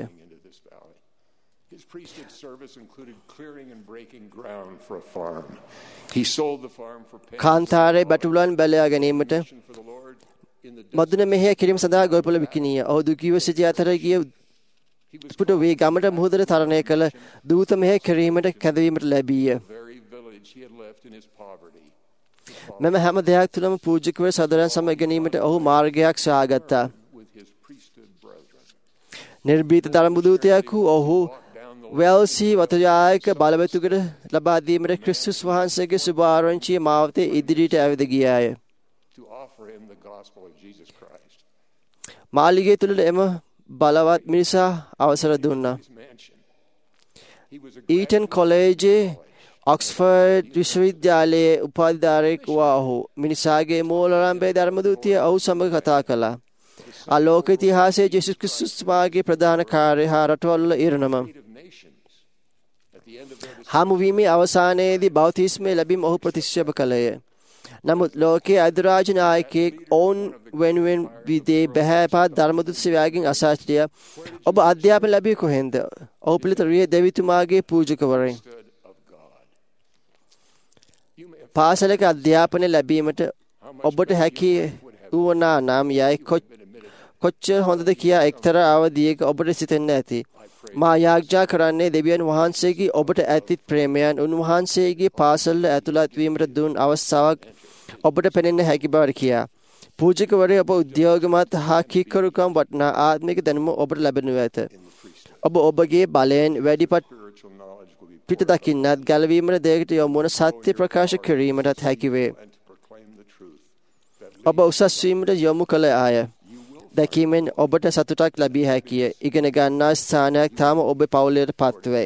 කාන්තාරයේ බැටුලන් බැලයා ගැනීමට මදුන මෙහෙය කිරීම සඳහා ගොවිපළ විකිණිය. ඔහු දුකීව සිටි අතර ගිය පුට වේ ගමට මුහුදට තරණය කළ දූත මෙහෙය කිරීමට කැඳවීමට ලැබීය. මෙම හැම දෙයක් තුළම පූජකවර සදරයන් සමග ගැනීමට ඔහු මාර්ගයක් සොයාගත්තා. නිර්භීත ධර්ම දූතයෙක් වූ ඔහු වෙල්සී වතුයායක බලවතුකට ලබා දීමට ක්‍රිස්තුස් වහන්සේගේ සුභාරංචිය මාවතේ ඉදිරියට ඇවිද ගියාය. මාලිගය තුළ එම බලවත් මිනිසා අවසර දුන්නා. ඊටන් කොලේජේ ඔක්ස්ෆර්ඩ් විශ්වවිද්‍යාලයේ උපාධිධාරයෙක් වූ ඔහු මිනිසාගේ මූලාරම්භයේ ධර්මදූතිය ඔහු සමග කතා කළා. ආලෝක ඉතිහාසයේ ජේසුස් ක්‍රිස්තුස් මාගේ ප්‍රධාන කාර්ය හා රටවල ඉරණම. හමුවීමේ අවසානයේදී බෞතිස්මය ලැබීම ඔහු ප්‍රතික්ෂේප කළේය. නමුත් ලෝකයේ අධිරාජ නායකයෙක් ඔවුන් වෙනුවෙන් විදේ බැහැපත් ධර්මදුත් සේවයෙන් අසාචිය ඔබ අධ්‍යාපන ලැබී කොහෙන්ද? ඔහු පිළිත රිය දෙවිතුමාගේ පූජකවරයෙක්. පාසලක අධ්‍යාපනය ලැබීමට ඔබට හැකි වුණා නම් යයි කොච්චර හොඳද කියා එක්තරා අවධියක ඔබට සිතෙන්න ඇති. මා යාඥා කරන්නේ දෙවියන් වහන්සේගේ ඔබට ඇති ප්‍රේමයන් උන්වහන්සේගේ පාසල ඇතුළත් වීමට දුන් අවස්ථාවක් ඔබට පෙනෙන්න හැකි බව කියා. පූජකවරයා ඔබ උද්‍යෝගමත් හා කීකරුකම් වටනා ආත්මික දැනුම ඔබට ලැබෙනු ඇත. ඔබ ඔබගේ බලයෙන් වැඩිපත් පිට දකින්නත් ගැලවීමට දෙයකට යොමු වන සත්‍ය ප්‍රකාශ කිරීමටත් හැකි වේ. ඔබ උසස් වීමට යොමු කළ අය දැකීමෙන් ඔබට සතුටක් ලැබිය හැකිය. ඉගෙන ගන්නා ස්ථානයක් තාම ඔබේ පවුලට පත්වේ.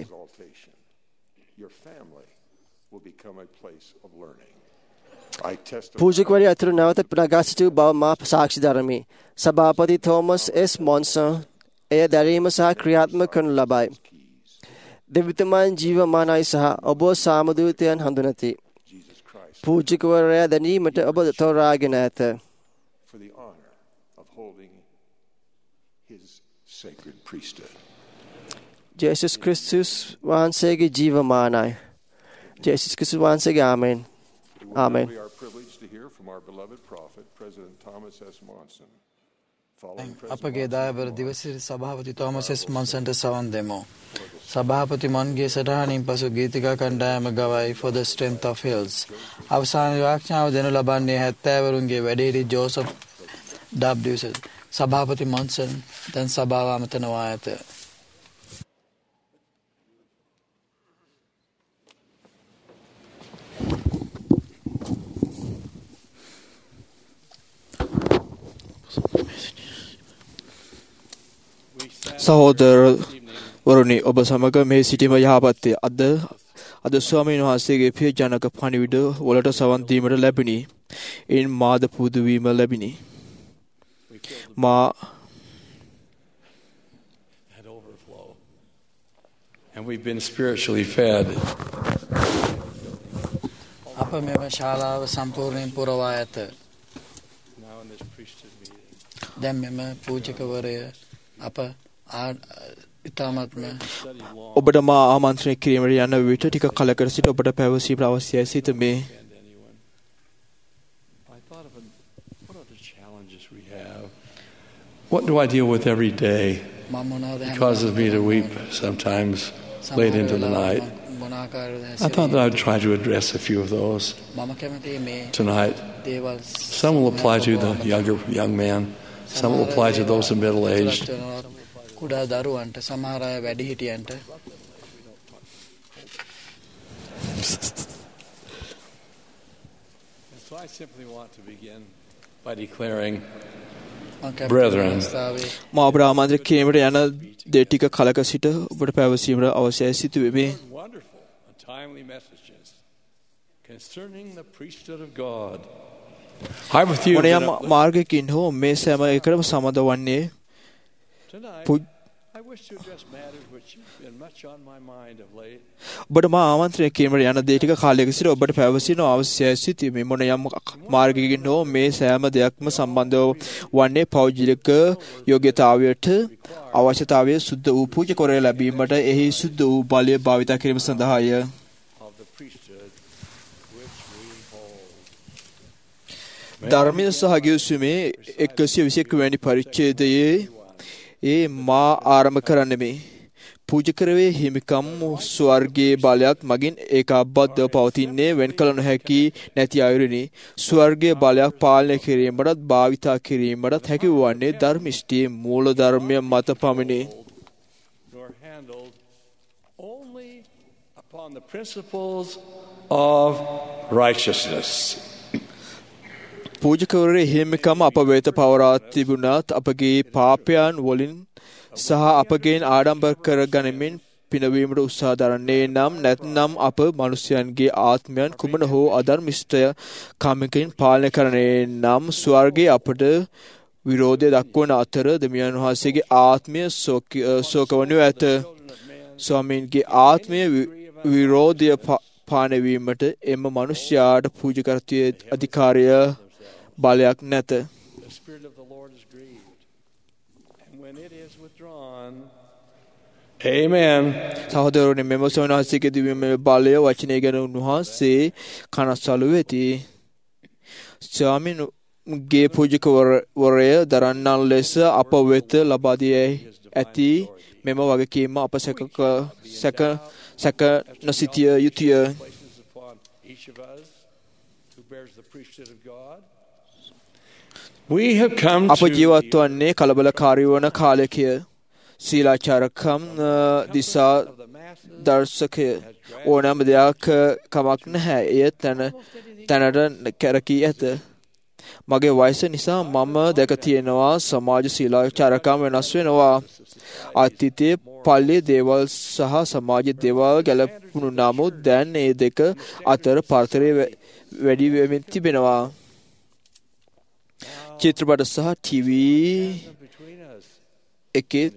පූජකවරයා අතුරු නැවත ප්‍රකාශ සිටු බව මා සාක්ෂි දරමි. සභාපති තෝමස් එස් මොන්සන් එය දැරීම සහ ක්‍රියාත්මක කරනු ලබයි. දෙවිතුමන් ජීවමානයි සහ ඔබ සාමදූතයන් හඳුනති. පූජකවරයා දැනීමට ඔබ තෝරාගෙන ඇත. ජේසුස් ක්‍රිස්තුස් වහන්සේගේ ජීවමානයි. ජේසුස් ක්‍රිස්තුස් වහන්සේගේ ආමෙන්. ආමෙන්. අපගේ දායබර දිවසිරි සභාපති තෝමස් එස් මොන්සන්ට සවන් දෙමු. සභාපති මොන්ගේ සටහනින් පසු ගීතිකා කණ්ඩායම ගවයි For the Strength of Hills. අවසාන වාක්‍යාව දෙනු ලබන්නේ හැත්තෑවරුන්ගේ වැඩිහිටි ජෝසප් ඩබ්ලිව්. සභාපති මොන්සන් දැන් සභාව අමතනවා ඇත. සහෝදරවරුනි, ඔබ සමග මේ සිටීම යහපත්ය. අද අද ස්වාමීන් වහන්සේගේ පිය ජනක පණිවිඩ වලට සවන් දීමට ලැබිනි. එයින් මාද පුදුවීම ලැබිනි. මා and we've been spiritually fed. අප මෙම ශාලාව සම්පූර්ණයෙන් පුරවා ඇත. දැන් මෙම පූජකවරය අප ඉතාමත්ම ඔබට මා ආමන්ත්‍රණය කිරීමට යන විට ටික කලකට සිට ඔබට පැවසීමට අවශ්‍යයි සිතමි. What do I deal with every day? It causes me to weep sometimes late into the night. I thought that I would try to address a few of those tonight. Some will apply to the younger young man. Some will apply to those in middle aged. So I simply want to begin by declaring, brethren, මා ඔබට ආමන්ත්‍රණය කිරීමට යන දේ ටික කලක සිට ඔබට පැවසීමට අවශ්‍යයි සිතුවේ. wonderful and timely messages concerning the priesthood of God. I with you මොනියම් මාර්ගකින් හෝ මේ සෑම එකටම සමද වන්නේ I wish to address matters which have been much on my mind of late. ඔබට මා ආමන්ත්‍රණය කිරීමට යන දේ ටික කාලයක සිට ඔබට පැවසීම අවශ්‍යයි සිටීමේ මොනියම් මාර්ගකින් හෝ මේ සෑම දෙයක්ම සම්බන්ධව වන්නේ පෞද්ගලික යෝග්‍යතාවයට අවශ්‍යතාවය සුද්ධ වූ පූජකවරයා ලැබීමට එහි සුද්ධ වූ බලය භාවිත කිරීම සඳහාය. ධර්මයේ සහගියුසුමේ එකසිය විසිඑක වැනි පරිච්ඡේදයේ ඒ මා ආරම්භ කරන්නේ පූජකරවේ හිමිකම් ස්වර්ගයේ බලයත් මගින් ඒකාබද්ධව පවතින්නේ වෙන් කළ නොහැකි නැති අයුරිනි. ස්වර්ගයේ බලයක් පාලනය කිරීමටත් භාවිතා කිරීමටත් හැකි වන්නේ ධර්මිෂ්ඨියේ මූල ධර්මය මත පමණි. Only upon the principles of righteousness. පූජකවරේ හිමිකම අප වෙත පවරා තිබුණත් අපගේ පාපයන් වලින් සහ අපගෙන් ආඩම්බර කර ගනිමින් පිනවීමට උත්සාහ දරන්නේ නම් නැත්නම් අප මනුෂ්‍යයන්ගේ ආත්මයන් කුමන හෝ අධර්මිෂ්ඨය කමකින් පාලනය කරන්නේ නම් ස්වර්ගයේ අපට විරෝධය දක්වන අතර දෙවියන් වහන්සේගේ ආත්මය ශෝකවනු ඇත. ස්වාමීන්ගේ ආත්මය විරෝධය පානවීමට එම මනුෂ්‍යයාට පූජකත්වයේ අධිකාරය බලයක් නැත. Amen. සහෝදරවරුනි, මෙම සෝනාසිකේ දිව්‍යමය බලය වචනය ගැන උන්වහන්සේ කනස්සලු වෙති. ස්වාමින්ගේ පූජකවරය දරන්නන් ලෙස අප වෙත ලබා දී ඇති මෙම වගකීම අප සැක සැක සැක නොසිතිය යුතුය. අප ජීවත් වන්නේ කලබලකාරී වන කාලයකය. සීලාචාරකම් දිසා දර්ශකය ඕනෑම දෙයක් කමක් නැහැ. එය තැන තැනට කැරකී ඇත. මගේ වයස නිසා මම දැක තියෙනවා සමාජ සීලාචාරකම් වෙනස් වෙනවා. අතීතයේ පල්ලියේ දේවල් සහ සමාජ දේවල් ගැලපුණු නමුත් දැන් මේ දෙක අතර පරතරය වැඩි වෙමින් තිබෙනවා. චිත්‍රපට සහ ටීවී එකේ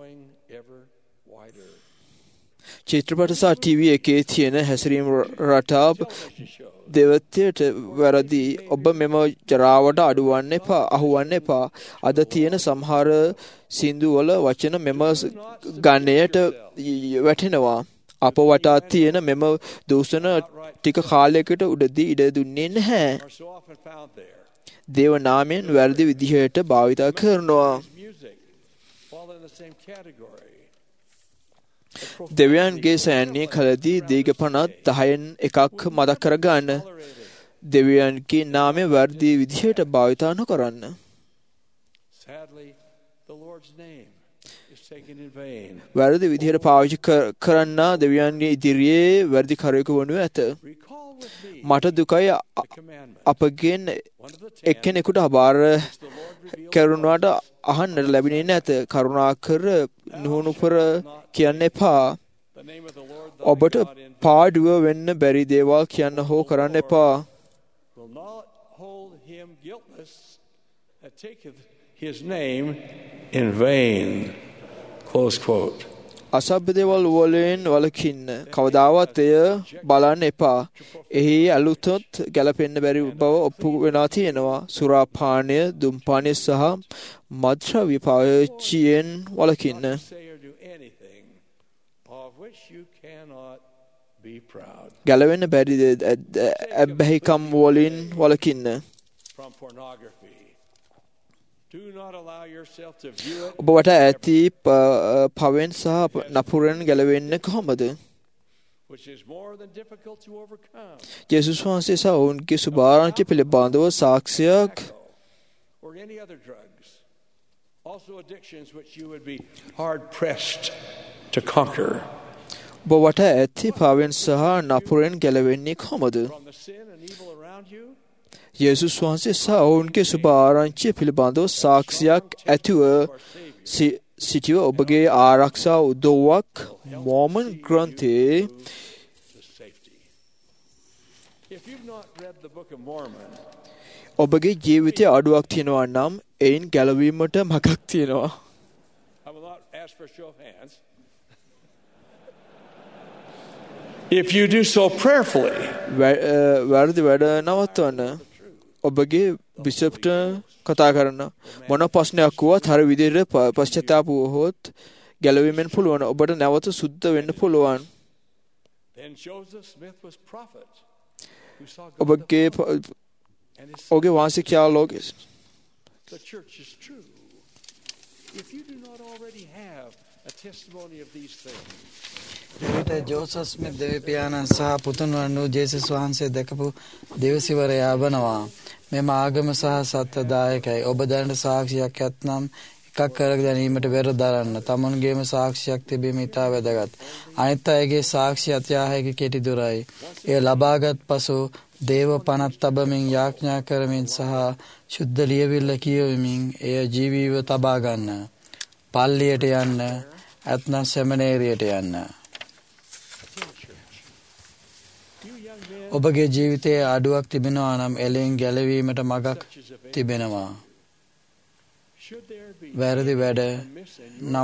චිත්‍රපට සහ ටීවී එකේ තියෙන හැසිරීම රටාව දෙවත්වයට වැරදි. ඔබ මෙම ජරාවට අඩුවන්න එපා, අහුවන්න එපා. අද තියෙන සමහර සින්දුවල වචන මෙම ගණයට වැටෙනවා. අප වටා තියෙන මෙම දූෂණ ටික කාලයකට උඩදී ඉඩ දුන්නේ නැහැ. දේව නාමයෙන් වැරදි විදිහට භාවිතා කරනවා. දෙවියන්ගේ සෑන්නේ කලදී දීගපනත් දහයෙන් එකක් මතක් කරගන්න. දෙවියන්ගේ නාමය වැරදි විදිහට භාවිතා නොකරන්න. වැරදි විදිහට පාවිච්චි කරන්න දෙවියන්ගේ ඉදිරියේ වැරදි කරයකු වනු ඇත. මට දුකයි අපගෙන් එක්කෙනෙකුට අභාර කරුණාට අහන්නට ලැබෙන්නේ නැත. කරුණාකර නුහුණුපර කියන්න එපා. ඔබට පාඩුව වෙන්න බැරි දේවල් කියන්න හෝ කරන්න එපා. අසභ්‍ය දේවල් වලින් වළකින්න. කවදාවත් එය බලන්න එපා. එහි ඇලුතොත් ගැලපෙන්න බැරි බව ඔප්පු වෙලා තියෙනවා. සුරාපානය, දුම්පානය සහ මත්ද්‍රව්‍ය පාවිච්චියෙන් වළකින්න. ගැලවෙන්න බැරි ඇබ්බැහිකම් වලින් වළකින්න. ඔබ වට ඇති පවෙන් සහ නපුරෙන් ගැලවෙන්න කොහොමද? ජේසුස් වහන්සේ සහ ඔවුන්ගේ සුභාරංචිය පිළිබඳව සාක්ෂියක් ඔබ වට ඇති පවෙන් සහ නපුරෙන් ගැලවෙන්නේ කොහොමද? යේසුස් වහන්සේ සහ ඔවුන්ගේ සුභ ආරංචිය පිළිබඳව සාක්ෂියක් ඇතිව සිටිව ඔබගේ ආරක්ෂා උදව්වක් මෝමන් ග්‍රන්ථයේ ඔබගේ ජීවිතයේ අඩුවක් තියෙනවා නම් එයින් ගැලවීමට මගක් තියෙනවා. If you do so prayerfully, වැරදි වැඩ නවත්වන්න. ඔබගේ බිෂප්ට කතා කරන මොන ප්‍රශ්නයක් වුවත් හරි විදිහට පශ්චාත්තාප වුවහොත් ගැලවීමෙන් පුළුවන්. ඔබට නැවත සුද්ධ වෙන්න පුළුවන්. ඔබගේ ඔබගේ වාසිකයා ලෝකෙ එවිට ජෝසප් ස්මිත් දෙවිපියාණන් සහ පුතුන් වන්නු ජේසුස් වහන්සේ දැකපු දෙවසිවරයා වනවා. මෙම ආගම සහ සත්‍යදායකයි. ඔබ දැනට සාක්ෂියක් ඇත්නම් එකක් කර ගැනීමට වෙර දරන්න. තමුන්ගේම සාක්ෂියක් තිබීම ඉතා වැදගත්. අනිත් අයගේ සාක්ෂි අත්‍යා හැකි කෙටි දුරයි. එය ලබාගත් පසු දේව පනත් තබමින් යාඥා කරමින් සහ ශුද්ධ ලියවිල්ල කියවමින් එය ජීවීව තබා ගන්න. පල්ලියට යන්න, ඇත්නම් සෙමිනේරියට යන්න. ඔබගේ ජීවිතයේ අඩුවක් තිබෙනවා නම් එලෙන් ගැලවීමට මගක් තිබෙනවා. වැරදි වැඩ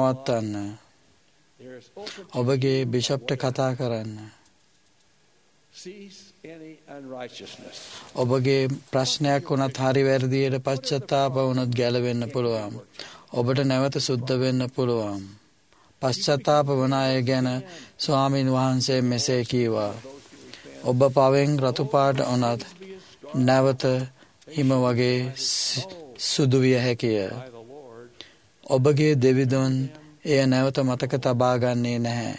නවත්තන්න. ඔබගේ බිෂප්ට කතා කරන්න. ඔබගේ ප්‍රශ්නයක් වුණත් හරි වැරදියට පශ්චාත්තාප වුණොත් ගැලවෙන්න පුළුවන්. ඔබට නැවත සුද්ධ වෙන්න පුළුවන්. පශ්චාත්තාප වන අය ගැන ස්වාමීන් වහන්සේ මෙසේ කීවා. ඔබ පවෙන් රතු පාට වුණත් නැවත හිම වගේ සුදු විය හැකිය. ඔබගේ දෙවිඳුන් එය නැවත මතක තබා ගන්නේ නැහැ.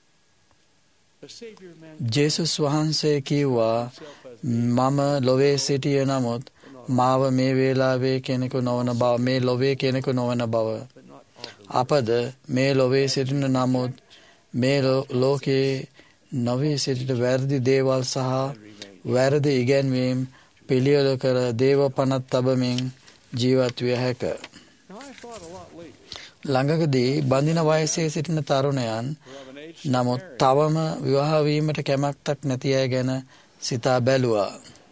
ජේසුස් වහන්සේ කිව්වා මම ලොවේ සිටිය නමුත් මාව මේ වේලාවේ කෙනෙකු නොවන බව මේ ලොවේ කෙනෙකු නොවන බව. අපද මේ ලොවේ සිටින නමුත් මේ ලෝකයේ නොවේ සිටිට වැරදි දේවල් සහ වැරදි ඉගැන්වීම් පිළියෙල කර දේව පනත් තබමින් ජීවත් විය හැක. ළඟකදී බඳින වයසේ සිටින තරුණයන් නමුත් තවම විවාහ වීමට කැමැත්තක් නැති අය ගැන සිතා බැලුවා.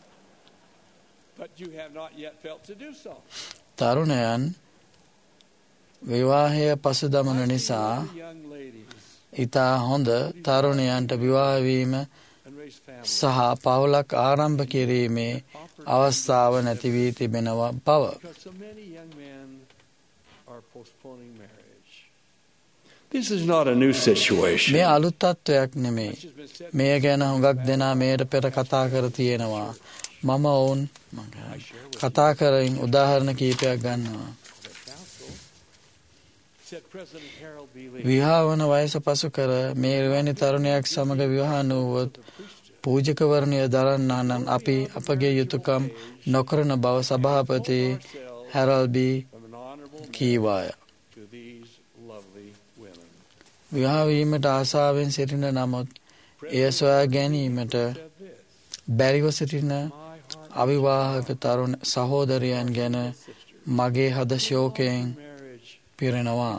තරුණයන් විවාහය පසුදමන නිසා ඉතා හොඳ තරුණයන්ට විවාහ වීම සහ පවුලක් ආරම්භ කිරීමේ අවස්ථාව නැති වී තිබෙනවා බව. This is not a new situation. මේ අලුත් තත්ත්වයක් නෙමෙයි. මේ ගැන හුඟක් දෙනා මේට පෙර කතා කර තියෙනවා. මම ඔවුන් කතා කරමින් උදාහරණ කීපයක් ගන්නවා. විවාහ වන වයස පසු කර මේ එවැනි තරුණයක් සමග විවාහ නොවුවොත් පූජකවරණය දරන්නා නම් අපි අපගේ යුතුයකම් නොකරන බව සභාපති හැරල්බී කීවාය. විවාහ වීමට ආසාවෙන් සිටින නමුත් එය සොයා ගැනීමට බැරිව සිටින අවිවාහක තරුණ සහෝදරයන් ගැන මගේ හද ශෝකයෙන් පිරෙනවා.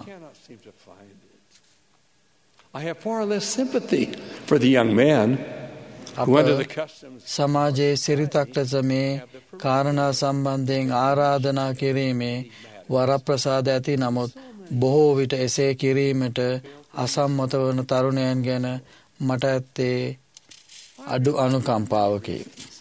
I have far less sympathy for the young man who under the customs සමාජයේ සිරිතක් ලෙස මේ කාරණා සම්බන්ධයෙන් ආරාධනා කිරීමේ වරප්‍රසාද ඇති නමුත් බොහෝ විට එසේ කිරීමට අසම්මත වන තරුණයන් ගැන මට ඇත්තේ අඩු අනුකම්පාවකි.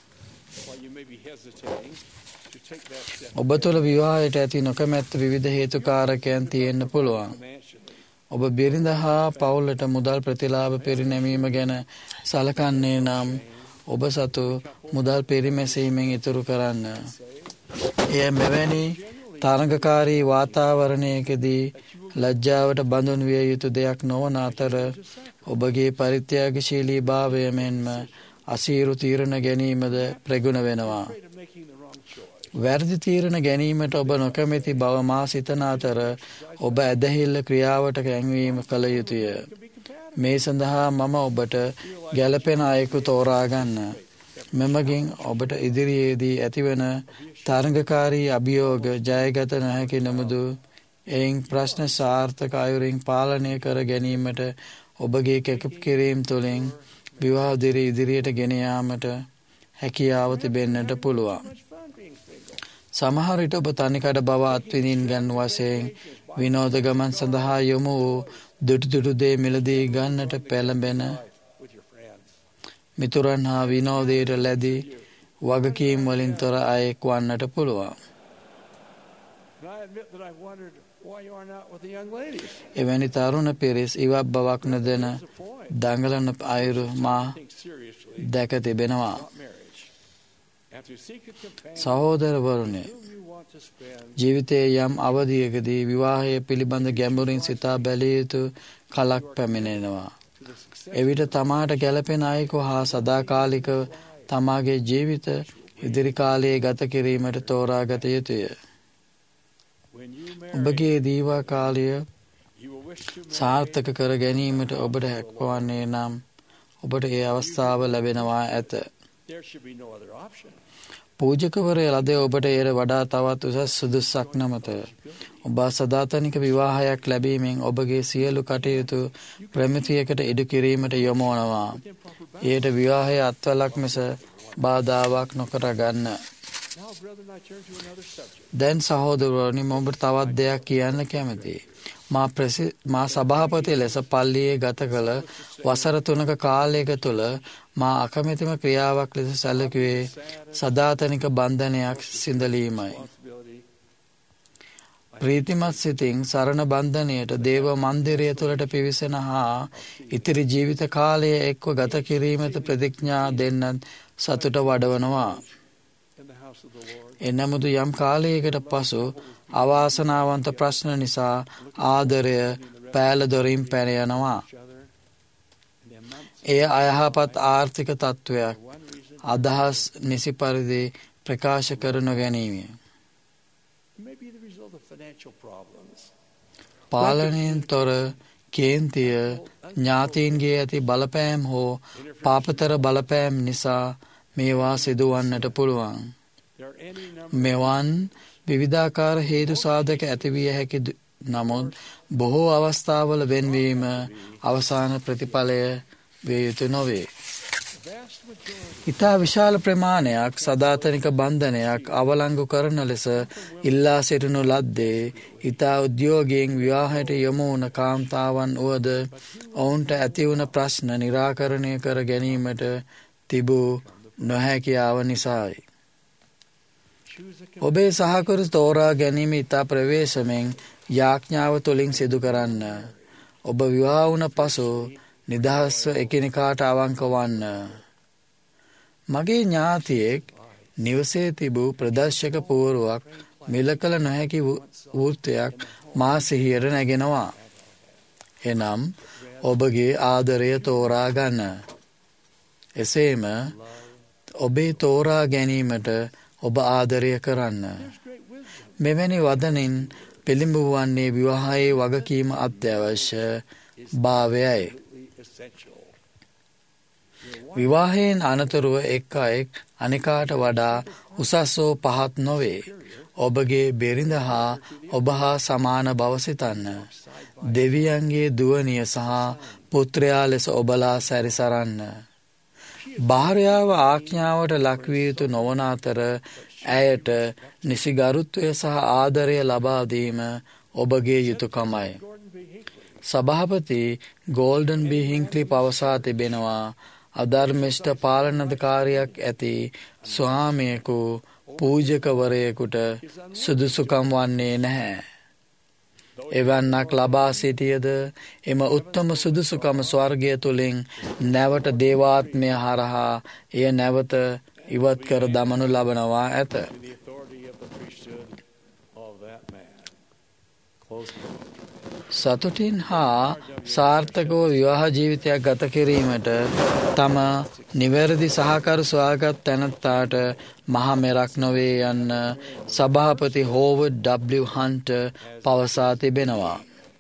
ඔබ තුළ විවාහයට ඇති නොකමැත්ත විවිධ හේතුකාරකයන් තියෙන්න පුළුවන්. ඔබ බිරිඳ හා පවුලට මුදල් ප්‍රතිලාභ පෙරිනැමීම ගැන සලකන්නේ නම් ඔබ සතු මුදල් පෙරිමැසීමෙන් ඉතුරු කරන්න. එය මෙවැනි තරඟකාරී වාතාවරණයකදී ලැජ්ජාවට බඳුන් විය යුතු දෙයක් නොවන අතර ඔබගේ පරිත්‍යාගශීලී භාවය මෙන්ම අසීරු තීරණ ගැනීමද ප්‍රගුණ වෙනවා. වැරදි තීරණ ගැනීමට ඔබ නොකමැති බව මා සිතන අතර ඔබ ඇදහිල්ල ක්‍රියාවට කැංවීම කළ යුතුය. මේ සඳහා මම ඔබට ගැළපෙන අයෙකු තෝරාගන්න. මෙමගින් ඔබට ඉදිරියේදී ඇතිවන තරඟකාරී අභියෝග ජයගත නොහැකි නමුදු එයින් ප්‍රශ්න සාර්ථක අයුරින් පාලනය කර ගැනීමට ඔබගේ කැප කිරීම තුළින් විවාහ දිරි ඉදිරියට ගෙන යාමට හැකියාව තිබෙන්නට පුළුවන්. සමහර විට ඔබ තනිකඩ බව අත්විඳින් ගන්න වශයෙන් විනෝද ගමන් සඳහා යොමු වූ දුටු දුටු දේ මිලදී ගන්නට පෙළඹෙන මිතුරන් හා විනෝදයට ලැබී වගකීම් වලින් තොර අයෙක් වන්නට පුළුවන්. එවැනි තරුණ පිරිස් ඉවත් බවක් නොදෙන දඟලන අයුරු මා දැක තිබෙනවා. සහෝදරවරුනි, ජීවිතයේ යම් අවධියකදී විවාහය පිළිබඳ ගැඹුරින් සිතා බැලිය යුතු කලක් පැමිණෙනවා. එවිට තමාට ගැළපෙන අයෙකු හා සදාකාලික තමාගේ ජීවිත ඉදිරි කාලයේ ගත කිරීමට තෝරාගත යුතුය. ඔබගේ දීවා කාලය සාර්ථක කර ගැනීමට ඔබට හැකිවන්නේ නම් ඔබට ඒ අවස්ථාව ලැබෙනවා ඇත. පූජකවරය ලද ඔබට එයට වඩා තවත් උසස් සුදුසක් නමත. ඔබ සදාතනික විවාහයක් ලැබීමෙන් ඔබගේ සියලු කටයුතු ප්‍රමිතියකට ඉඩු කිරීමට යොමුවනවා. එයට විවාහය අත්වලක් මිස බාධාවක් නොකර ගන්න. දැන් සහෝදරවනි මම තවත් දෙයක් කියන්න කැමතියි. මා මා සභාපති ලෙස පල්ලියේ ගත කළ වසර තුනක කාලයක තුළ මා අකමැතිම ක්‍රියාවක් ලෙස සැලකුවේ සදාතනික බන්ධනයක් සිඳලීමයි. ප්‍රීතිමත් සිතින් සරණ බන්ධනයට දේව මන්දිරය තුළට පිවිසෙන හා ඉතිරි ජීවිත කාලය එක්ව ගත කිරීමට ප්‍රතිඥා දෙන්නත් සතුට වඩවනවා. එනමුදු යම් කාලයකට පසු අවාසනාවන්ත ප්‍රශ්න නිසා ආදරය පෑල දොරින් පැන යනවා. එය අයහපත් ආර්ථික තත්ත්වයක් අදහස් නිසි පරිදි ප්‍රකාශ කර නොගැනීම. පාලනයෙන් තොර කේන්තිය ඥාතීන්ගේ ඇති බලපෑම් හෝ පාපතර බලපෑම් නිසා මේවා සිදුවන්නට පුළුවන්. මෙවන් විවිධාකාර හේතු සාධක ඇතිවිය හැකි නමුත් බොහෝ අවස්ථාවල වෙන්වීම අවසාන ප්‍රතිඵලය විය යුතු නොවේ. ඉතා විශාල ප්‍රමාණයක් සදාතනික බන්ධනයක් අවලංගු කරන ලෙස ඉල්ලා සිටිනු ලද්දේ ඉතා උද්‍යෝගයෙන් විවාහයට යොමු වුණ කාන්තාවන් වුවද ඔවුන්ට ඇතිවුණ ප්‍රශ්න නිරාකරණය කර ගැනීමට තිබූ නොහැකියාව නිසායි. ඔබේ සහකරු තෝරා ගැනීම ඉතා ප්‍රවේශමෙන් යාඥාව තුළින් සිදු කරන්න. ඔබ විවාහ වුණ පසු නිදහස්ව එකිනෙකාට අවංක වන්න. මගේ ඥාතියෙක් නිවසේ තිබූ ප්‍රදර්ශක පුවරුවක් මිල කළ නොහැකි වෘත්තයක් මා සිහියට නැගෙනවා. එනම් ඔබගේ ආදරය තෝරා ගන්න. එසේම ඔබේ තෝරා ගැනීමට ඔබ ආදරය කරන්න. මෙවැනි වදනින් පිළිඹුවන්නේ විවාහයේ වගකීම අත්‍යවශ්‍ය භාවයයි. විවාහයෙන් අනතුරුව එක් අයෙක් අනිකාට වඩා උසස් හෝ පහත් නොවේ. ඔබගේ බිරිඳ හා ඔබ හා සමාන බව සිතන්න. දෙවියන්ගේ දුවනිය සහ පුත්‍රයා ලෙස ඔබලා සැරිසරන්න. භාර්යාව ආඥාවට ලක්විය යුතු නොවන අතර ඇයට නිසි ගරුත්වය සහ ආදරය ලබා දීම ඔබගේ යුතුයකමයි. සභාපති ගෝල්ඩන් බී හින්ක්ලි පවසා තිබෙනවා අධර්මිෂ්ඨ පාලනධිකාරියක් ඇති ස්වාමියෙකු පූජකවරයෙකුට සුදුසුකම් වන්නේ නැහැ. එවන්නක් ලබා සිටියද එම උත්තම සුදුසුකම ස්වර්ගය තුළින් නැවත දේවාත්මය හරහා එය නැවත ඉවත් කර දමනු ලබනවා ඇත. සතුටින් හා සාර්ථකව විවාහ ජීවිතයක් ගත කිරීමට තම නිවැරදි සහකරු සොයාගත් තැනැත්තාට මහා මෙරක් නොවේ යන්න සභාපති හෝවර්ඩ් ඩබ්ලිව් හන්ටර් පවසා තිබෙනවා.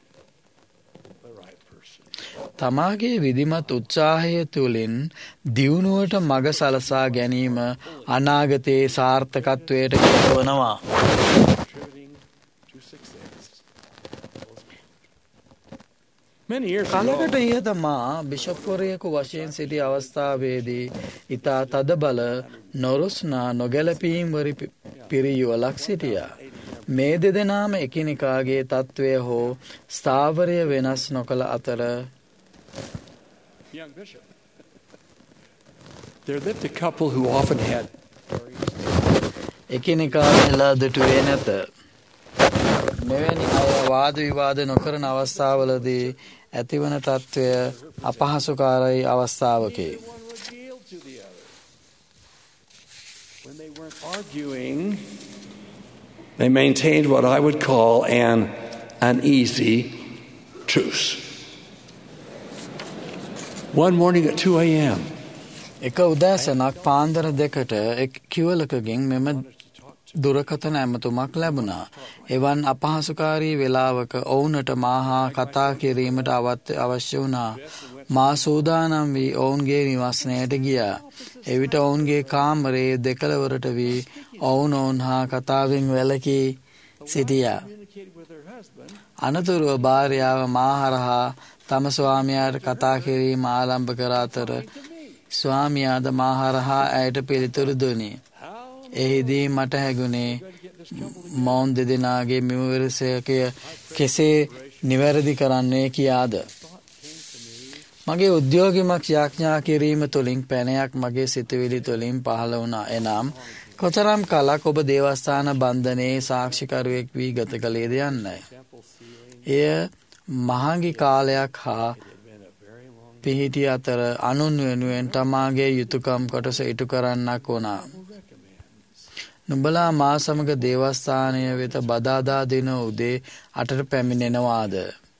තමාගේ විධිමත් උත්සාහය තුළින් දියුණුවට මඟ සලසා ගැනීම අනාගතයේ සාර්ථකත්වයට හේතුවනවා. කලකට ඉහත මා බිෂප්වරයෙකු වශයෙන් සිටි අවස්ථාවේදී ඉතා තදබල නොරුස්නා නොගැලපීම් වරි පිරියුවලක් සිටියා. මේ දෙදෙනාම එකිනෙකාගේ තත්ත්වය හෝ ස්ථාවරය වෙනස් නොකළ අතර එකිනෙකා නෙලා දුටුවේ නැත. මෙවැනි අය වාද විවාද නොකරන අවස්ථාවලදී ඇතිවන තත්ත්වය අපහසුකාරී අවස්ථාවකි. They maintained what I would call an uneasy truce. One morning at two a.m. එක උදෑසනක් පාන්දර දෙකට එක් කිවලකගෙන් මෙම දුරකථන ඇමතුමක් ලැබුණා. එවන් අපහසුකාරී වෙලාවක ඔවුනට මාහා කතා කිරීමට අවශ්‍ය වුණා. මා සූදානම් වී ඔවුන්ගේ නිවස්නයට ගියා. එවිට ඔවුන්ගේ කාමරයේ දෙකළවරට වී ඔවුන් ඔවුන් හා කතාවෙන් වැළකී සිටියා. අනතුරුව භාර්යාව මා හරහා තම ස්වාමියාට කතා කිරීම ආරම්භ කර අතර ස්වාමියාද මා හරහා ඇයට පිළිතුරු දුනි. එහිදී මට හැගුණේ මොවුන් දෙදෙනාගේ මෙවරසකය කෙසේ නිවැරදි කරන්නේ කියාද. මගේ උද්‍යෝගිමක් යාඥා කිරීම තුළින් පැනයක් මගේ සිතුවිලි තුළින් පහළ වුණා. එනම් කොතරම් කලක් ඔබ දේවස්ථාන බන්ධනයේ සාක්ෂිකරුවෙක් වී ගත කළේද යන්නයි. එය මහඟි කාලයක් හා පිහිටි අතර අනුන් වෙනුවෙන් තමාගේ යුතුයකම් කොටස ඉටු කරන්නක් වුණා. නුඹලා මා සමග දේවස්ථානය වෙත බදාදා දින උදේ අටට පැමිණෙනවාද?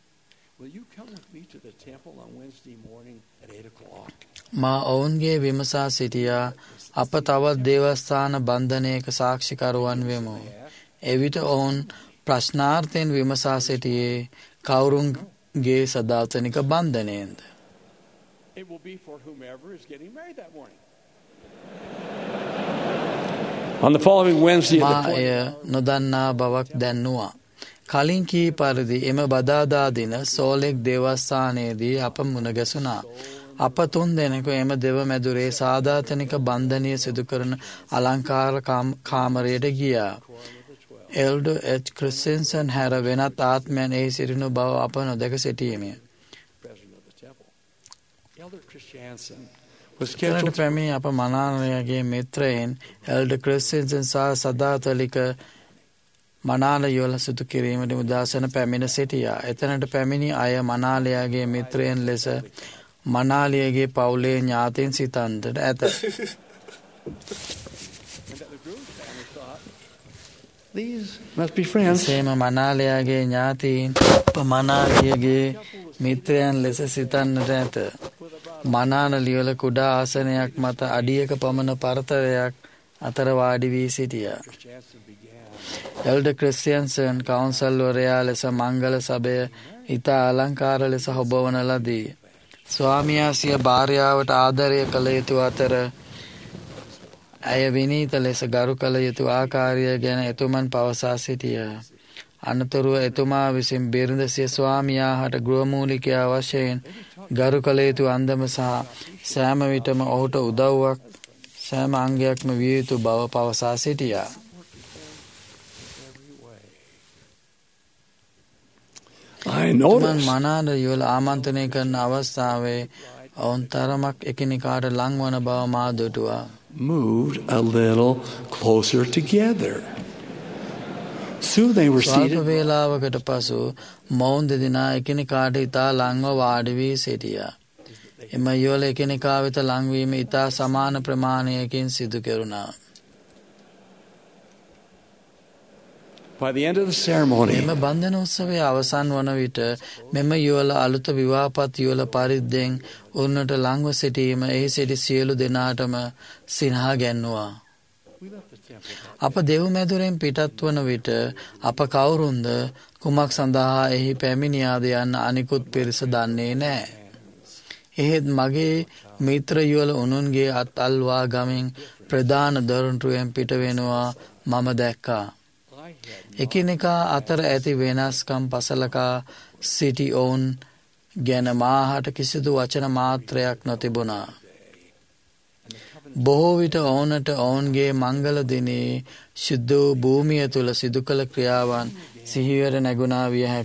මා ඔවුන්ගේ විමසා සිටියා. අප තවත් දේවස්ථාන බන්ධනයක සාක්ෂිකරුවන් වෙමු. එවිට ඔවුන් ප්‍රශ්නාර්ථයෙන් විමසා සිටියේ කවුරුන්ගේ සදාතනික බන්ධනයෙන්ද? It will be for whomever is getting married that morning. On the following Wednesday at මා එය නොදන්නා බවක් දැන්නුවා. කලින් කී පරිදි එම බදාදා දින සෝලෙක් දේවස්ථානයේදී අප මුණ ගැසුණා. අප තුන් දෙනෙකු එම දෙව මැදුරේ සාදාතනික බන්ධනය සිදු කරන අලංකාර කාමරයට ගියා. එල්ඩර් එච් ක්‍රිස්ටියන්සන් හැර වෙනත් ආත්මයන් එහි සිටිනු බව අප නොදැක සිටීමේ. එතනට පැමිණි අප මනාලයගේ මිත්‍රයින් එල්ඩර් ක්‍රිස්ටියන්සන් සහ සදාතනික මනාල යොල සිදු කිරීමට උදාසන පැමිණ සිටියා. එතනට පැමිණි අය මනාලයාගේ මිත්‍රයන් ලෙස මනාලියගේ පවුලේ ඥාතීන් සිතන්නට ඇත. සේම මනාලයාගේ ඥාතීන් මනාලියගේ මිත්‍රයන් ලෙස සිතන්නට ඇත. මනාන ලියවල කුඩා ආසනයක් මත අඩියක පමණ පරතරයක් අතර වාඩි වී සිටියා. එල්ඩර් ක්‍රිස්ටියන්සන් කවුන්සල්වරයා ලෙස මංගල සභය ඉතා අලංකාර ලෙස හොබවන ලදී. ස්වාමියා සිය භාර්යාවට ආදරය කළ යුතු අතර ඇය විනීත ලෙස ගරු කළ යුතු ආකාරය ගැන එතුමන් පවසා සිටියා. අනතුරුව එතුමා විසින් බිරිඳ සිය ස්වාමියා හට ගෘහමූලිකයා වශයෙන් ගරු කළ යුතු අන්දම සහ සෑම විටම ඔහුට උදව්වක් සෑම අංගයක්ම විය යුතු බව පවසා සිටියා. එතුමන් මනාල යොල ආමන්ත්‍රණය කරන අවස්ථාවේ ඔවුන් තරමක් එකිනෙකාට ලංවන බව මා දුටුවා. Moved a little closer together. Soon they were seated. ස්වල්ප වේලාවකට පසු මොවුන් දෙදෙනා එකිනෙකාට ඉතා ලංව වාඩි වී සිටියා. එම යොල එකිනෙකා වෙත ලංවීම ඉතා සමාන ප්‍රමාණයකින් සිදු කෙරුණා. By the end of the ceremony, මෙම බන්ධන උත්සවය අවසන් වන විට මෙම යුවල අලුත විවාහපත් යුවල පරිද්දෙන් උන්නට ලංව සිටීම එහි සිටි සියලු දෙනාටම සිනහා ගැන්නුවා. අප දෙව් මැදුරෙන් පිටත් වන විට අප කවුරුන්ද කුමක් සඳහා එහි පැමිණියාද යන්න අනිකුත් පිරිස දන්නේ නෑ. එහෙත් මගේ මිත්‍ර යුවල උනුන්ගේ අත් අල්වා ගමින් ප්‍රධාන දොරටුවෙන් පිට වෙනවා මම දැක්කා. එකිනෙකා අතර ඇති වෙනස්කම් පසලකා සිටි ඔවුන් ගැන මාහට කිසිදු වචන මාත්‍රයක් නොතිබුණා. බොහෝ විට ඔවුනට ඔවුන්ගේ මංගල දිනේ ශුද්ධ වූ භූමිය තුළ සිදු කළ ක්‍රියාවන් සිහිවර නැගුණා විය හැක.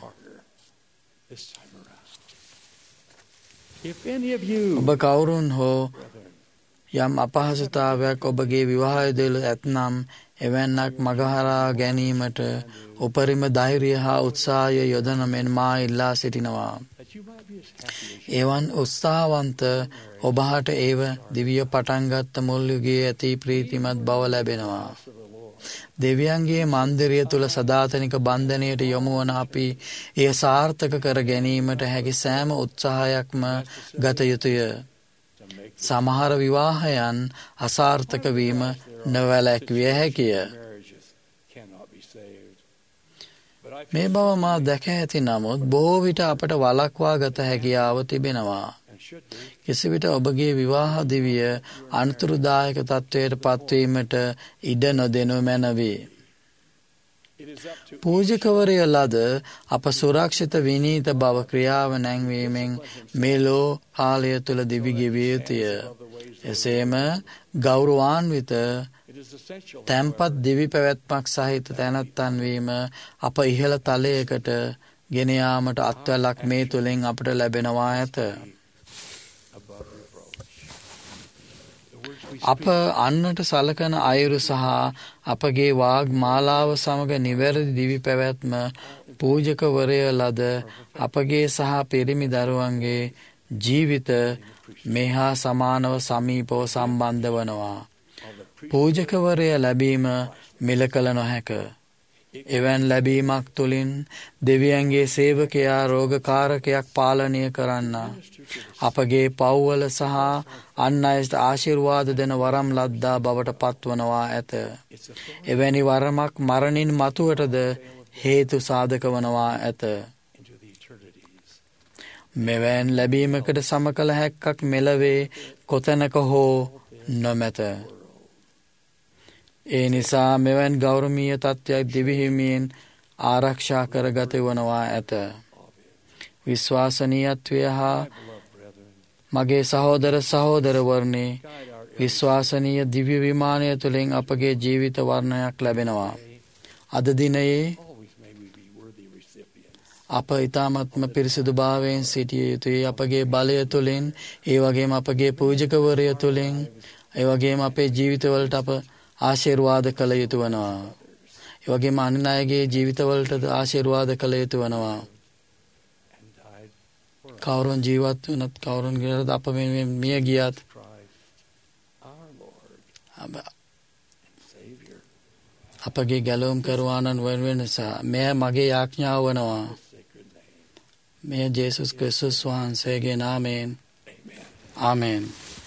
ඔබ කවුරුන් හෝ යම් අපහසුතාවයක් ඔබගේ විවාහය දෙල ඇත්නම් එවැන්නක් මගහරා ගැනීමට උපරිම ධෛර්යය හා උත්සාහය යොදන මෙන් මා ඉල්ලා සිටිනවා. එවන් උත්සාහවන්ත ඔබහට ඒව දිවිය පටන්ගත්ත මුල් යුගයේ ඇති ප්‍රීතිමත් බව ලැබෙනවා. දෙවියන්ගේ මන්දිරය තුළ සදාතනික බන්ධනයට යොමු වන අපි එය සාර්ථක කර ගැනීමට හැකි සෑම උත්සාහයක්ම ගත යුතුය. සමහර විවාහයන් අසාර්ථක වීම නොවැළැක්විය හැකිය. මේ බව මා දැක ඇති නමුත් බොහෝ විට අපට වළක්වා ගත හැකියාව තිබෙනවා. කිසිවිට ඔබගේ විවාහ දිවිය අනතුරුදායක තත්ත්වයට පත්වීමට ඉඩ නොදෙනු මැනවි. පූජකවරය ලද අප සුරක්ෂිත විනීත බව ක්‍රියාව නැංවීමෙන් මේ ලෝ කාලය තුළ දිවි ගෙවිය යුතුය. එසේම ගෞරවාන්විත තැන්පත් දිවි පැවැත්මක් සහිත තැනැත්තන් වීම අප ඉහළ තලයකට ගෙන යාමට අත්වැලක් මේ තුලින් අපට ලැබෙනවා ඇත. අප අන්නට සලකන අයුරු සහ අපගේ වාග් මාලාව සමග නිවැරදි දිවි පැවැත්ම පූජකවරය ලද අපගේ සහ පිරිමි දරුවන්ගේ ජීවිත මෙහා සමානව සමීපව සම්බන්ධ වනවා. පූජකවරය ලැබීම මිල කළ නොහැක. එවන් ලැබීමක් තුළින් දෙවියන්ගේ සේවකයා රෝගකාරකයක් පාලනය කරන්න අපගේ පව්වල සහ අන් අයට ආශිර්වාද දෙන වරම් ලද්දා බවට පත්වනවා ඇත. එවැනි වරමක් මරණින් මතුවටද හේතු සාධක වනවා ඇත. මෙවැන් ලැබීමකට සම කළ හැක්කක් මෙලවේ කොතැනක හෝ නොමැත. ඒ නිසා මෙවැන් ගෞරවමීය තත්ත්වයක් දිවිහිමියෙන් ආරක්ෂා කරගත වනවා ඇත. විශ්වාසනීයත්වය හා මගේ සහෝදර සහෝදරවරුනි, විශ්වාසනීය දිව්‍ය විමානය තුළින් අපගේ ජීවිත වර්ණයක් ලැබෙනවා. අද දිනයේ අප ඊ타මත්ම පිරිසිදු භාවයෙන් සිටිය යුතුයි. අපගේ බලය තුළින්, ඒ වගේම අපගේ පූජකවරය තුළින්, ඒ වගේම අපේ ජීවිතවලට අප ආශිර්වාද කළ යුතු වනවා. ඒ වගේම අන් අයගේ ජීවිතවලට ආශිර්වාද කළ යුතු වනවා. කවුරුන් ජීවත් වුණත්, කවුරුන් ගියත්, අප මිය ගියත් අපගේ ගැලවුම් කරවානන් වෙනුවෙන් නිසා මෙය මගේ යාඥාව වනවා. මෙය ජේසුස් ක්‍රිස්තුස් වහන්සේගේ නාමයෙන් ආමෙන්.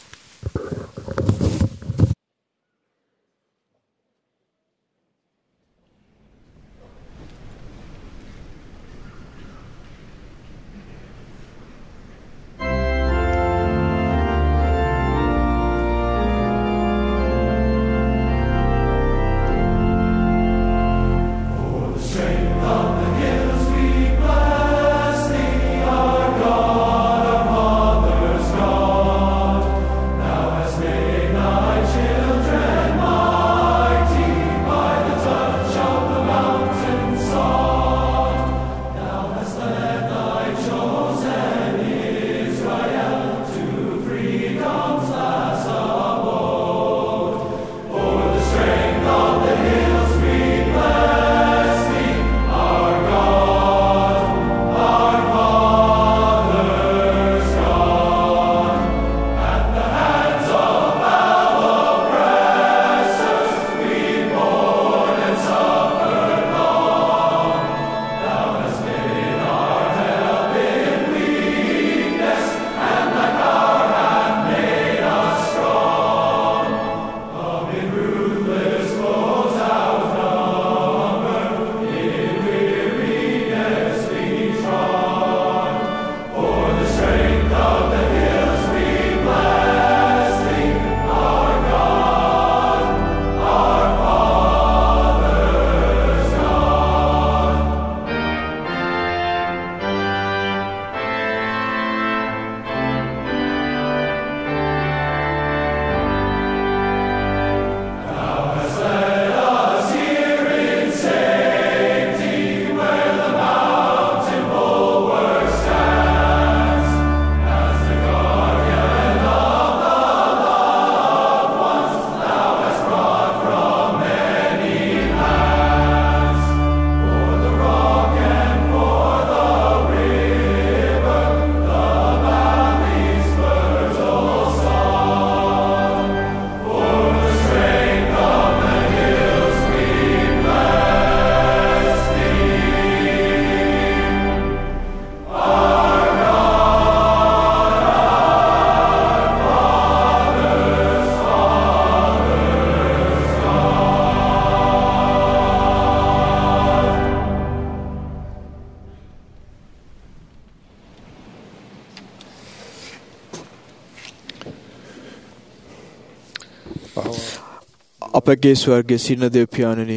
අපගේ ස්වර්ගයේ සිටින දෙව් පියාණනි,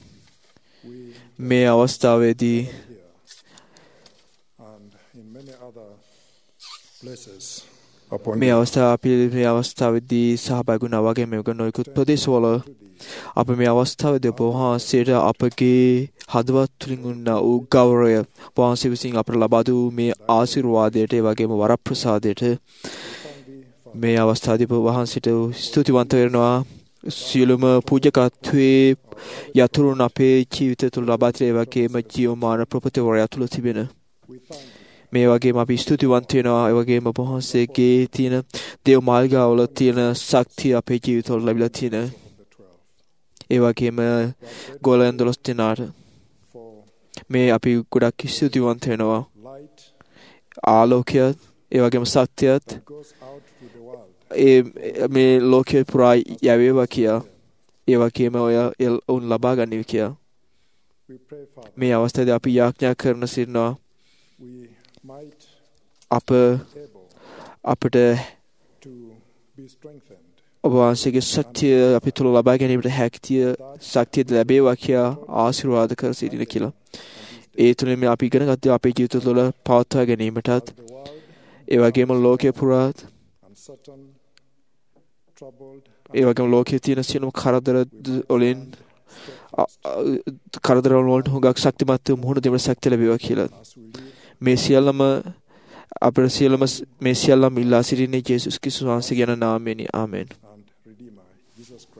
මේ අවස්ථාවේදී මේ අවස්ථාව අපි මේ අවස්ථාවේදී සහභාගී වුණා වගේ මේක නොයෙකුත් ප්‍රදේශවල අප මේ අවස්ථාවේදී ඔබ වහන්සේට අපගේ හදවත් තුලින් උන්නා වූ ගෞරවය වහන්සේ විසින් අපට ලබා දූ මේ ආශිර්වාදයට ඒ වගේම වරප්‍රසාදයට මේ අවස්ථාවේදී ඔබ වහන්සේට ස්තුතිවන්ත වෙනවා. සියලුම පූජකත්වයේ යතුරුන් අපේ ජීවිතය තුළ ලබා දී ඒ වගේම ජීවමාන ප්‍රපතිවරයා තුළ තිබෙන මේ වගේම අපි ස්තුතිවන්ත වෙනවා. ඒ වගේම ඔබ වහන්සේගේ තියෙන දේව මාර්ගවල තියෙන ශක්තිය අපේ ජීවිතවල ලැබිලා තියෙන ඒ වගේම ගෝලයන් දොළොස් දෙනාට මේ අපි ගොඩක් ස්තුතිවන්ත වෙනවා. ආලෝකයත් ඒ වගේම සත්‍යයත් ඒ මේ ලෝකයේ පුරා යවේවා කියා ඒ වගේම ඔය උන් ලබා ගන්නව කියා මේ අවස්ථාවේ අපි යාඥා කරන සිටිනවා. අප අපට ඔබ වහන්සේගේ ශක්තිය අපි තුළ ලබා ගැනීමට හැකිය ශක්තිය ලැබේවා කියා ආශිර්වාද කර සිටින කියලා. ඒ තුළින් මේ අපි ඉගෙන ගත්ත අපේ ජීවිත තුළ පවත්වා ගැනීමටත් ඒ වගේම ලෝකයේ පුරාත් ඒ වගේම ලෝකයේ තියෙන සියලුම කරදර වලින් කරදර වලට හුඟක් ශක්තිමත් මුහුණ දෙන්න ශක්තිය ලැබේවා කියලා. මේ සියල්ලම අපේ සියල්ලම මේ සියල්ලම ඉල්ලා සිටින්නේ ජේසුස් ක්‍රිස්තුස් වහන්සේගේ නාමයෙන්. ආමෙන්.